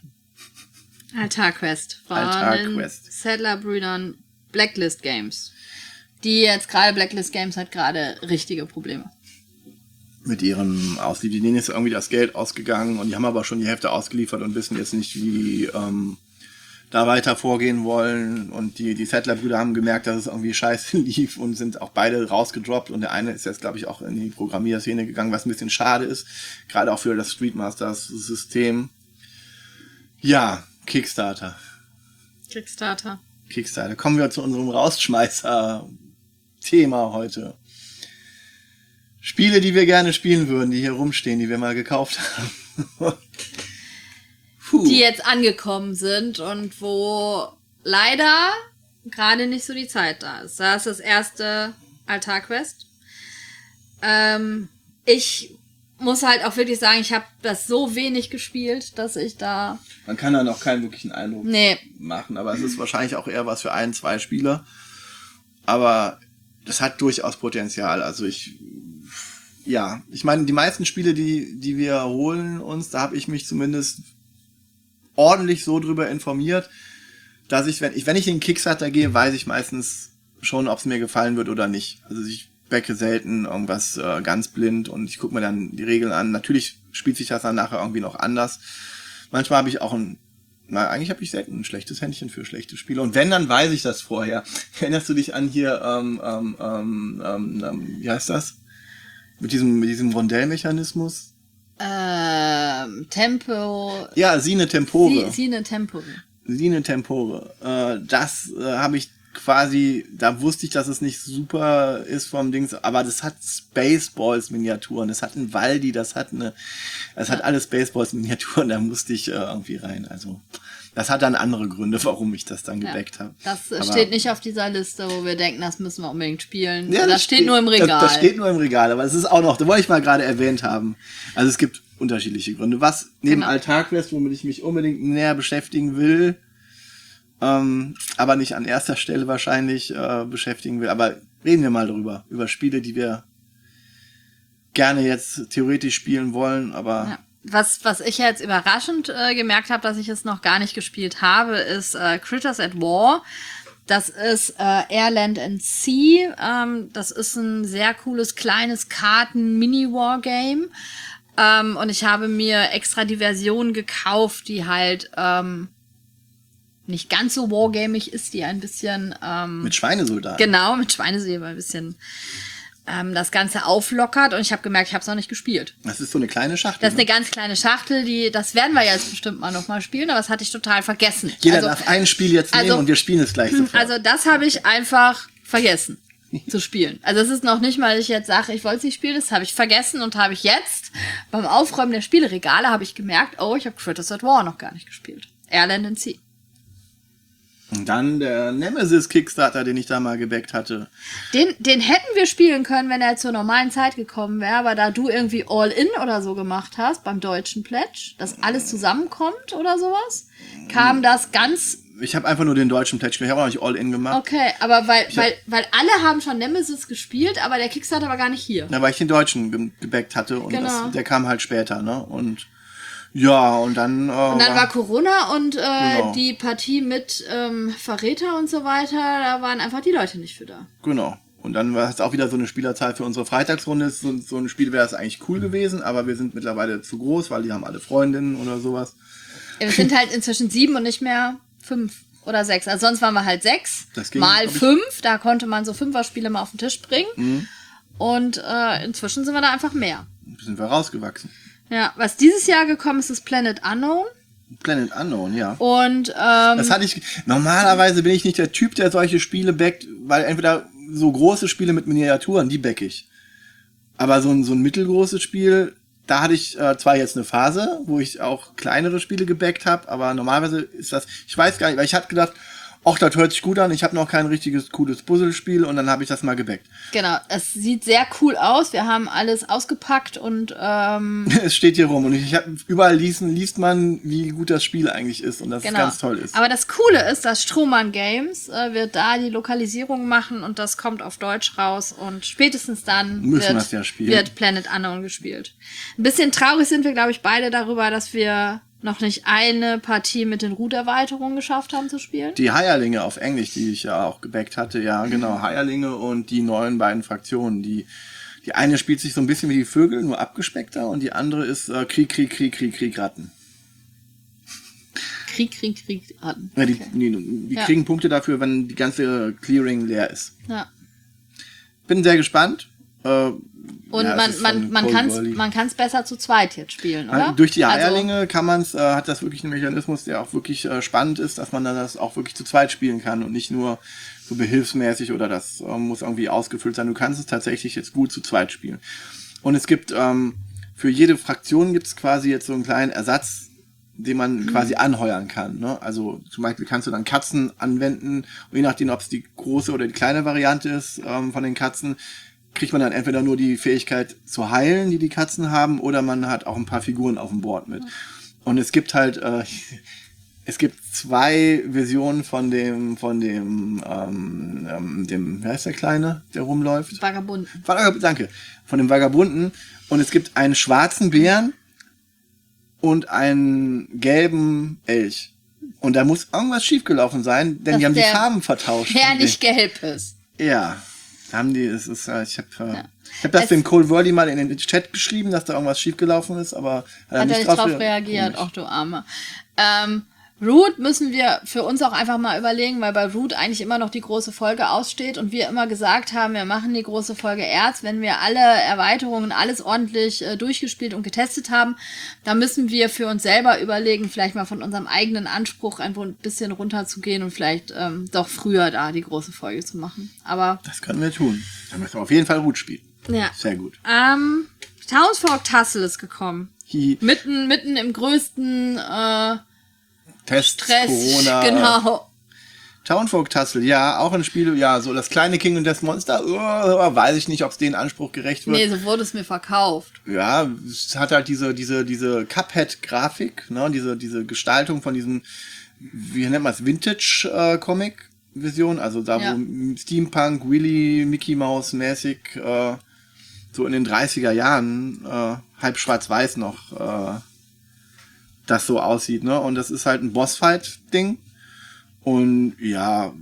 Altarquest von Altarquest. den Settler-Brüdern Blacklist Games. Die jetzt gerade, Blacklist Games hat gerade richtige Probleme. Mit ihrem Auslieferung. Denen ist irgendwie das Geld ausgegangen und die haben aber schon die Hälfte ausgeliefert und wissen jetzt nicht, wie ähm, da weiter vorgehen wollen. Und die, die Settler-Brüder haben gemerkt, dass es irgendwie scheiße lief und sind auch beide rausgedroppt. Und der eine ist jetzt, glaube ich, auch in die Programmierszene gegangen, was ein bisschen schade ist. Gerade auch für das Streetmasters-System. Ja, Kickstarter. Kickstarter. Kickstarter. Kommen wir zu unserem Rausschmeißer-Thema heute. Spiele, die wir gerne spielen würden, die hier rumstehen, die wir mal gekauft haben. Puh. Die jetzt angekommen sind und wo leider gerade nicht so die Zeit da ist. Da ist das erste Altarquest. Ähm, ich muss halt auch wirklich sagen, ich habe das so wenig gespielt, dass ich da... Man kann da noch keinen wirklichen Eindruck nee. machen, aber es ist wahrscheinlich auch eher was für ein, zwei Spieler. Aber das hat durchaus Potenzial. Also ich... Ja, ich meine, die meisten Spiele, die, die wir holen uns, da habe ich mich zumindest ordentlich so drüber informiert, dass ich, wenn ich, wenn ich in den Kickstarter gehe, weiß ich meistens schon, ob es mir gefallen wird oder nicht. Also ich backe selten irgendwas äh, ganz blind und ich gucke mir dann die Regeln an. Natürlich spielt sich das dann nachher irgendwie noch anders. Manchmal habe ich auch ein, na, eigentlich habe ich selten ein schlechtes Händchen für schlechte Spiele. Und wenn, dann weiß ich das vorher. Erinnerst du dich an hier, ähm, ähm, ähm, ähm, wie heißt das? Mit diesem, mit diesem Rondellmechanismus? Ähm, Tempo... Ja, Sine Tempore. Sie, Sine Tempore. Sine Tempore. Äh, das äh, habe ich quasi, da wusste ich, dass es nicht super ist vom Dings, aber das hat Spaceballs-Miniaturen, das hat ein Waldi, das hat eine, das ja. hat alles Spaceballs-Miniaturen, da musste ich äh, irgendwie rein. Also das hat dann andere Gründe, warum ich das dann gedeckt ja. habe. Das aber steht nicht auf dieser Liste, wo wir denken, das müssen wir unbedingt spielen. Ja, das, das steht, steht nur im Regal. Das, das steht nur im Regal, aber es ist auch noch, das wollte ich mal gerade erwähnt haben. Also es gibt unterschiedliche Gründe. Was neben genau. Altarquest, womit ich mich unbedingt näher beschäftigen will, ähm, aber nicht an erster Stelle wahrscheinlich äh, beschäftigen will. Aber reden wir mal drüber, über Spiele, die wir gerne jetzt theoretisch spielen wollen, aber... Ja. Was, was ich jetzt überraschend äh, gemerkt habe, dass ich es noch gar nicht gespielt habe, ist äh, Critters at War. Das ist äh, Air, Land and Sea. Ähm, das ist ein sehr cooles, kleines Karten-Mini-War-Game. Ähm, und ich habe mir extra die Version gekauft, die halt ähm, nicht ganz so wargamig ist, die ein bisschen... Ähm, mit Schweinesoldaten. Genau, mit Schweinesoldaten ein bisschen... Ähm, das Ganze auflockert und ich habe gemerkt, ich habe es noch nicht gespielt. Das ist so eine kleine Schachtel. Das ist eine ne? ganz kleine Schachtel, die, das werden wir jetzt bestimmt mal noch mal spielen, aber das hatte ich total vergessen. Jeder also, darf ein Spiel jetzt nehmen also, und wir spielen es gleich sofort. Also das habe ich einfach vergessen. zu spielen. Also es ist noch nicht mal, dass ich jetzt sage, ich wollte es nicht spielen, das habe ich vergessen und habe ich jetzt beim Aufräumen der Spieleregale habe ich gemerkt, oh, ich habe Critters at War noch gar nicht gespielt. Airland and Sea. Und dann der Nemesis Kickstarter, den ich da mal gebackt hatte. Den, den hätten wir spielen können, wenn er zur normalen Zeit gekommen wäre, aber da du irgendwie All-In oder so gemacht hast beim deutschen Pledge, dass alles zusammenkommt oder sowas, kam das ganz... Ich habe einfach nur den deutschen Pledge, ich habe auch noch nicht All-In gemacht. Okay, aber weil, hab, weil, weil alle haben schon Nemesis gespielt, aber der Kickstarter war gar nicht hier. Na, weil ich den deutschen ge gebackt hatte und genau. das, der kam halt später, ne? Und ja, und dann... Äh, und dann war, war Corona und äh, genau. die Partie mit ähm, Verräter und so weiter, da waren einfach die Leute nicht für da. Genau. Und dann war es auch wieder so eine Spielerzahl für unsere Freitagsrunde. So, so ein Spiel wäre das eigentlich cool gewesen, aber wir sind mittlerweile zu groß, weil die haben alle Freundinnen oder sowas. Ja, wir sind halt inzwischen sieben und nicht mehr fünf oder sechs. Also sonst waren wir halt sechs Das ging, mal fünf. Da konnte man so Fünfer-Spiele mal auf den Tisch bringen. Mhm. Und äh, inzwischen sind wir da einfach mehr. Sind wir rausgewachsen. Ja, was dieses Jahr gekommen ist, ist Planet Unknown. Planet Unknown, ja. Und ähm, das hatte ich. Normalerweise bin ich nicht der Typ, der solche Spiele backt, weil entweder so große Spiele mit Miniaturen, die back ich. Aber so ein, so ein mittelgroßes Spiel, da hatte ich äh, zwar jetzt eine Phase, wo ich auch kleinere Spiele gebackt habe, aber normalerweise ist das, ich weiß gar nicht, weil ich hatte gedacht, ach, das hört sich gut an, ich habe noch kein richtiges cooles Puzzlespiel und dann habe ich das mal gebackt. Genau, es sieht sehr cool aus, wir haben alles ausgepackt und ähm es steht hier rum und ich habe überall lesen, liest man, wie gut das Spiel eigentlich ist und dass genau. es ganz toll ist. Aber das Coole ist, dass Strohmann Games äh, wird da die Lokalisierung machen und das kommt auf Deutsch raus und spätestens dann Müssen wird, ja spielen. wird Planet Unknown gespielt. Ein bisschen traurig sind wir, glaube ich, beide darüber, dass wir noch nicht eine Partie mit den Root-Erweiterungen geschafft haben zu spielen. Die Heierlinge auf Englisch, die ich ja auch gebackt hatte, ja genau, Heierlinge und die neuen beiden Fraktionen, die die eine spielt sich so ein bisschen wie die Vögel, nur abgespeckter und die andere ist äh, Krieg, Krieg, Krieg, Krieg, Krieg, Ratten. Krieg, Krieg, Krieg, Ratten. Ja, die okay. die, die ja. kriegen Punkte dafür, wenn die ganze Clearing leer ist. Ja. Bin sehr gespannt. Äh, Und ja, man, man, man kann es man kann's besser zu zweit jetzt spielen, oder? Durch die also, Eierlinge kann man's, äh, hat das wirklich einen Mechanismus, der auch wirklich äh, spannend ist, dass man dann das auch wirklich zu zweit spielen kann und nicht nur so behilfsmäßig oder das äh, muss irgendwie ausgefüllt sein. Du kannst es tatsächlich jetzt gut zu zweit spielen. Und es gibt ähm, für jede Fraktion gibt es quasi jetzt so einen kleinen Ersatz, den man mhm. quasi anheuern kann. Ne? Also zum Beispiel kannst du dann Katzen anwenden und je nachdem, ob es die große oder die kleine Variante ist ähm, von den Katzen, kriegt man dann entweder nur die Fähigkeit zu heilen, die die Katzen haben, oder man hat auch ein paar Figuren auf dem Board mit. Und es gibt halt, äh, es gibt zwei Versionen von dem, von dem, ähm, ähm, dem, wer ist der Kleine, der rumläuft? Vagabunden. Vagab- danke. Von dem Vagabunden. Und es gibt einen schwarzen Bären und einen gelben Elch. Und da muss irgendwas schiefgelaufen sein, denn Dass die haben die der Farben vertauscht. Der nicht gelb ist. Ja. Haben die, es ist, ich habe Ja. ich hab das Es- dem Cole Worley mal in den Chat geschrieben, dass da irgendwas schiefgelaufen ist, aber Hat er nicht drauf reagiert, ach du Arme. Ähm, Root müssen wir für uns auch einfach mal überlegen, weil bei Root eigentlich immer noch die große Folge aussteht und wir immer gesagt haben, wir machen die große Folge erst, wenn wir alle Erweiterungen, alles ordentlich äh, durchgespielt und getestet haben. Da müssen wir für uns selber überlegen, vielleicht mal von unserem eigenen Anspruch ein bisschen runterzugehen und vielleicht ähm, doch früher da die große Folge zu machen. Aber Das können wir tun. Dann müssen wir auf jeden Fall Root spielen. ja. Sehr gut. Ähm, Townsfolk Tassel ist gekommen. Hi, Mitten, mitten im größten äh, Tests, Stress. Corona. Genau. Townfolk Tassel, ja, auch ein Spiel, ja, so das kleine King und das Monster, uh, weiß ich nicht, ob es den Anspruch gerecht wird. Nee, so wurde es mir verkauft. Ja, es hat halt diese, diese, diese Cuphead-Grafik, ne, diese, diese Gestaltung von diesem, wie nennt man es, Vintage-Comic-Version, also da, Ja. wo Steampunk, Willy, Mickey Mouse mäßig, äh, so in den dreißiger Jahren, äh, halb schwarz-weiß noch, äh, das so aussieht, ne, und das ist halt ein Bossfight-Ding und ja,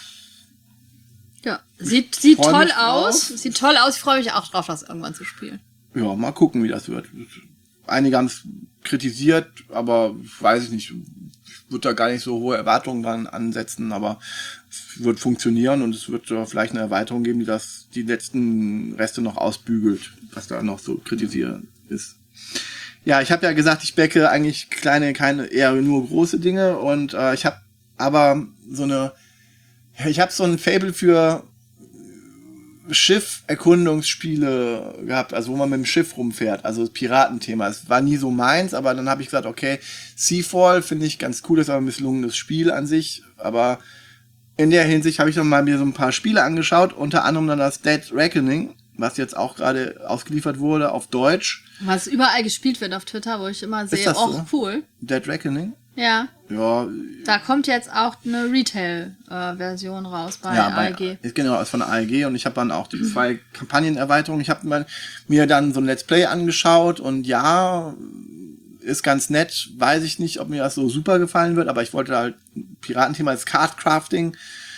Ja, sieht, sieht Freu toll mich aus. drauf. Sieht toll aus. Ich freue mich auch drauf, das irgendwann zu spielen. ja, mal gucken, wie das wird. Einige haben es kritisiert, aber weiß ich nicht, ich würde da gar nicht so hohe Erwartungen dran ansetzen, aber es wird funktionieren und es wird äh, vielleicht eine Erweiterung geben, die das, die letzten Reste noch ausbügelt, was da noch so kritisiert ist. Ja, ich habe ja gesagt, ich backe eigentlich kleine, keine, eher nur große Dinge und äh, ich habe aber so eine, ich habe so ein Faible für Schiff-Erkundungsspiele gehabt, also wo man mit dem Schiff rumfährt, also das Piratenthema. Es war nie so meins, aber dann habe ich gesagt, okay, Seafall finde ich ganz cool, das ist aber ein misslungenes Spiel an sich, aber in der Hinsicht habe ich noch mal mir so ein paar Spiele angeschaut, unter anderem dann das Dead Reckoning, was jetzt auch gerade ausgeliefert wurde auf Deutsch. Was überall gespielt wird auf Twitter, wo ich immer sehe, das oh, so? cool. Dead Reckoning? Ja. Ja. Da kommt jetzt auch eine Retail-Version äh, raus bei ja, A E G. Bei, genau, ist von der A E G und ich habe dann auch die zwei Kampagnenerweiterungen. Ich habe mir dann so ein Let's Play angeschaut und ja, ist ganz nett. Weiß ich nicht, ob mir das so super gefallen wird, aber ich wollte halt Piratenthema, das Cardcrafting.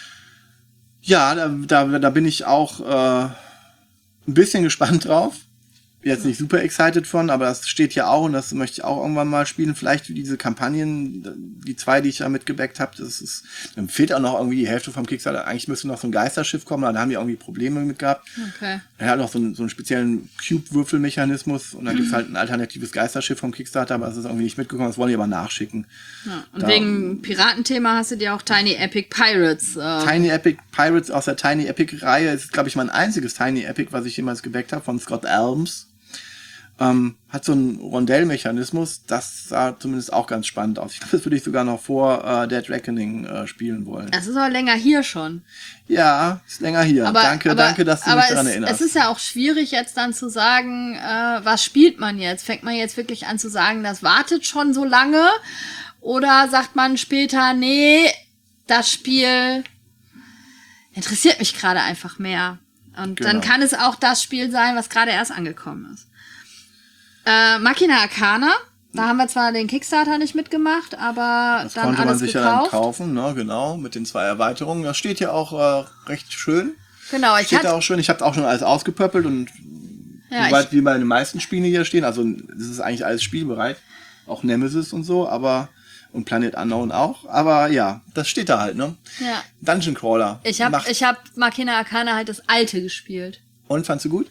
Ja, da, da, da bin ich auch äh, ein bisschen gespannt drauf. Jetzt nicht super excited von, aber das steht ja auch und das möchte ich auch irgendwann mal spielen. Vielleicht wie diese Kampagnen, die zwei, die ich da mitgebackt habe, das ist, dann fehlt auch noch irgendwie die Hälfte vom Kickstarter. Eigentlich müsste noch so ein Geisterschiff kommen, aber da haben die irgendwie Probleme mit gehabt. Okay. Er hat noch so einen, so einen speziellen Cube-Würfelmechanismus und dann gibt's halt ein alternatives Geisterschiff vom Kickstarter, aber es ist irgendwie nicht mitgekommen, das wollen die aber nachschicken. Ja, und da, wegen Piratenthema hast du dir auch Tiny Epic Pirates. Äh Tiny Epic Pirates aus der Tiny Epic-Reihe ist, glaube ich, mein einziges Tiny Epic, was ich jemals gebackt habe, von Scott Elms. Ähm, hat so einen Rondellmechanismus, das sah zumindest auch ganz spannend aus. Ich glaube, das würde ich sogar noch vor äh, Dead Reckoning äh, spielen wollen. Das ist aber länger hier schon. Ja, ist länger hier. Aber, danke, aber, danke, dass du aber mich daran es, erinnerst. es ist ja auch schwierig jetzt dann zu sagen, äh, was spielt man jetzt? Fängt man jetzt wirklich an zu sagen, das wartet schon so lange? Oder sagt man später, nee, das Spiel interessiert mich gerade einfach mehr. Und Genau. dann kann es auch das Spiel sein, was gerade erst angekommen ist. Äh, Machina Arcana, da haben wir zwar den Kickstarter nicht mitgemacht, aber das dann konnte man alles sich ja dann gekauft. kaufen, ne, genau, mit den zwei Erweiterungen. Das steht ja auch äh, recht schön. Genau, ich Steht hatte, ja auch schön. Ich habe auch schon alles ausgepöppelt und Ja, soweit ich- wie bei den meisten Spielen hier stehen. Also das ist eigentlich alles spielbereit. Auch Nemesis und so, aber und Planet Unknown auch. Aber ja, das steht da halt, ne? ja, Dungeon Crawler. ich habe Macht- ich hab Machina Arcana halt das alte gespielt. Und fandst du gut?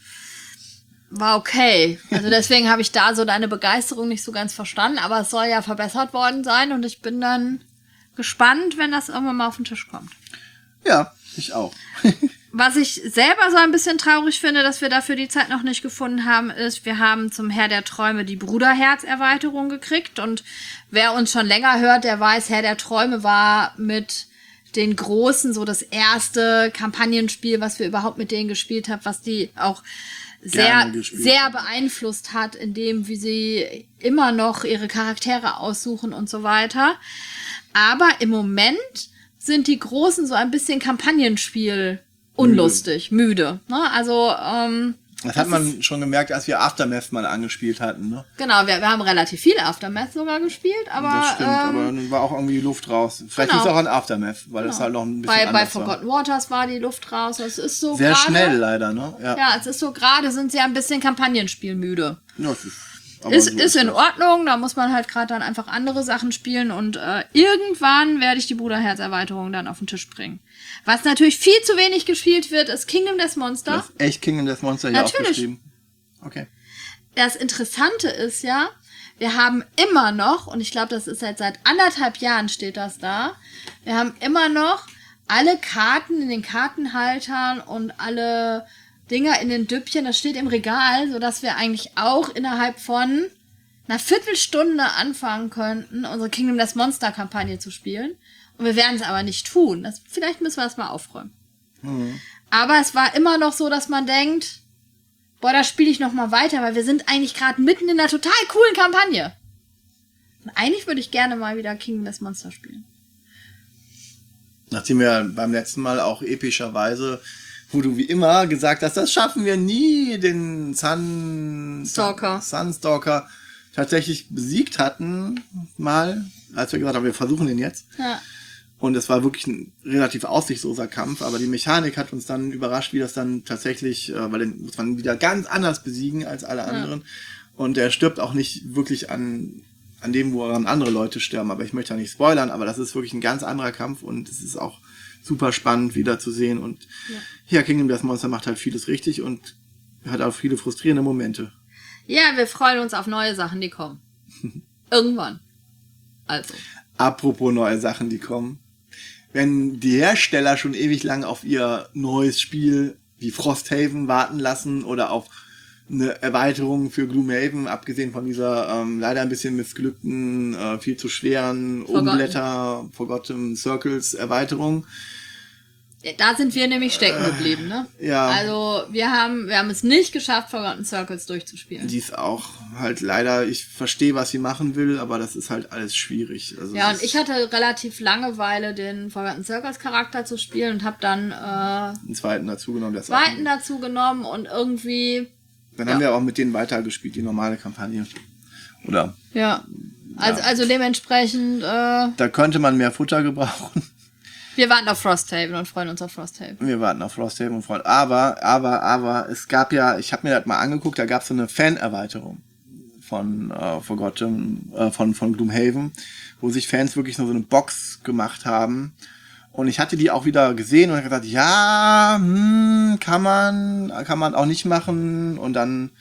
War okay. Also deswegen habe ich da so deine Begeisterung nicht so ganz verstanden, aber es soll ja verbessert worden sein und ich bin dann gespannt, wenn das irgendwann mal auf den Tisch kommt. Ja, ich auch. Was ich selber so ein bisschen traurig finde, dass wir dafür die Zeit noch nicht gefunden haben, ist, wir haben zum Herr der Träume die Bruderherz-Erweiterung gekriegt und wer uns schon länger hört, der weiß, Herr der Träume war mit den Großen so das erste Kampagnenspiel, was wir überhaupt mit denen gespielt haben, was die auch sehr, Gerne gespielt. sehr beeinflusst hat, in dem, wie sie immer noch ihre Charaktere aussuchen und so weiter. Aber im Moment sind die Großen so ein bisschen Kampagnenspiel unlustig, müde. Ne? Also, ähm, Das hat man schon gemerkt, als wir Aftermath mal angespielt hatten, ne? genau, wir, wir haben relativ viel Aftermath sogar gespielt, aber, Das stimmt, ähm, aber dann war auch irgendwie die Luft raus. Vielleicht genau. ist es auch an Aftermath, weil das halt noch ein bisschen bei, bei anders Forgotten war. Waters war die Luft raus. Es ist so Sehr grade- schnell leider, ne? Ja. Ja, es ist so gerade, sind sie ein bisschen Kampagnenspielmüde. Ja, es ist, aber Ist, so ist in das. Ordnung, da muss man halt gerade dann einfach andere Sachen spielen und äh, irgendwann werde ich die Bruderherz-Erweiterung dann auf den Tisch bringen. Was natürlich viel zu wenig gespielt wird, ist Kingdom Death Monster. Das ist echt Kingdom Death Monster hier Natürlich. aufgeschrieben. Okay. Das Interessante ist ja, wir haben immer noch, und ich glaube, das ist jetzt seit anderthalb Jahren steht das da, wir haben immer noch alle Karten in den Kartenhaltern und alle Dinger in den Düppchen, das steht im Regal, sodass wir eigentlich auch innerhalb von einer Viertelstunde anfangen könnten, unsere Kingdom Death Monster Kampagne zu spielen. Und wir werden es aber nicht tun. Das, vielleicht müssen wir das mal aufräumen. Mhm. Aber es war immer noch so, dass man denkt, boah, da spiele ich noch mal weiter, weil wir sind eigentlich gerade mitten in einer total coolen Kampagne. Und eigentlich würde ich gerne mal wieder Kingdom Death Monster spielen. Nachdem wir beim letzten Mal auch epischerweise, wo du wie immer gesagt hast, das schaffen wir nie, den Sun Stalker. Sunstalker tatsächlich besiegt hatten, mal, als wir gesagt haben, wir versuchen den jetzt. Ja. Und es war wirklich ein relativ aussichtsloser Kampf, aber die Mechanik hat uns dann überrascht, wie das dann tatsächlich, äh, weil den muss man wieder ganz anders besiegen als alle anderen. Und er stirbt auch nicht wirklich an, an dem, woran andere Leute sterben. Aber ich möchte ja nicht spoilern, aber das ist wirklich ein ganz anderer Kampf und es ist auch super spannend wieder zu sehen. Und ja, ja Kingdom Death Monster macht halt vieles richtig und hat auch viele frustrierende Momente. Ja, wir freuen uns auf neue Sachen, die kommen. Irgendwann. Also. Apropos neue Sachen, die kommen. Wenn die Hersteller schon ewig lang auf ihr neues Spiel wie Frosthaven warten lassen oder auf eine Erweiterung für Gloomhaven, abgesehen von dieser ähm, leider ein bisschen missglückten, äh, viel zu schweren Umblätter, Forgotten Circles Erweiterung. Da sind wir nämlich stecken geblieben, ne? Ja. Also wir haben, wir haben es nicht geschafft, Forgotten Circles durchzuspielen. Die ist auch halt leider, ich verstehe, was sie machen will, aber das ist halt alles schwierig. Also ja, und ich hatte relativ Langeweile, den Forgotten Circles Charakter zu spielen und habe dann äh, einen zweiten dazu genommen. Der zweiten dazu genommen und irgendwie... Dann ja. haben wir auch mit denen weitergespielt, die normale Kampagne. Oder? Ja, also, ja. also dementsprechend... Äh, da könnte man mehr Futter gebrauchen. Wir warten auf Frosthaven und freuen uns auf Frosthaven. Wir warten auf Frosthaven und freuen aber, aber, aber, es gab ja, ich habe mir das mal angeguckt, da gab es so eine Fan-Erweiterung von äh, Forgotten, äh, von, von Gloomhaven, wo sich Fans wirklich nur so eine Box gemacht haben. Und ich hatte die auch wieder gesehen und habe gesagt, ja, hm, kann man, kann man auch nicht machen. Und dann,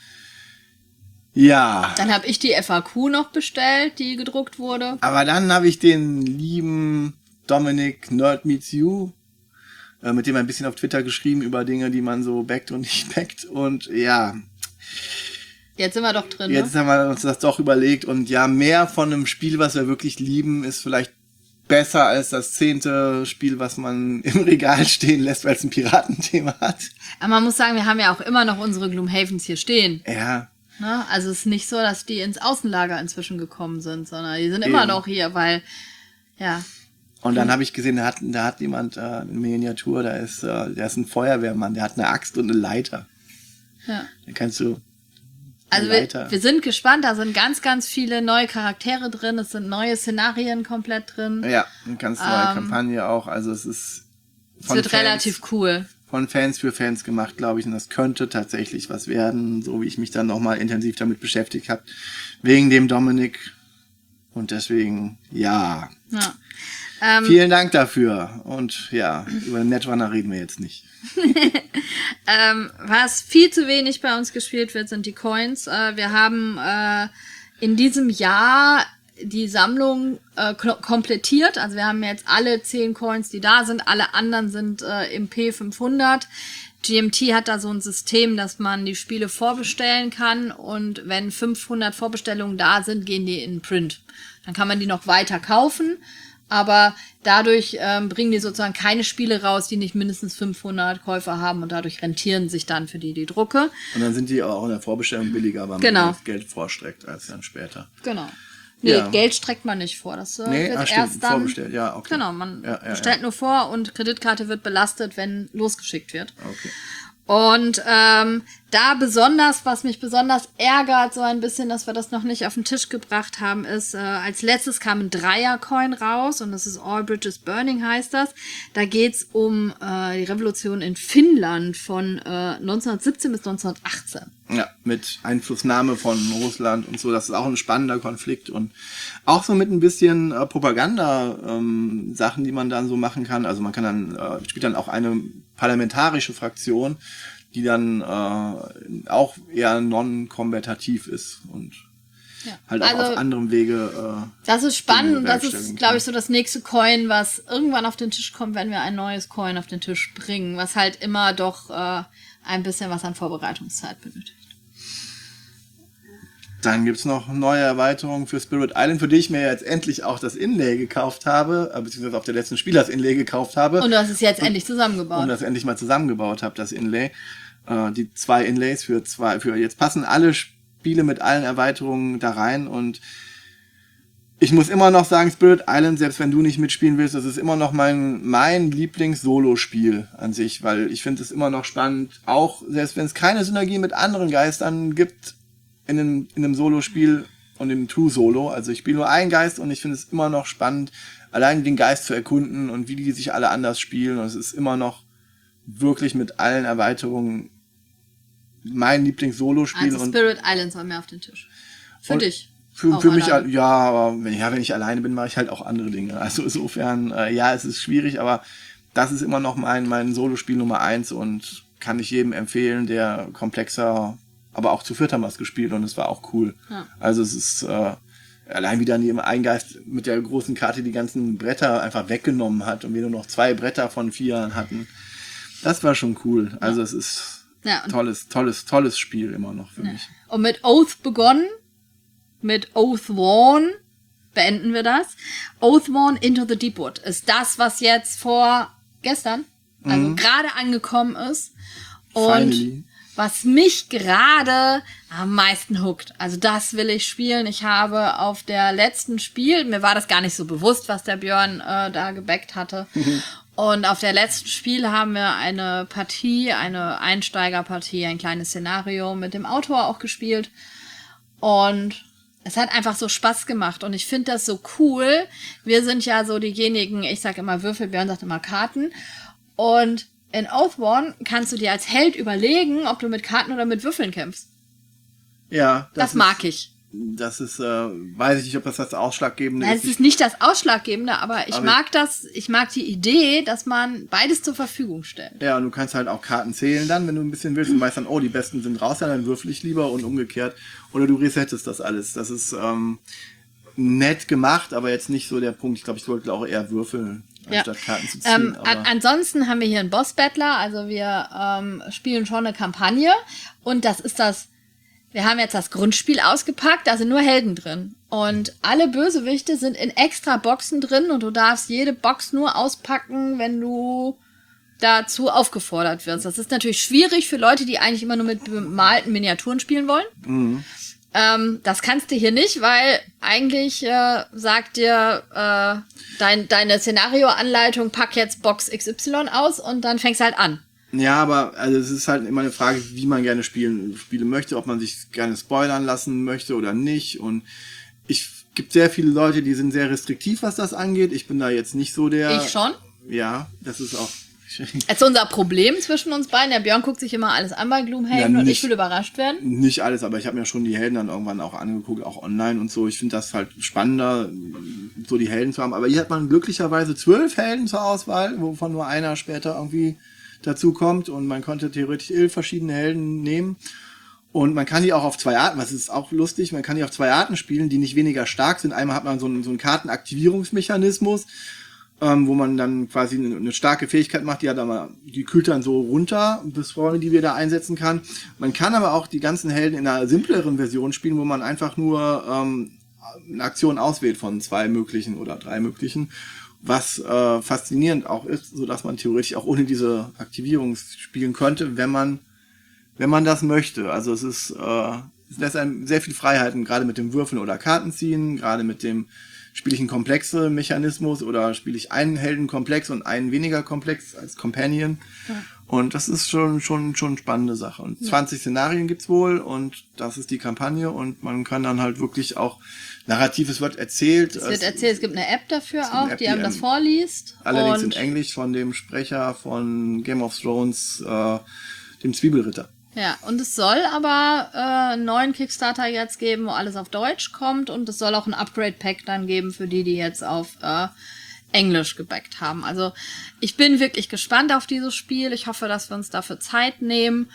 ja. Dann habe ich die F A Q noch bestellt, die gedruckt wurde. Aber dann habe ich den lieben Dominik Nerd Meets You, äh, mit dem ein bisschen auf Twitter geschrieben über Dinge, die man so backt und nicht backt. Und ja. Jetzt sind wir doch drin. Jetzt ne? haben wir uns das doch überlegt. Und ja, mehr von einem Spiel, was wir wirklich lieben, ist vielleicht besser als das zehnte Spiel, was man im Regal stehen lässt, weil es ein Piratenthema hat. Aber man muss sagen, wir haben ja auch immer noch unsere Gloomhavens hier stehen. Ja. Ne? Also es ist nicht so, dass die ins Außenlager inzwischen gekommen sind, sondern die sind immer Eben. noch hier, weil, ja. Und dann habe ich gesehen, da hat, da hat jemand äh, eine Miniatur, da ist, äh, der ist ein Feuerwehrmann, der hat eine Axt und eine Leiter. Ja. Da kannst du Also wir, wir sind gespannt, da sind ganz, ganz viele neue Charaktere drin, es sind neue Szenarien komplett drin. Ja, eine ganz neue ähm, Kampagne auch, also es ist von es wird Fans, relativ cool. Von Fans für Fans gemacht, glaube ich, und das könnte tatsächlich was werden, so wie ich mich dann nochmal intensiv damit beschäftigt habe, wegen dem Dominik und deswegen, ja. Ja. Ähm, Vielen Dank dafür. Und ja, über Netrunner reden wir jetzt nicht. ähm, was viel zu wenig bei uns gespielt wird, sind die Coins. Äh, wir haben äh, in diesem Jahr die Sammlung äh, komplettiert. Also wir haben jetzt alle zehn Coins, die da sind. Alle anderen sind äh, im P fünfhundert. G M T hat da so ein System, dass man die Spiele vorbestellen kann. Und wenn fünfhundert Vorbestellungen da sind, gehen die in Print. Dann kann man die noch weiter kaufen. Aber dadurch ähm, bringen die sozusagen keine Spiele raus, die nicht mindestens fünfhundert Käufer haben und dadurch rentieren sich dann für die die Drucke. Und dann sind die auch in der Vorbestellung billiger, weil genau. man das Geld vorstreckt als dann später. Genau. Nee, ja. Geld streckt man nicht vor. Das äh, nee, wird ach, erst stimmt. dann vorbestellt. Ja, okay. Genau, man ja, ja, bestellt ja. nur vor und Kreditkarte wird belastet, wenn losgeschickt wird. Okay. Und ähm, da besonders, was mich besonders ärgert, so ein bisschen, dass wir das noch nicht auf den Tisch gebracht haben, ist, äh, als letztes kam ein Dreier-Coin raus und das ist All Bridges Burning heißt das. Da geht's um äh, die Revolution in Finnland von äh, neunzehnhundertsiebzehn bis neunzehnhundertachtzehn. Ja, mit Einflussnahme von Russland und so. Das ist auch ein spannender Konflikt und auch so mit ein bisschen äh, Propaganda-Sachen, ähm, die man dann so machen kann. Also man kann dann, äh, spielt dann auch eine parlamentarische Fraktion, die dann äh, auch eher non-kombatativ ist und ja. halt auch also, auf anderem Wege. Äh, das ist spannend und das ist, glaube ich, so das nächste Coin, was irgendwann auf den Tisch kommt, wenn wir ein neues Coin auf den Tisch bringen, was halt immer doch äh, ein bisschen was an Vorbereitungszeit benötigt. Dann gibt's noch neue Erweiterungen für Spirit Island, für die ich mir jetzt endlich auch das Inlay gekauft habe, beziehungsweise auf der letzten Spiel das Inlay gekauft habe. Und du hast es jetzt und, endlich zusammengebaut. Und das endlich mal zusammengebaut habe, das Inlay. Äh, die zwei Inlays für zwei, für jetzt passen alle Spiele mit allen Erweiterungen da rein und ich muss immer noch sagen, Spirit Island, selbst wenn du nicht mitspielen willst, das ist immer noch mein, mein Lieblings-Solo-Spiel an sich, weil ich finde es immer noch spannend, auch selbst wenn es keine Synergie mit anderen Geistern gibt, in einem, in einem Solo-Spiel und im True-Solo. Also ich spiele nur einen Geist und ich finde es immer noch spannend, allein den Geist zu erkunden und wie die sich alle anders spielen. Und es ist immer noch wirklich mit allen Erweiterungen mein Lieblings-Solo-Spiel. Also Spirit Island soll mehr auf den Tisch. Für und dich. Für, für mich, ja, aber wenn, ja, wenn ich alleine bin, mache ich halt auch andere Dinge. Also insofern, äh, ja, es ist schwierig, aber das ist immer noch mein, mein Solo-Spiel Nummer eins und kann ich jedem empfehlen, der komplexer, aber auch zu viert haben wir es gespielt und es war auch cool. Ja. Also es ist äh, allein wie dann die ein Geist mit der großen Karte die ganzen Bretter einfach weggenommen hat und wir nur noch zwei Bretter von vier hatten. Das war schon cool. Also es ist Ja, und- tolles, tolles, tolles Spiel immer noch für mich. Und mit Oath begonnen, mit Oathworn beenden wir das. Oathworn Into the Deepwood ist das, was jetzt vor gestern, also gerade angekommen ist. Und Finally. was mich gerade am meisten hookt. Also das will ich spielen. Ich habe auf der letzten Spiel, mir war das gar nicht so bewusst, was der Björn äh, da gebackt hatte. Und auf der letzten Spiel haben wir eine Partie, eine Einsteigerpartie, ein kleines Szenario mit dem Autor auch gespielt. Und es hat einfach so Spaß gemacht. Und ich finde das so cool. Wir sind ja so diejenigen, ich sag immer Würfel, Björn sagt immer Karten. Und in Oathworn kannst du dir als Held überlegen, ob du mit Karten oder mit Würfeln kämpfst. Ja. Das, ist, mag ich. Das ist, äh, weiß ich nicht, ob das das Ausschlaggebende Es ist. ist nicht das Ausschlaggebende, aber ich Aber mag das, ich mag die Idee, dass man beides zur Verfügung stellt. Ja, und du kannst halt auch Karten zählen dann, wenn du ein bisschen willst und weißt dann, oh, die besten sind raus, dann würfel ich lieber und umgekehrt. Oder du resettest das alles. Das ist ähm, nett gemacht, aber jetzt nicht so der Punkt. Ich glaube, ich wollte auch eher würfeln, Ja. anstatt Karten zu ziehen. Ähm, an, ansonsten haben wir hier einen Boss-Battler, also wir ähm, spielen schon eine Kampagne und das ist das, wir haben jetzt das Grundspiel ausgepackt, da sind nur Helden drin und alle Bösewichte sind in extra Boxen drin und du darfst jede Box nur auspacken, wenn du dazu aufgefordert wirst. Das ist natürlich schwierig für Leute, die eigentlich immer nur mit bemalten Miniaturen spielen wollen. Mhm. Ähm, das kannst du hier nicht, weil eigentlich äh, sagt dir äh, dein, deine Szenarioanleitung, pack jetzt Box X Y aus und dann fängst du halt an. Ja, aber also es ist halt immer eine Frage, wie man gerne spielen, spielen möchte, ob man sich gerne spoilern lassen möchte oder nicht. Und ich gibt sehr viele Leute, die sind sehr restriktiv, was das angeht. Ich bin da jetzt nicht so der... Ich schon. Ja, das ist auch... Das ist unser Problem zwischen uns beiden. Der Björn guckt sich immer alles an bei Gloomhaven Ja, und ich nicht- will überrascht werden. Nicht alles, aber ich habe mir schon die Helden dann irgendwann auch angeguckt, auch online und so. Ich finde das halt spannender, so die Helden zu haben. Aber hier hat man glücklicherweise zwölf Helden zur Auswahl, wovon nur einer später irgendwie dazu kommt. Und man konnte theoretisch elf verschiedene Helden nehmen. Und man kann die auch auf zwei Arten, was ist auch lustig, man kann die auf zwei Arten spielen, die nicht weniger stark sind. Einmal hat man so einen, so einen Kartenaktivierungsmechanismus, ähm, wo man dann quasi eine, eine starke Fähigkeit macht, die hat aber, die kühlt dann so runter, bis vorne, die wir da einsetzen kann. Man kann aber auch die ganzen Helden in einer simpleren Version spielen, wo man einfach nur ähm, eine Aktion auswählt von zwei möglichen oder drei möglichen, was äh, faszinierend auch ist, so dass man theoretisch auch ohne diese Aktivierung spielen könnte, wenn man wenn man das möchte. Also es ist äh, es lässt einem sehr viel Freiheiten, gerade mit dem Würfeln oder Kartenziehen, gerade mit dem spiele ich einen komplexe Mechanismus oder spiele ich einen Heldenkomplex und einen weniger komplex als Companion. Ja. Und das ist schon schon schon eine spannende Sache. Und zwanzig Szenarien gibt's wohl und das ist die Kampagne und man kann dann halt wirklich auch narrativ, es wird erzählt. Es wird erzählt, es gibt eine App dafür eine auch, App, die die einem das einem- vorliest. Allerdings und in Englisch von dem Sprecher von Game of Thrones, äh, dem Zwiebelritter. Ja, und es soll aber äh, einen neuen Kickstarter jetzt geben, wo alles auf Deutsch kommt und es soll auch ein Upgrade-Pack dann geben für die, die jetzt auf äh, Englisch gebackt haben. Also ich bin wirklich gespannt auf dieses Spiel. Ich hoffe, dass wir uns dafür Zeit nehmen.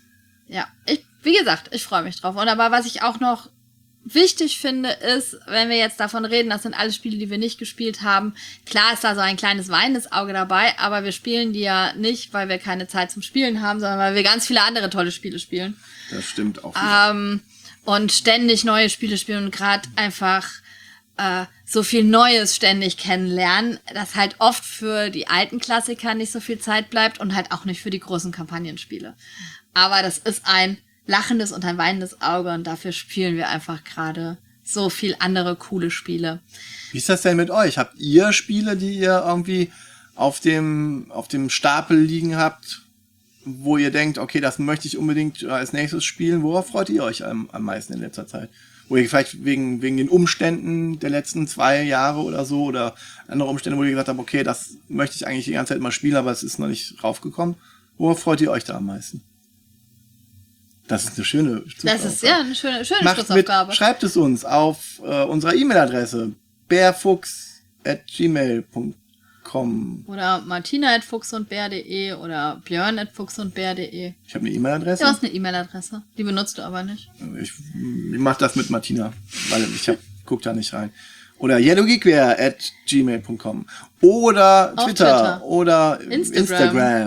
Ja, ich, wie gesagt, ich freue mich drauf. Und aber was ich auch noch wichtig finde, ist, wenn wir jetzt davon reden, das sind alle Spiele, die wir nicht gespielt haben. Klar ist da so ein kleines weinendes Auge dabei, aber wir spielen die ja nicht, weil wir keine Zeit zum Spielen haben, sondern weil wir ganz viele andere tolle Spiele spielen. Das stimmt auch. Ähm, und ständig neue Spiele spielen und gerade einfach äh, so viel Neues ständig kennenlernen, dass halt oft für die alten Klassiker nicht so viel Zeit bleibt und halt auch nicht für die großen Kampagnenspiele. Aber das ist ein lachendes und ein weinendes Auge und dafür spielen wir einfach gerade so viel andere coole Spiele. Wie ist das denn mit euch? Habt ihr Spiele, die ihr irgendwie auf dem, auf dem Stapel liegen habt, wo ihr denkt, okay, das möchte ich unbedingt als nächstes spielen? Worauf freut ihr euch am, am meisten in letzter Zeit? Wo ihr vielleicht wegen, wegen den Umständen der letzten zwei Jahre oder so oder andere Umstände, wo ihr gesagt habt, okay, das möchte ich eigentlich die ganze Zeit mal spielen, aber es ist noch nicht raufgekommen. Worauf freut ihr euch da am meisten? Das ist eine schöne Das ist ja eine schöne, schöne Macht mit, Schlussaufgabe. schreibt es uns auf äh, unserer E-Mail-Adresse bärfuchs at gmail punkt com. Oder martina at fuchsundbär.de oder björn at fuchsundbär.de. Ich habe eine E-Mail-Adresse. Du hast eine E-Mail-Adresse. Die benutzt du aber nicht. Ich, ich mache das mit Martina, weil ich hab, guck da nicht rein. Oder yellowgeekware at gmail punkt com. Oder Auf Twitter, Twitter. oder Instagram. Instagram.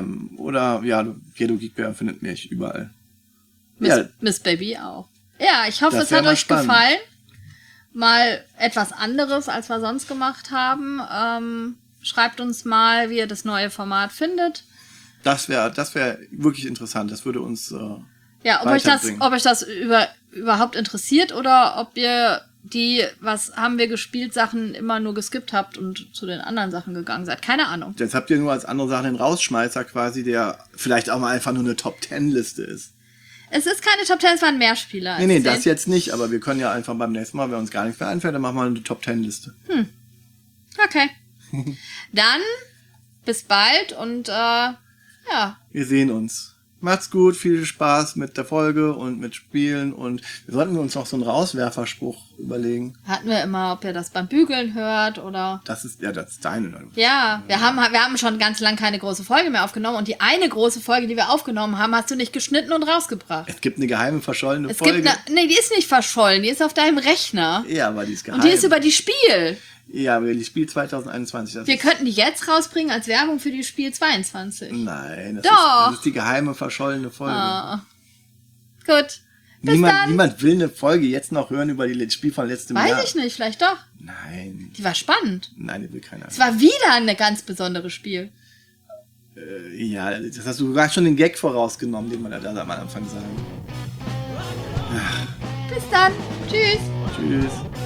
oder ja, Gedo Geekbär findet mich überall. Miss, Ja. Miss Baby auch. Ja, ich hoffe, Das es wär hat mal euch spannend. gefallen. Mal etwas anderes, als wir sonst gemacht haben. Ähm, schreibt uns mal, wie ihr das neue Format findet. Das wäre das wär wirklich interessant. Das würde uns äh, Ja, ob euch das, weiterbringen. ob euch das über, überhaupt interessiert oder ob ihr die, was haben wir gespielt, Sachen immer nur geskippt habt und zu den anderen Sachen gegangen seid. Keine Ahnung. Jetzt habt ihr nur als andere Sachen den Rausschmeißer quasi, der vielleicht auch mal einfach nur eine Top-Ten-Liste ist. Es ist keine Top Ten, es waren mehr Spieler. Nee, nee, als das zehn. jetzt nicht, aber wir können ja einfach beim nächsten Mal, wenn uns gar nichts mehr einfällt, dann machen wir eine Top-Ten-Liste. Okay. Dann bis bald und äh, ja. Wir sehen uns. Macht's gut, viel Spaß mit der Folge und mit Spielen und wir sollten uns noch so einen Rauswerferspruch überlegen. Hatten wir immer, ob ihr das beim Bügeln hört oder... Das ist, ja, das ist deine. Ja, wir haben, wir haben schon ganz lang keine große Folge mehr aufgenommen und die eine große Folge, die wir aufgenommen haben, hast du nicht geschnitten und rausgebracht. Es gibt eine geheime, verschollene Es Folge. gibt eine, nee, die ist nicht verschollen, die ist auf deinem Rechner. Ja, aber die ist geheim. Und die ist über die Spiel. Ja, aber die Spiel zwanzig einundzwanzig. Das Wir ist, könnten die jetzt rausbringen als Werbung für die Spiel zweiundzwanzig. nein, das, Doch. Ist, das ist die geheime, verschollene Folge. Ah. Gut. Bis Niemand, dann. niemand will eine Folge jetzt noch hören über die Spiel von letztem Weiß Jahr. ich nicht, vielleicht doch. Nein, Die war spannend. nein, die will keiner. Es war wieder ein ganz besonderes Spiel. Äh, ja, das hast du sogar schon den Gag vorausgenommen, den man ja da am Anfang sagen. Bis dann. Tschüss. Tschüss.